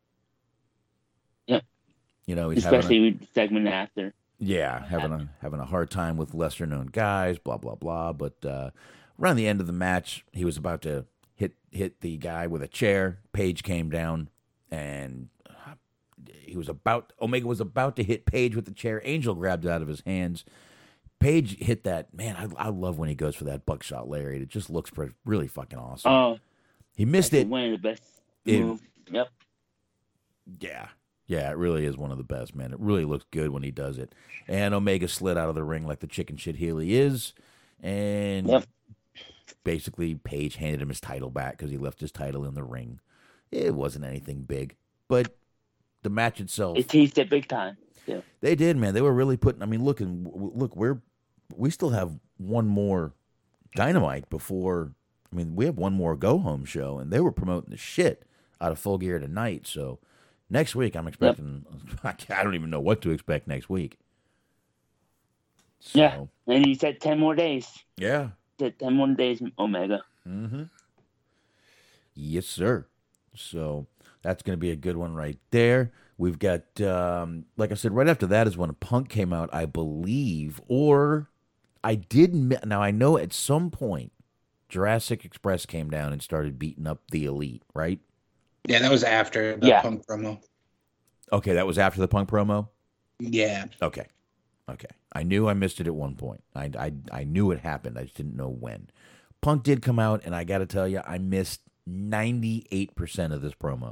Speaker 4: Yep.
Speaker 7: You know, he's
Speaker 4: Especially
Speaker 7: having a,
Speaker 4: with the segment after.
Speaker 7: yeah, having a having a hard time with lesser known guys, blah blah blah. But uh, around the end of the match, he was about to hit hit the guy with a chair. Page came down, and he was about Omega was about to hit Page with the chair. Angel grabbed it out of his hands. Page hit that, man, I, I love when he goes for that buckshot lariat. It just looks pretty, really fucking awesome.
Speaker 4: Oh,
Speaker 7: he missed it.
Speaker 4: One of the best
Speaker 7: It-
Speaker 4: moves. Yep.
Speaker 7: Yeah. Yeah, it really is one of the best, man. It really looks good when he does it. And Omega slid out of the ring like the chicken shit heel he is. And
Speaker 4: Yep.
Speaker 7: basically, Page handed him his title back because he left his title in the ring. It wasn't anything big. But the match itself,
Speaker 4: It teased it big time. Yeah.
Speaker 7: they did, man. They were really putting, I mean, look, and w- look, we're, we still have one more Dynamite before, I mean, we have one more go-home show, and they were promoting the shit out of Full Gear tonight. So next week, I'm expecting, I don't even know what to expect next week. So,
Speaker 4: Yeah. And he said ten more days.
Speaker 7: Yeah.
Speaker 4: He said ten more days, Omega.
Speaker 7: Mm-hmm. Yes, sir. So that's going to be a good one right there. We've got, um, like I said, right after that is when Punk came out, I believe, or I did. mi- Now, I know at some point Jurassic Express came down and started beating up the Elite, right?
Speaker 8: Yeah, that was after the
Speaker 4: Yeah.
Speaker 8: Punk promo.
Speaker 7: Okay, that was after the Punk promo?
Speaker 8: Yeah.
Speaker 7: Okay. Okay. I knew I missed it at one point. I, I, I knew it happened. I just didn't know when. Punk did come out, and I got to tell you, I missed ninety-eight percent of this promo.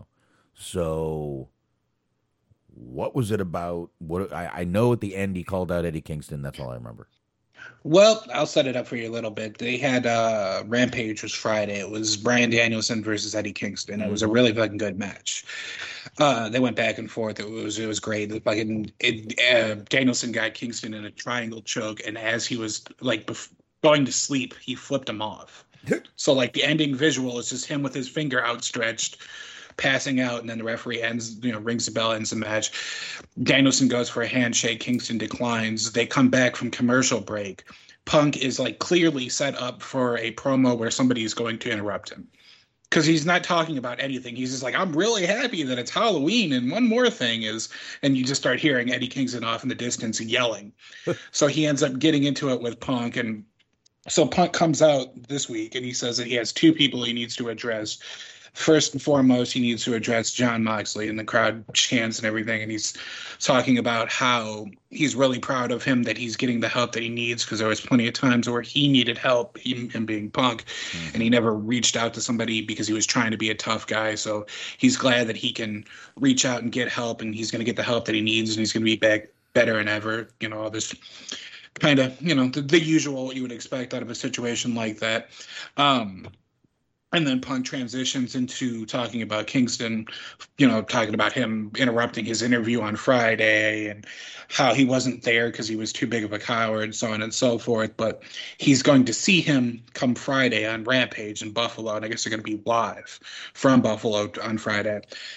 Speaker 7: So what was it about? What I, I know at the end he called out Eddie Kingston. That's all I remember.
Speaker 8: Well, I'll set it up for you a little bit. They had uh, Rampage was Friday. It was Bryan Danielson versus Eddie Kingston. It was a really fucking good match. Uh, they went back and forth. It was it was great. The fucking it, uh, Danielson got Kingston in a triangle choke, and as he was like bef- going to sleep, he flipped him off. So like the ending visual is just him with his finger outstretched, passing out, and then the referee ends, you know, rings the bell, ends the match. Danielson goes for a handshake. Kingston declines. They come back from commercial break. Punk is like clearly set up for a promo where somebody is going to interrupt him. Because he's not talking about anything. He's just like, I'm really happy that it's Halloween. And one more thing is, and you just start hearing Eddie Kingston off in the distance yelling. So he ends up getting into it with Punk. And so Punk comes out this week and he says that he has two people he needs to address. First and foremost, he needs to address Jon Moxley, and the crowd chants and everything. And he's talking about how he's really proud of him, that he's getting the help that he needs, because there was plenty of times where he needed help, him, him being Punk, mm-hmm. and he never reached out to somebody because he was trying to be a tough guy. So he's glad that he can reach out and get help, and he's going to get the help that he needs, and he's going to be back better than ever. You know, all this kind of, you know, the, the usual you would expect out of a situation like that. Um, And then Punk transitions into talking about Kingston, you know, talking about him interrupting his interview on Friday and how he wasn't there because he was too big of a coward, so on and so forth. But he's going to see him come Friday on Rampage in Buffalo, and I guess they're going to be live from Buffalo on Friday.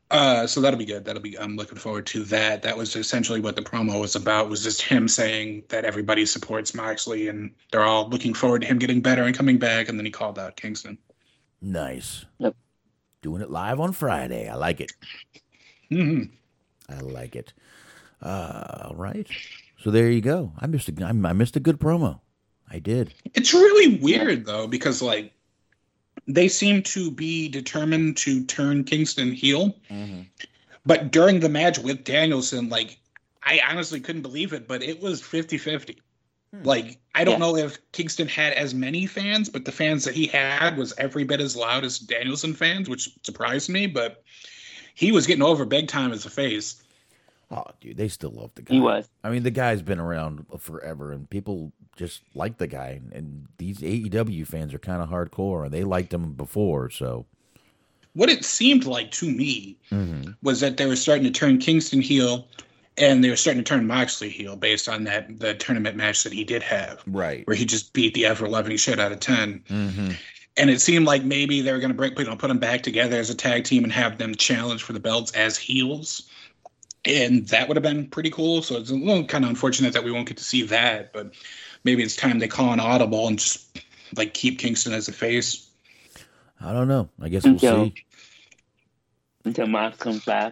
Speaker 8: Uh, so that'll be good. That'll be. I'm looking forward to that. That was essentially what the promo was about. Was just him saying that everybody supports Moxley and they're all looking forward to him getting better and coming back. And then he called out Kingston.
Speaker 7: Nice.
Speaker 4: Yep.
Speaker 7: Doing it live on Friday. I like it.
Speaker 8: Mm-hmm.
Speaker 7: I like it. Uh, all right. So there you go. I missed a. I missed a good promo. I did.
Speaker 8: It's really weird though because like. They seem to be determined to turn Kingston heel.
Speaker 7: Mm-hmm.
Speaker 8: But during the match with Danielson, like, I honestly couldn't believe it, but it was fifty-fifty. Hmm. Like, I don't yeah. know if Kingston had as many fans, but the fans that he had was every bit as loud as Danielson fans, which surprised me, but he was getting over big time as a face.
Speaker 7: Oh, dude, they still love the guy.
Speaker 4: He was.
Speaker 7: I mean, the guy's been around forever, and people just like the guy. And these A E W fans are kind of hardcore, and they liked him before, so.
Speaker 8: What it seemed like to me
Speaker 7: mm-hmm.
Speaker 8: was that they were starting to turn Kingston heel, and they were starting to turn Moxley heel based on that the tournament match that he did have.
Speaker 7: Right.
Speaker 8: Where he just beat the ever-loving shit out of ten.
Speaker 7: Mm-hmm.
Speaker 8: And it seemed like maybe they were going to bring, you know, put them back together as a tag team and have them challenge for the belts as heels. And that would have been pretty cool. So it's a little kind of unfortunate that we won't get to see that. But maybe it's time they call an audible and just like keep Kingston as a face.
Speaker 7: I don't know. I guess we'll
Speaker 4: until,
Speaker 7: see.
Speaker 4: Until Mox comes back.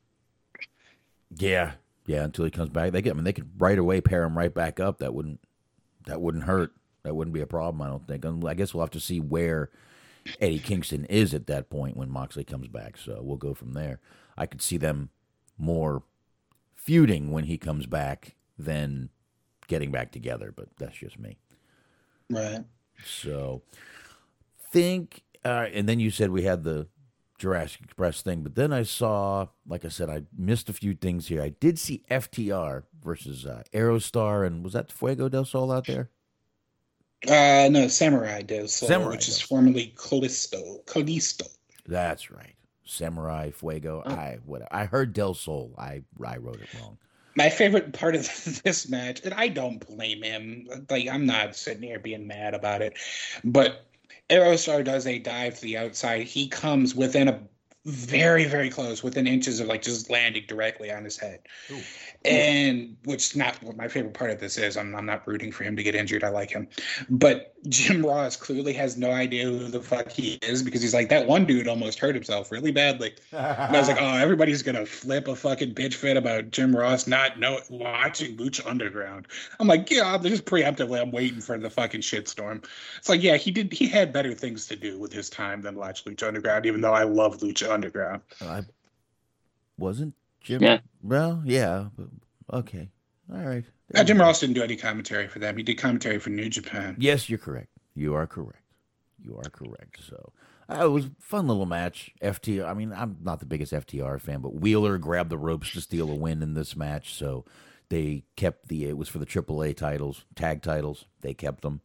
Speaker 7: Yeah, yeah. Until he comes back, they get. I mean, they could right away pair him right back up. That wouldn't. That wouldn't hurt. That wouldn't be a problem. I don't think. I guess we'll have to see where Eddie Kingston is at that point when Moxley comes back. So we'll go from there. I could see them more feuding when he comes back than getting back together, but that's just me.
Speaker 8: Right.
Speaker 7: So, think, uh, and then you said we had the Jurassic Express thing, but then I saw, like I said, I missed a few things here. I did see F T R versus uh, Aerostar, and was that Fuego del Sol out there?
Speaker 8: Uh, no, Samurai del Sol,
Speaker 7: Samurai
Speaker 8: which
Speaker 7: del
Speaker 8: is
Speaker 7: Sol.
Speaker 8: formerly Callisto. Callisto.
Speaker 7: That's right. Samurai, Fuego. Oh. I what I heard Del Sol. I I wrote it wrong.
Speaker 8: My favorite part of this match, and I don't blame him. Like I'm not sitting here being mad about it, but Aerostar does a dive to the outside. He comes within a very very close, within inches of like just landing directly on his head. Ooh. And which is not what my favorite part of this is. I'm, I'm not rooting for him to get injured. I like him. But Jim Ross clearly has no idea who the fuck he is because he's like, that one dude almost hurt himself really badly. And I was like, oh, everybody's going to flip a fucking bitch fit about Jim Ross not know, watching Lucha Underground. I'm like, yeah, just preemptively, I'm waiting for the fucking shitstorm. It's like, yeah, he did. He had better things to do with his time than watch Lucha Underground, even though I love Lucha Underground.
Speaker 7: I wasn't Jim.
Speaker 4: Yeah.
Speaker 7: Well, yeah. But, okay. All right.
Speaker 8: Uh, Jim Ross didn't do any commentary for them. He did commentary for New Japan.
Speaker 7: Yes, you're correct. You are correct. You are correct. So uh, it was a fun little match. F T R. I mean, I'm not the biggest F T R fan, but Wheeler grabbed the ropes to steal a win in this match. So they kept the. It was for the triple A titles, tag titles. They kept them.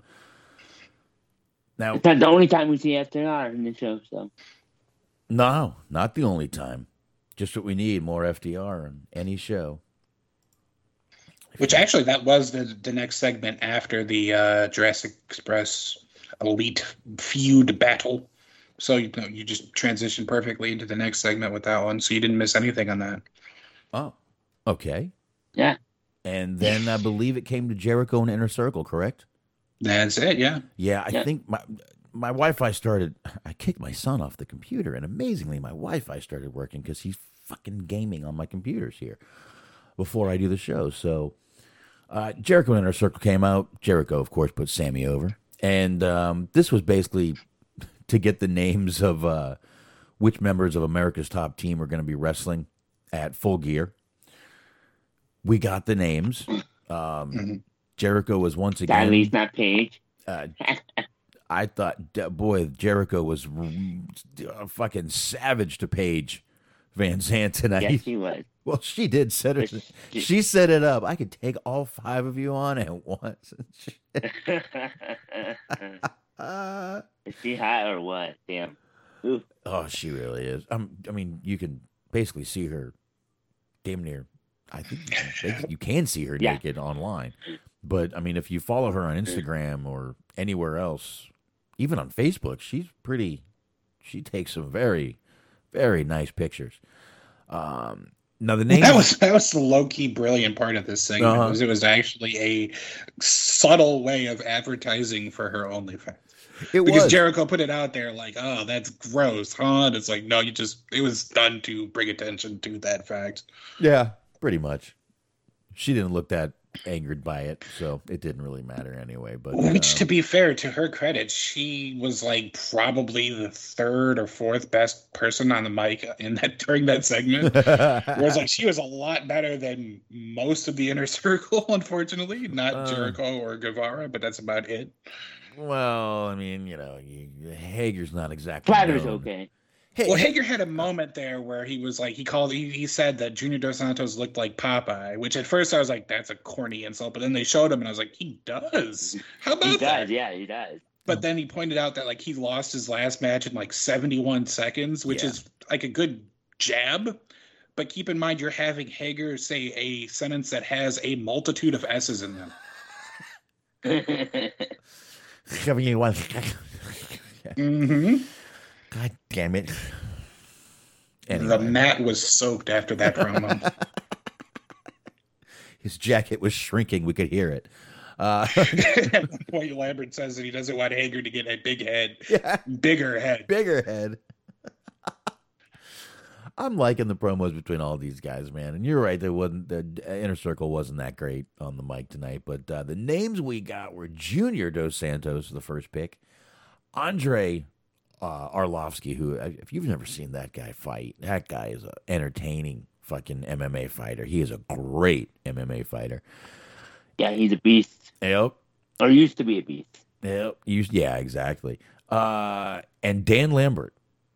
Speaker 7: Now,
Speaker 4: it's not the only time we see F T R in the show. So
Speaker 7: no, not the only time. Just what we need, more F T R on any show.
Speaker 8: Which actually, that was the the next segment after the uh, Jurassic Express Elite feud battle. So you know, you just transitioned perfectly into the next segment with that one, so you didn't miss anything on that.
Speaker 7: Oh, okay.
Speaker 4: Yeah.
Speaker 7: And then I believe it came to Jericho and Inner Circle, correct?
Speaker 8: That's it, yeah.
Speaker 7: Yeah, I
Speaker 4: Yeah.
Speaker 7: think my my Wi-Fi started. I kicked my son off the computer, and amazingly, my Wi-Fi started working because he's fucking gaming on my computers here before I do the show. So uh, Jericho and Inner Circle came out. Jericho, of course, put Sammy over, and um, this was basically to get the names of uh, which members of America's Top Team are going to be wrestling at Full Gear. We got the names. Um,
Speaker 8: Mm-hmm.
Speaker 7: Jericho was once again.
Speaker 4: at least not Paige.
Speaker 7: Uh, I thought, d- boy, Jericho was r- fucking savage to Paige Van Zandt tonight.
Speaker 4: Yes, she was.
Speaker 7: Well, she did set it.
Speaker 4: She-
Speaker 7: She set it up. I could take all five of you on at once. uh,
Speaker 4: Is she hot or what? Damn. Oof.
Speaker 7: oh, she really is. Um, I mean, you can basically see her damn near. I think you can, you can see her
Speaker 4: Yeah.
Speaker 7: naked online. But, I mean, if you follow her on Instagram or anywhere else, even on Facebook, she's pretty, she takes some very, very nice pictures. Um, now the name
Speaker 8: that was that was the low key brilliant part of this segment.
Speaker 7: Uh-huh.
Speaker 8: Was it was actually a subtle way of advertising for her OnlyFans.
Speaker 7: It
Speaker 8: because
Speaker 7: was.
Speaker 8: Jericho put it out there like, oh, that's gross, huh? And it's like, no, you just it was done to bring attention to that fact.
Speaker 7: Yeah, pretty much. She didn't look that angered by it, so it didn't really matter anyway. But
Speaker 8: which,
Speaker 7: um,
Speaker 8: to be fair, to her credit, she was like probably the third or fourth best person on the mic in that during that segment. Whereas like she was a lot better than most of the inner circle, unfortunately. Not
Speaker 7: Uh.
Speaker 8: Jericho or Guevara, but that's about it.
Speaker 7: well, I mean, you know, you, Hager's not exactly.
Speaker 4: Swagger's
Speaker 7: known.
Speaker 4: okay.
Speaker 7: Hey,
Speaker 8: Well, Hager had a moment there where he was like, he called, he, he said that Junior Dos Santos looked like Popeye, which at first I was like, that's a corny insult. But then they showed him and I was like, he does. How about
Speaker 4: He
Speaker 8: that?
Speaker 4: does, yeah, he does.
Speaker 8: But then he pointed out that like he lost his last match in like seventy-one seconds, which
Speaker 7: Yeah.
Speaker 8: is like a good jab. But keep in mind, you're having Hager say a sentence that has a multitude of S's in them.
Speaker 7: seventy-one.
Speaker 8: Mm-hmm.
Speaker 7: God damn it.
Speaker 8: The
Speaker 7: Anyway,
Speaker 8: mat was soaked after that promo.
Speaker 7: his jacket was shrinking. We could hear it. Uh,
Speaker 8: At one point, Lambert says that he doesn't want Hager to get a big head,
Speaker 7: yeah,
Speaker 8: bigger head.
Speaker 7: bigger head. I'm liking the promos between all these guys, man. And you're right, there wasn't the inner circle wasn't that great on the mic tonight. But uh, the names we got were Junior Dos Santos, the first pick, Andre uh, Arlovsky, who if you've never seen that guy fight, that guy is an entertaining fucking M M A fighter. He is a great M M A fighter.
Speaker 4: Yeah, he's a beast.
Speaker 7: Yep.
Speaker 4: Or used to be a beast.
Speaker 7: Yep. You, yeah, exactly. Uh, and Dan Lambert.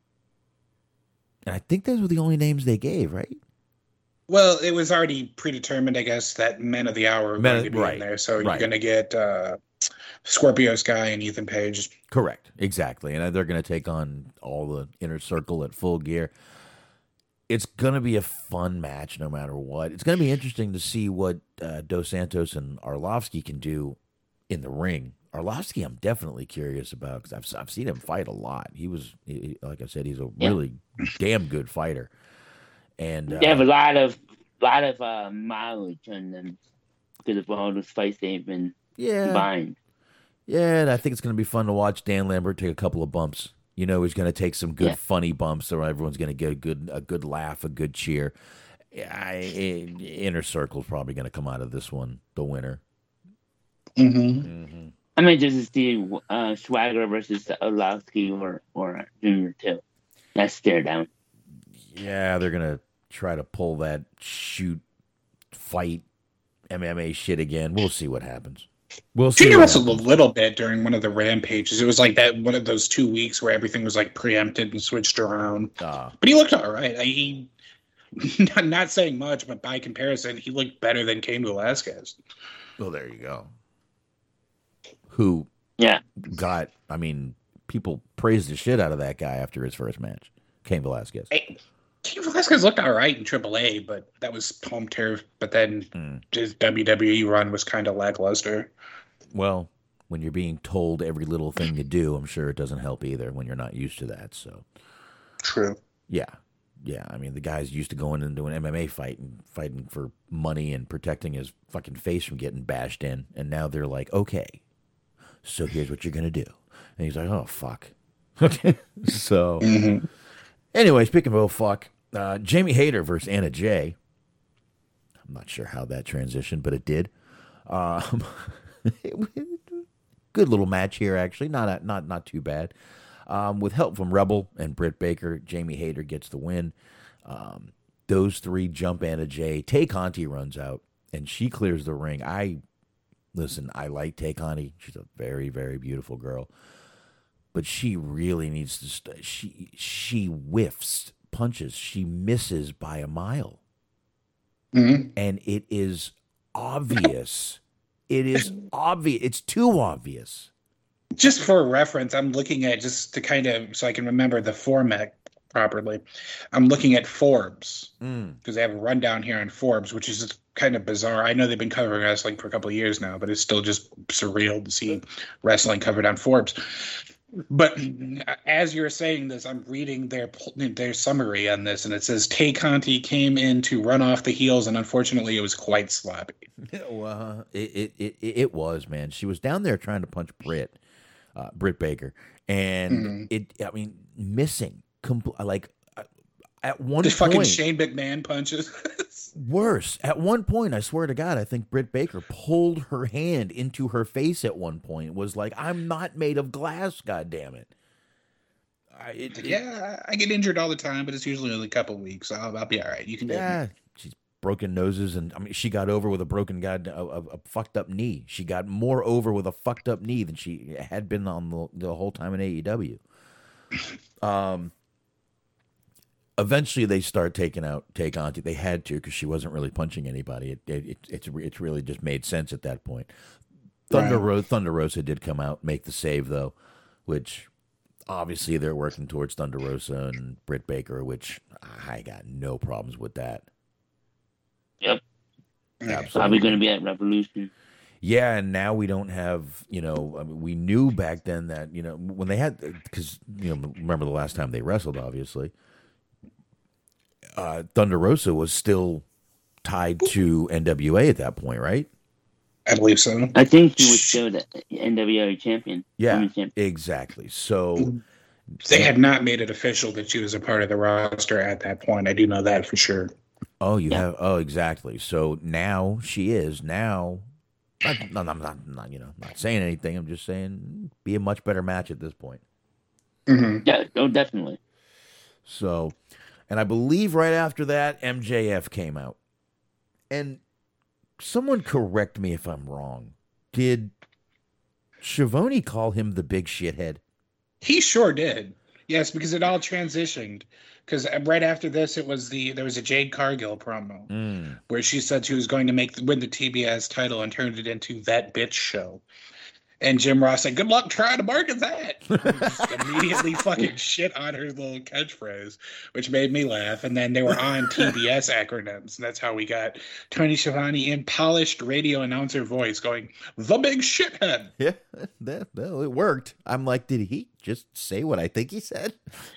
Speaker 7: And I think those were the only names they gave, right?
Speaker 8: Well, it was already predetermined, I guess, that Men of the Hour were
Speaker 7: Men
Speaker 8: going
Speaker 7: of-
Speaker 8: to be
Speaker 7: right,
Speaker 8: in there. So you're
Speaker 7: right.
Speaker 8: going to get uh, Scorpio Sky and Ethan Page.
Speaker 7: Correct. Exactly. And they're going to take on all the inner circle at Full Gear. It's going to be a fun match no matter what. It's going to be interesting to see what uh, Dos Santos and Arlovsky can do in the ring. Arlovsky, I'm definitely curious about because I've, I've seen him fight a lot. He was, he, like I said, he's a
Speaker 4: Yeah.
Speaker 7: really damn good fighter. And uh,
Speaker 4: They have a lot of lot of uh, mileage on them because of all those fights they've been
Speaker 7: yeah,
Speaker 4: combined.
Speaker 7: yeah, and I think it's going to be fun to watch Dan Lambert take a couple of bumps. You know, he's going to take some good,
Speaker 4: Yeah.
Speaker 7: funny bumps, so everyone's going to get a good, a good laugh, a good cheer. I, I, Inner Circle's probably going to come out of this one the winner.
Speaker 8: Mm-hmm.
Speaker 7: Mm-hmm.
Speaker 4: I'm interested to see uh, Swagger versus Arlovsky or or Junior too. That's stare down.
Speaker 7: Yeah, they're going to try to pull that shoot, fight, M M A shit again. We'll see what happens. We'll see.
Speaker 8: Junior
Speaker 7: what
Speaker 8: wrestled a
Speaker 7: happens.
Speaker 8: little bit during one of the rampages. It was like that one of those two weeks where everything was like preempted and switched around.
Speaker 7: Ah.
Speaker 8: But he looked all right. I, he, not, not saying much, but by comparison, he looked better than Cain Velasquez.
Speaker 7: Well, there you go. Who
Speaker 4: Yeah.
Speaker 7: got, I mean, people praised the shit out of that guy after his first match. Cain Velasquez.
Speaker 8: Hey, Cain Velasquez looked all right in triple A, but that was home turf. But then
Speaker 7: Mm.
Speaker 8: his W W E run was kind of lackluster.
Speaker 7: Well, when you're being told every little thing you do, I'm sure it doesn't help either when you're not used to that. So,
Speaker 8: True.
Speaker 7: yeah. Yeah. I mean, the guy's used to going into an M M A fight and fighting for money and protecting his fucking face from getting bashed in. And now they're like, okay, so here's what you're going to do. And he's like, oh, fuck. Okay. So,
Speaker 8: Mm-hmm.
Speaker 7: anyway, speaking of oh, fuck, uh, Jamie Hayter versus Anna Jay. I'm not sure how that transitioned, but it did. Um, good little match here, actually. Not not not too bad. Um, with help from Rebel and Britt Baker, Jamie Hayter gets the win. Um, those three jump Anna Jay. Tay Conti runs out, and she clears the ring. I listen. I like Tay Conti. She's a very very beautiful girl, but she really needs to. St- she she whiffs punches. She misses by a mile,
Speaker 8: Mm-hmm.
Speaker 7: and it is obvious. It is obvious. It's too obvious.
Speaker 8: Just for reference, I'm looking at just to kind of so I can remember the format properly. I'm looking at Forbes because
Speaker 7: Mm.
Speaker 8: they have a rundown here on Forbes, which is just kind of bizarre. I know they've been covering wrestling for a couple of years now, but it's still just surreal to see wrestling covered on Forbes. But as you're saying this, I'm reading their their summary on this, and it says Tay Conti came in to run off the heels, and unfortunately, it was quite sloppy.
Speaker 7: Well, it, it it it was, man. She was down there trying to punch Britt, uh, Britt Baker, and mm-hmm. it. I mean, missing. Compl- like uh, at one
Speaker 8: the
Speaker 7: point,
Speaker 8: fucking Shane McMahon punches.
Speaker 7: Worse. At one point, I swear to God, I think Britt Baker pulled her hand into her face at one point. Was like, I'm not made of glass, God damn it.
Speaker 8: I, it, it yeah, I get injured all the time, but it's usually only a couple of weeks. So I'll, I'll be all right. You can.
Speaker 7: Yeah, she's broken noses, and I mean, she got over with a broken god, a, a, a fucked up knee. She got more over with a fucked up knee than she had been on the, the whole time in A E W. Um. Eventually, they start taking out Tay Conti. They had to because she wasn't really punching anybody. It it, it it's it's really just made sense at that point. Thunder right. Ro- Thunder Rosa did come out, make the save though, which obviously they're working towards Thunder Rosa and Britt Baker, which I got no problems with that.
Speaker 4: Yep, absolutely. Probably going to be at Revolution.
Speaker 7: Yeah, and now we don't have, you know, I mean, we knew back then that, you know, when they had, because, you know, remember the last time they wrestled, obviously. Uh, Thunder Rosa was still tied to N W A at that point, right?
Speaker 8: I believe so.
Speaker 4: I think he was still the N W A champion.
Speaker 7: Yeah,
Speaker 4: champion.
Speaker 7: Exactly. So
Speaker 8: they had not made it official that she was a part of the roster at that point. I do know that for sure.
Speaker 7: Oh, you yeah. have. Oh, exactly. So now she is now. I'm not, I'm not, not, you know, not saying anything. I'm just saying, be a much better match at this point.
Speaker 8: Mm-hmm.
Speaker 4: Yeah. Oh, definitely.
Speaker 7: So. And I believe right after that, M J F came out. And someone correct me if I'm wrong. Did Schiavone call him the big shithead?
Speaker 8: He sure did. Yes, because it all transitioned. Because right after this, it was the there was a Jade Cargill promo
Speaker 7: mm.
Speaker 8: where she said she was going to make win the T B S title and turned it into That Bitch Show. And Jim Ross said, good luck trying to market that. Just immediately fucking shit on her little catchphrase, which made me laugh. And then they were on T B S acronyms. And that's how we got Tony Schiavone in polished radio announcer voice going, the big shithead.
Speaker 7: Yeah, that, well, it worked. I'm like, did he just say what I think he said?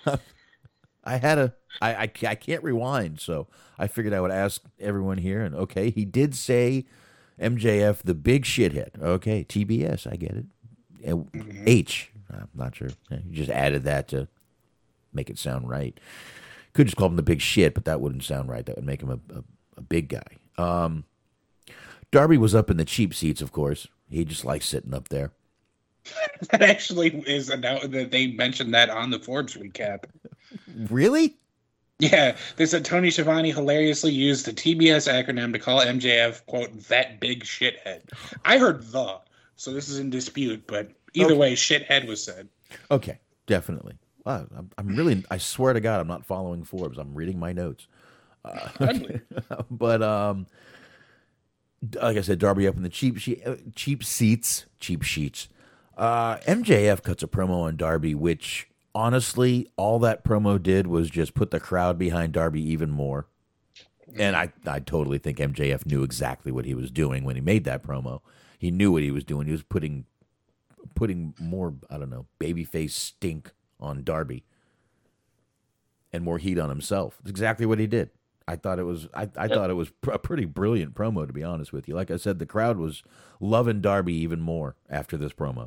Speaker 7: I had a, I, I, I can't rewind. So I figured I would ask everyone here. And okay, he did say M J F, the big shithead. Okay, T B S, I get it. Mm-hmm. H, I'm not sure. You just added that to make it sound right. Could just call him the big shit, but that wouldn't sound right. That would make him a, a, a big guy. Um, Darby was up in the cheap seats, of course. He just likes sitting up there.
Speaker 8: That actually is announced that they mentioned that on the Forbes recap.
Speaker 7: Really?
Speaker 8: Yeah, they said Tony Schiavone hilariously used the T B S acronym to call M J F, quote, that big shithead. I heard the, so this is in dispute, but either okay. way, shithead was said.
Speaker 7: Okay, definitely. Wow, I'm, I'm really, I swear to God, I'm not following Forbes. I'm reading my notes. Uh, but, um, like I said, Darby up in the cheap, she, uh, cheap seats, cheap sheets. Uh, M J F cuts a promo on Darby, which... honestly, all that promo did was just put the crowd behind Darby even more. And I, I totally think M J F knew exactly what he was doing when he made that promo. He knew what he was doing. He was putting putting more, I don't know, babyface stink on Darby and more heat on himself. It's exactly what he did. I thought it was I, I yep. thought it was a pretty brilliant promo, to be honest with you. Like I said, the crowd was loving Darby even more after this promo.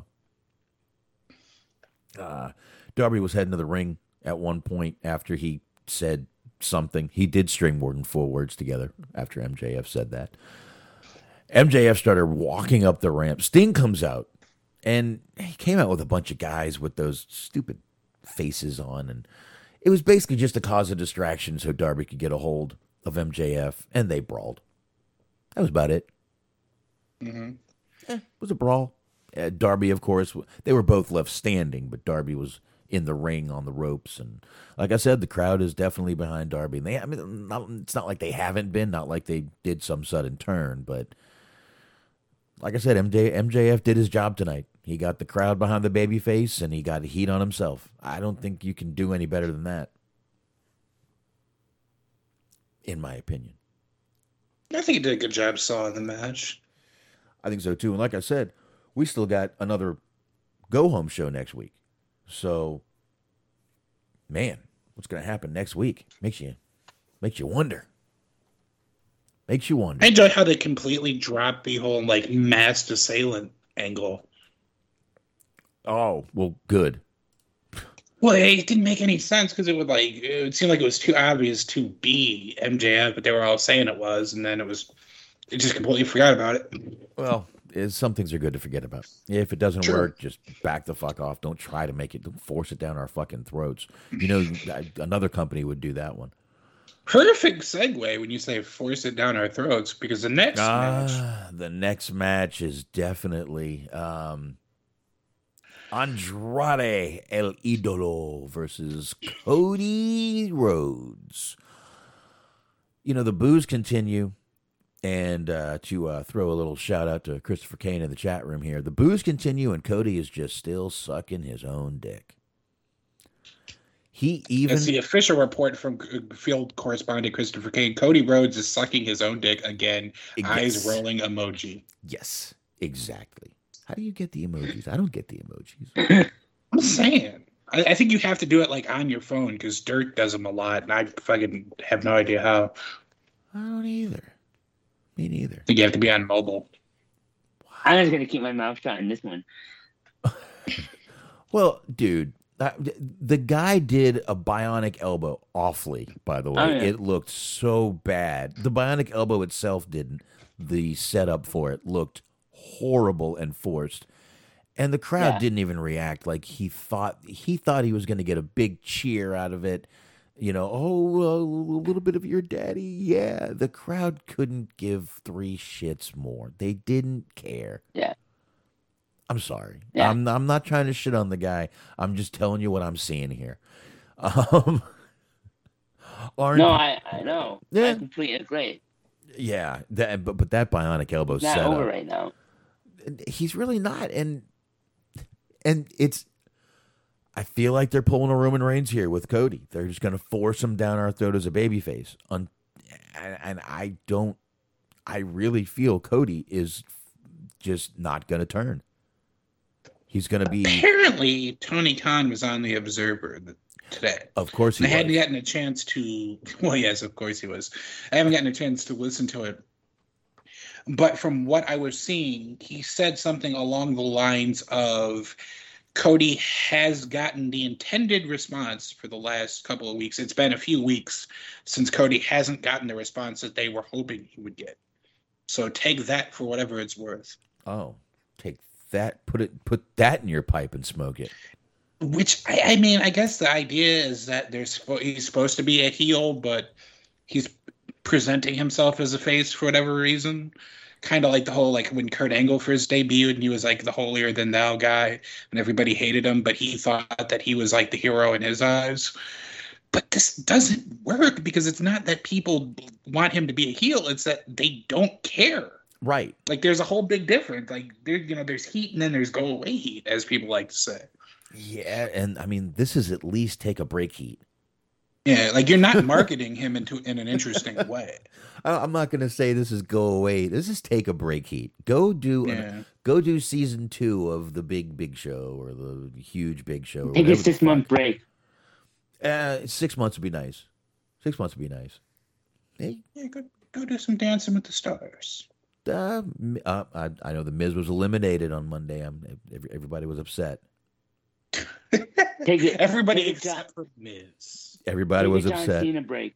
Speaker 7: Uh Darby was heading to the ring at one point after he said something. He did string more than four words together after M J F said that. M J F started walking up the ramp. Sting comes out, and he came out with a bunch of guys with those stupid faces on, and it was basically just to cause a distraction so Darby could get a hold of M J F, and they brawled. That was about it.
Speaker 8: Mm-hmm.
Speaker 7: Eh, it was a brawl. Uh, Darby, of course, they were both left standing, but Darby was in the ring on the ropes, and like I said, the crowd is definitely behind Darby. And they, I mean, not, it's not like they haven't been, not like they did some sudden turn, but like I said, M J, M J F did his job tonight. He got the crowd behind the babyface, and he got heat on himself. I don't think you can do any better than that, in my opinion.
Speaker 8: I think he did a good job selling the match.
Speaker 7: I think so too. And like I said, we still got another go home show next week. So, man, what's going to happen next week? Makes you makes you wonder. Makes you wonder.
Speaker 8: I enjoy how they completely dropped the whole like masked assailant angle.
Speaker 7: Oh, well, good.
Speaker 8: Well, it didn't make any sense because it would like it would seem like it was too obvious to be M J F, but they were all saying it was, and then it was. It just completely forgot about it.
Speaker 7: Well, it's, some things are good to forget about. If it doesn't
Speaker 8: True.
Speaker 7: work, just back the fuck off. Don't try to make it, don't force it down our fucking throats. You know, another company would do that one.
Speaker 8: Perfect segue when you say force it down our throats, because the next
Speaker 7: Ah,
Speaker 8: match.
Speaker 7: The next match is definitely um, Andrade El Idolo versus Cody Rhodes. You know, the boos continue. And uh, to uh, throw a little shout out to Christopher Kane in the chat room here. The boos continue, and Cody is just still sucking his own dick. He even
Speaker 8: As the official report from field correspondent Christopher Kane, Cody Rhodes is sucking his own dick again.
Speaker 7: Yes.
Speaker 8: Eyes rolling emoji.
Speaker 7: Yes, exactly. How do you get the emojis? I don't get the emojis.
Speaker 8: I'm saying. I, I think you have to do it like on your phone because Dirt does them a lot, and I fucking have no idea how.
Speaker 7: I don't either. Me neither.
Speaker 8: I think you have to be on mobile.
Speaker 4: I'm just gonna keep my mouth shut in this one.
Speaker 7: Well, dude, that, the guy did a bionic elbow awfully, by the way.
Speaker 4: Oh, yeah.
Speaker 7: It looked so bad. The bionic elbow itself didn't. The setup for it looked horrible and forced. And the crowd
Speaker 4: Yeah.
Speaker 7: didn't even react like he thought he thought he was going to get a big cheer out of it. You know, oh, a little bit of your daddy. Yeah, the crowd couldn't give three shits more. They didn't care.
Speaker 4: Yeah.
Speaker 7: I'm sorry.
Speaker 4: Yeah.
Speaker 7: I'm I'm not trying to shit on the guy. I'm just telling you what I'm seeing here. Um, aren't-
Speaker 4: No, I I know.
Speaker 7: Yeah.
Speaker 4: I completely agree.
Speaker 7: yeah, that, but but that bionic elbow
Speaker 4: It's not
Speaker 7: setup.
Speaker 4: over right now.
Speaker 7: He's really not, and and it's. I feel like they're pulling a Roman Reigns here with Cody. They're just going to force him down our throat as a babyface. Un- and, and I don't. I really feel Cody is just not going to turn. He's going to be.
Speaker 8: Apparently, Tony Khan was on The Observer today.
Speaker 7: Of course he
Speaker 8: I hadn't
Speaker 7: was.
Speaker 8: gotten a chance to. Well, yes, of course he was. I haven't gotten a chance to listen to it. But from what I was seeing, he said something along the lines of Cody has gotten the intended response for the last couple of weeks. It's been a few weeks since Cody hasn't gotten the response that they were hoping he would get. So take that for whatever it's worth.
Speaker 7: Oh, take that. Put it. Put that in your pipe and smoke it.
Speaker 8: Which, I, I mean, I guess the idea is that there's he's supposed to be a heel, but he's presenting himself as a face for whatever reason. Kind of like the whole, like when Kurt Angle first debuted and he was like the holier than thou guy and everybody hated him, but he thought that he was like the hero in his eyes. But this doesn't work because it's not that people want him to be a heel. It's that they don't care.
Speaker 7: Right.
Speaker 8: Like there's a whole big difference. Like there, you know, there's heat and then there's go away heat, as people like to say.
Speaker 7: Yeah, and I mean, this is at least take a break heat.
Speaker 8: Yeah, like you're not marketing him into in an interesting way.
Speaker 7: I- I'm not going to say this is go away. This is take a break heat. Go do
Speaker 8: Yeah.
Speaker 7: an, go do season two of the big big show or the huge big show. Or
Speaker 4: Take a
Speaker 7: whatever the
Speaker 4: six month break.
Speaker 7: Uh, six months would be nice. Six months would be nice. Hey,
Speaker 8: Yeah, go go do some Dancing with the Stars.
Speaker 7: uh, m- uh, I, I know the Miz was eliminated on Monday. I'm, every, everybody was upset.
Speaker 4: Take it.
Speaker 8: Everybody
Speaker 4: take a John-
Speaker 8: except for Miz.
Speaker 7: Everybody
Speaker 4: take a
Speaker 7: was
Speaker 4: John
Speaker 7: upset.
Speaker 4: Cena break.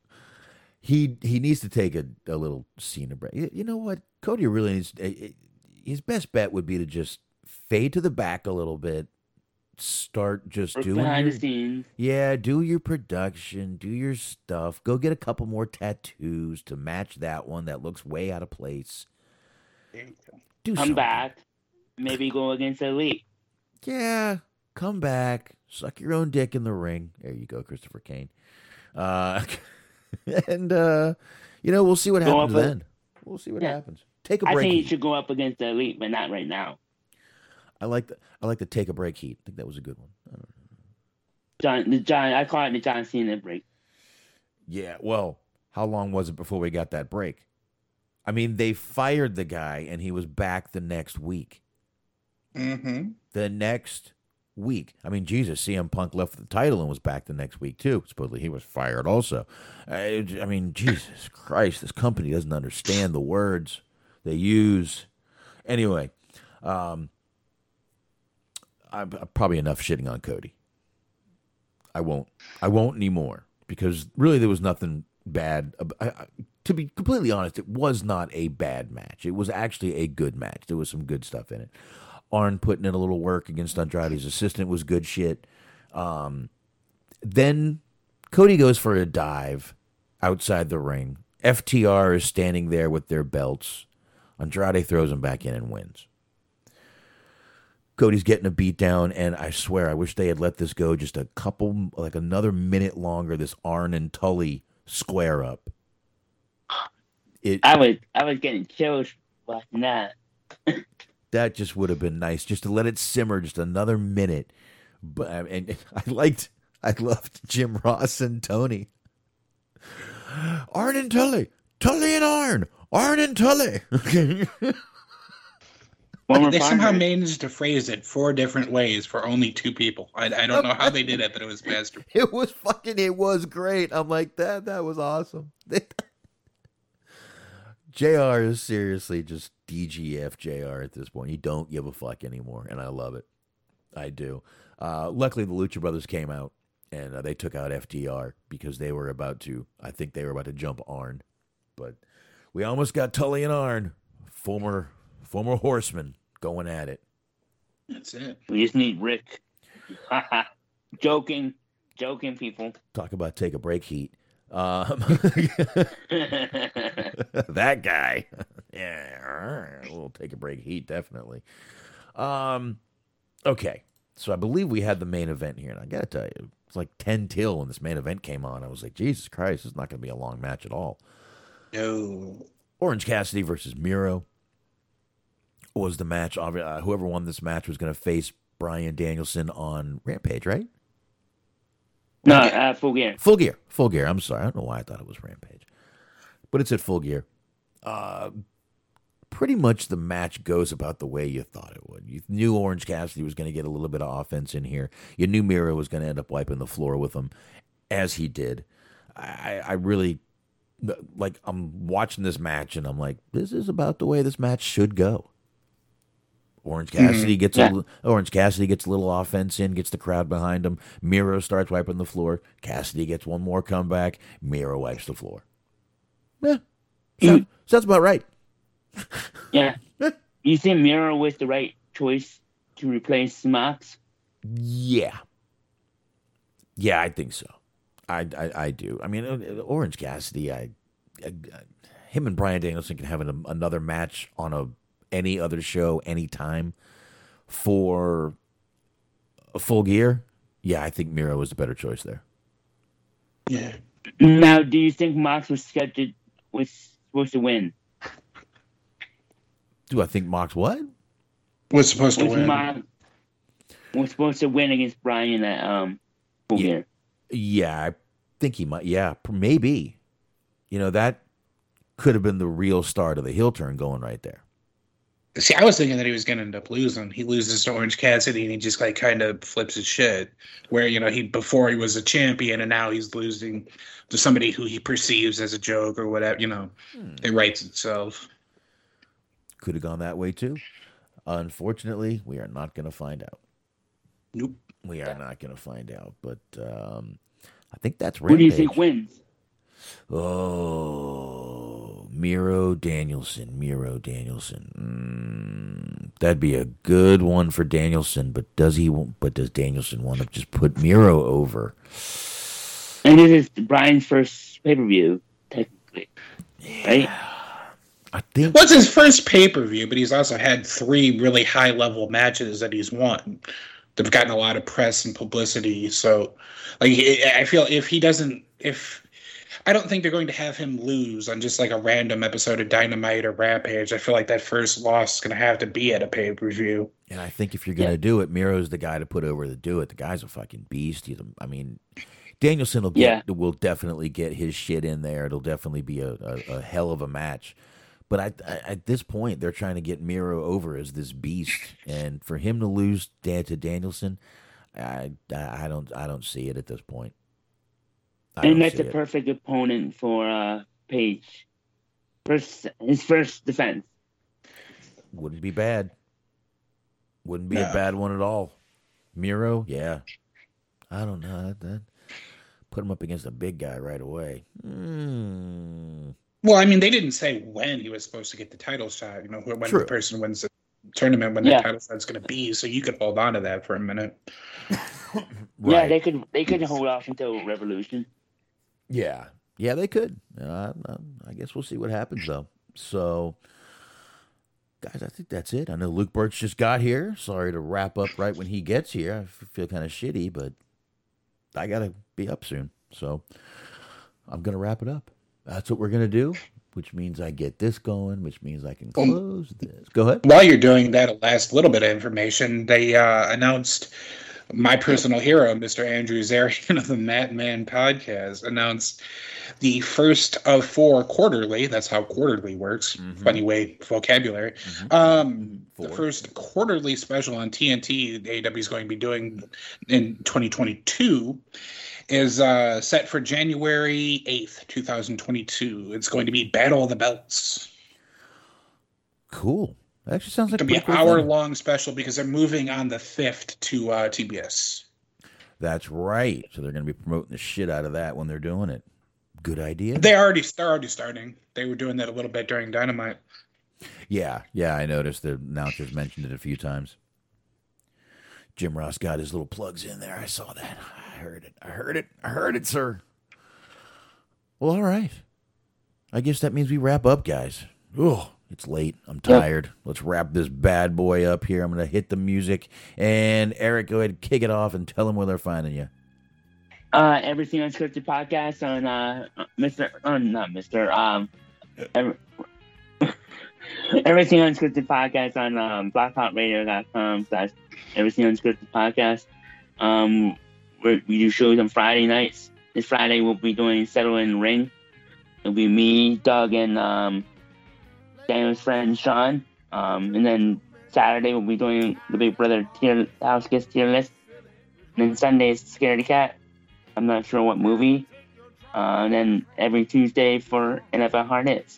Speaker 7: He he needs to take a, a little Cena break. You, you know what? Cody really needs. eh, eh, His best bet would be to just fade to the back a little bit. Start just
Speaker 4: Work
Speaker 7: doing
Speaker 4: behind
Speaker 7: your,
Speaker 4: the scenes.
Speaker 7: yeah, do your production, do your stuff. Go get a couple more tattoos to match that one that looks way out of place.
Speaker 8: There you go.
Speaker 7: Do
Speaker 4: Come
Speaker 7: something.
Speaker 4: back. Maybe go against the Elite.
Speaker 7: Yeah, come back. Suck your own dick in the ring. There you go, Christopher Kane. Uh, and uh, you know, we'll see what
Speaker 4: Go
Speaker 7: happens
Speaker 4: up a-
Speaker 7: then. We'll see what
Speaker 4: Yeah.
Speaker 7: happens. Take a
Speaker 4: I
Speaker 7: break.
Speaker 4: think he
Speaker 7: Heat.
Speaker 4: should go up against the Elite, but not right now.
Speaker 7: I like the I like the take a break heat. I think that was a good one. I don't know.
Speaker 4: John, the John, I call it the John Cena break.
Speaker 7: Yeah, well, how long was it before we got that break? I mean, they fired the guy and he was back the next week.
Speaker 8: Mm-hmm.
Speaker 7: The next week. I mean, Jesus, C M Punk left the title and was back the next week, too. Supposedly he was fired also. I, I mean, Jesus Christ, this company doesn't understand the words they use. Anyway, um, I'm, I'm probably enough shitting on Cody. I won't. I won't anymore because really there was nothing bad. I, I, to be completely honest, it was not a bad match. It was actually a good match. There was some good stuff in it. Arn putting in a little work against Andrade's assistant was good shit. Um, then Cody goes for a dive outside the ring. F T R is standing there with their belts. Andrade throws him back in and wins. Cody's getting a beat down, and I swear I wish they had let this go just a couple, like another minute longer, this Arn and Tully square up. It,
Speaker 4: I was I was getting chills watching that.
Speaker 7: That just would have been nice, just to let it simmer just another minute. But and I liked, I loved Jim Ross and Tony. Arn and Tully, Tully and Arn, Arn and Tully.
Speaker 8: Well, they somehow managed to phrase it four different ways for only two people. I, I don't know how they did it, but it was masterful.
Speaker 7: It was fucking, it was great. I'm like, that, that was awesome. J R is seriously just D G F J R at this point. He don't give a fuck anymore, and I love it. I do. Uh, luckily, the Lucha Brothers came out, and uh, they took out F T R because they were about to, I think they were about to jump Arn. But we almost got Tully and Arn, former... Former Horseman going at it.
Speaker 8: That's it.
Speaker 4: We just need Rick. joking. Joking, people.
Speaker 7: Talk about take a break heat. Um, that guy. Yeah, we'll take a break heat, definitely. Um, okay. So I believe we had the main event here. And I got to tell you, it's like ten till when this main event came on. I was like, Jesus Christ, this is not going to be a long match at all.
Speaker 8: No.
Speaker 7: Orange Cassidy versus Miro was the match. Uh, whoever won this match was going to face Bryan Danielson on Rampage, right?
Speaker 4: No, uh, Full Gear.
Speaker 7: Full Gear. Full Gear. I'm sorry. I don't know why I thought it was Rampage. But it's at Full Gear. Uh, pretty much the match goes about the way you thought it would. You knew Orange Cassidy was going to get a little bit of offense in here. You knew Miro was going to end up wiping the floor with him, as he did. I, I really, like, I'm watching this match, and I'm like, this is about the way this match should go. Orange Cassidy mm-hmm. gets yeah. a Orange Cassidy gets a little offense in, gets the crowd behind him. Miro starts wiping the floor. Cassidy gets one more comeback. Miro wipes the floor. Yeah, sounds, sounds about right.
Speaker 4: Yeah, you think Miro was the right choice to replace Mox?
Speaker 7: Yeah, yeah, I think so. I, I, I do. I mean, Orange Cassidy. I, I, him and Bryan Danielson can have an, another match on a. Any other show, anytime for a Full Gear, yeah, I think Miro was the better choice there.
Speaker 8: Yeah.
Speaker 4: Now, do you think Mox was scheduled was supposed to win?
Speaker 7: Do I think Mox what?
Speaker 8: Was supposed to
Speaker 4: was
Speaker 8: win?
Speaker 4: Mox, was supposed to win against Bryan at um Full
Speaker 7: yeah.
Speaker 4: Gear.
Speaker 7: Yeah, I think he might. Yeah, maybe. You know, that could have been the real start of the heel turn going right there.
Speaker 8: See, I was thinking that he was going to end up losing. He loses to Orange Cassidy, and he just like kind of flips his shit. Where you know he before he was a champion, and now he's losing to somebody who he perceives as a joke or whatever. You know, hmm. It writes itself.
Speaker 7: Could have gone that way too. Unfortunately, we are not going to find out.
Speaker 8: Nope,
Speaker 7: we are not going to find out. But um, I think that's
Speaker 4: Rampage. Who do you think wins?
Speaker 7: Oh, Miro Danielson, Miro Danielson. Mm, that'd be a good one for Danielson, but does he? But does Danielson want to just put Miro over?
Speaker 4: And this is Bryan's first pay per view, technically, yeah. Right?
Speaker 7: I think.
Speaker 8: Well, it's his first pay per view, but he's also had three really high level matches that he's won. They've gotten a lot of press and publicity. So, like, I feel if he doesn't, if. I don't think they're going to have him lose on just like a random episode of Dynamite or Rampage. I feel like that first loss is going to have to be at a pay-per-view.
Speaker 7: And I think if you're going to yeah. do it, Miro's the guy to put over to do it. The guy's a fucking beast. He's a, I mean, Danielson will get, yeah. will definitely get his shit in there. It'll definitely be a, a, a hell of a match. But I, I, at this point, they're trying to get Miro over as this beast. And for him to lose to Danielson, I, I don't I don't see it at this point.
Speaker 4: I and that's a it. perfect opponent for uh, Page. First, his first defense.
Speaker 7: Wouldn't be bad. Wouldn't be
Speaker 8: no.
Speaker 7: a bad one at all. Miro, yeah. I don't know. That, that, put him up against a big guy right away. Mm.
Speaker 8: Well, I mean, they didn't say when he was supposed to get the title shot. You know, when True. the person wins the tournament, when yeah. the title shot's going to be. So you could hold on to that for a minute.
Speaker 4: Right. Yeah, they could. They could hold off until Revolution.
Speaker 7: Yeah, yeah, they could. Uh, I guess we'll see what happens though. So, guys, I think that's it. I know Luke Birch just got here. Sorry to wrap up right when he gets here. I feel kind of shitty, but I got to be up soon. So I'm going to wrap it up. That's what we're going to do, which means I get this going, which means I can close um, this. Go ahead.
Speaker 8: While you're doing that, last little bit of information, they uh, announced my personal hero, Mister Andrew Zarian of the Madman Podcast, announced the first of four quarterly, that's how quarterly works, mm-hmm. funny way, vocabulary, mm-hmm. um, the first quarterly special on T N T A E W is going to be doing in twenty twenty-two is uh, set for January eighth, twenty twenty-two. It's going to be Battle of the Belts.
Speaker 7: Cool. That actually sounds like
Speaker 8: it's going to be an hour-long special because they're moving on the fifth to uh, T B S.
Speaker 7: That's right. So they're going to be promoting the shit out of that when they're doing it. Good idea.
Speaker 8: They already, they're already starting. They were doing that a little bit during Dynamite.
Speaker 7: Yeah, yeah, I noticed the announcers mentioned it a few times. Jim Ross got his little plugs in there. I saw that. I heard it. I heard it. I heard it, sir. Well, all right. I guess that means we wrap up, guys. Ugh, it's late. I'm tired. Yep. Let's wrap this bad boy up here. I'm going to hit the music. And Eric, go ahead and kick it off and tell them where they're finding you.
Speaker 4: Uh, Everything Unscripted podcast on uh, Mister Uh, not Mister Um, every, Everything Unscripted podcast on um, blogtalkradio.com slash Everything Unscripted podcast. Um, we we do shows on Friday nights. This Friday we'll be doing Settle in the Ring. It'll be me, Doug, and um, Daniel's friend Sean. Um, and then Saturday we'll be doing the Big Brother tier house guest tier list. And then Sunday is Scaredy Cat. I'm not sure what movie. Uh, and then every Tuesday for N F L Hard Hits.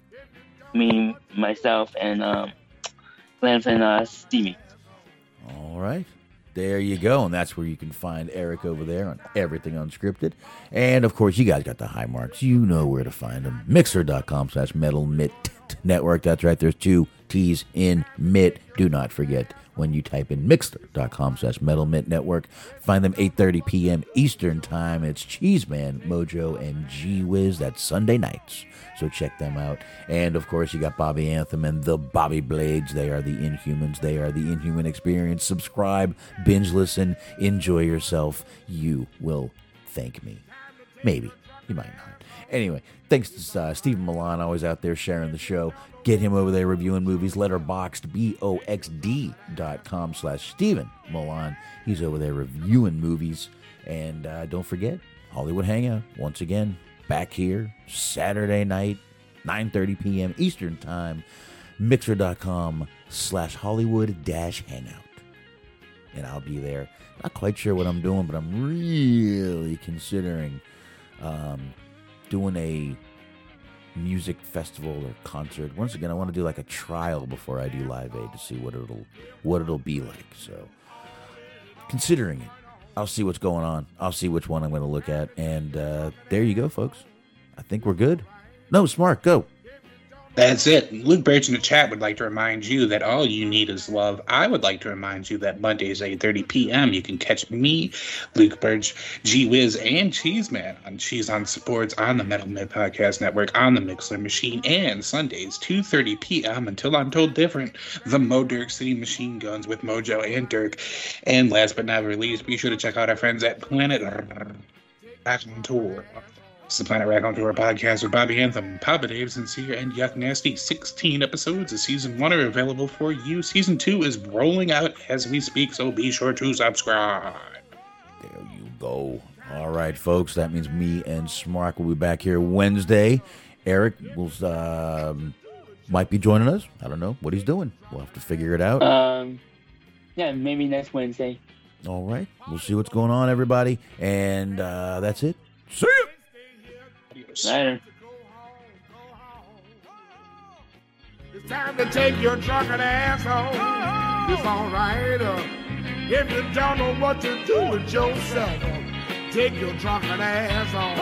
Speaker 4: Me, myself, and um, Lance and uh, Stevie.
Speaker 7: All right. There you go. And that's where you can find Eric over there on Everything Unscripted. And, of course, you guys got the high marks. You know where to find them. Mixer.com slash Metal Mitt Network. That's right. There's two T's in Mitt. Do not forget when you type in Mixer.com slash Metal Mitt Network. Find them eight thirty p.m. Eastern Time. It's Cheeseman, Mojo, and G-Wiz. That's Sunday nights. So check them out. And, of course, you got Bobby Anthem and the Bobby Blades. They are the Inhumans. They are the Inhuman Experience. Subscribe, binge listen, enjoy yourself. You will thank me. Maybe. You might not. Anyway, thanks to uh, Stephen Milan, always out there sharing the show. Get him over there reviewing movies. Letterboxd, B O X D dot com slash Stephen Milan. He's over there reviewing movies. And uh, don't forget, Hollywood Hangout, once again, back here, Saturday night, nine thirty p.m. Eastern Time, Mixer.com slash Hollywood dash Hangout. And I'll be there. Not quite sure what I'm doing, but I'm really considering um, doing a music festival or concert. Once again, I want to do like a trial before I do Live Aid to see what it'll what it'll be like. So, considering it. I'll see what's going on. I'll see which one I'm going to look at. And uh, there you go, folks. I think we're good. No, Smart, go.
Speaker 8: That's it. Luke Birch in the chat would like to remind you that all you need is love. I would like to remind you that Mondays, eight thirty p.m., you can catch me, Luke Birch, G-Wiz, and Cheeseman on Cheese on Sports on the Metal Mitt Podcast Network, on the Mixler Machine, and Sundays, two thirty p.m., until I'm told different, the Mo Dirk City Machine Guns with Mojo and Dirk. And last but not least, be sure to check out our friends at Planet Raccoon Tour. It's the Planet Raccoon Tour podcast with Bobby Anthem, Papa Dave, Sincere, and Yuck Nasty. sixteen episodes of season one are available for you. Season two is rolling out as we speak, so be sure to subscribe.
Speaker 7: There you go. All right, folks. That means me and Smark will be back here Wednesday. Eric will uh, might be joining us. I don't know what he's doing. We'll have to figure it out.
Speaker 4: Um, yeah, maybe next Wednesday.
Speaker 7: All right. We'll see what's going on, everybody. And uh, that's it. See you.
Speaker 4: Later.
Speaker 1: It's time to take your drunken ass home. It's all right. Uh, if you don't know what to do with yourself, uh, take your drunken ass home.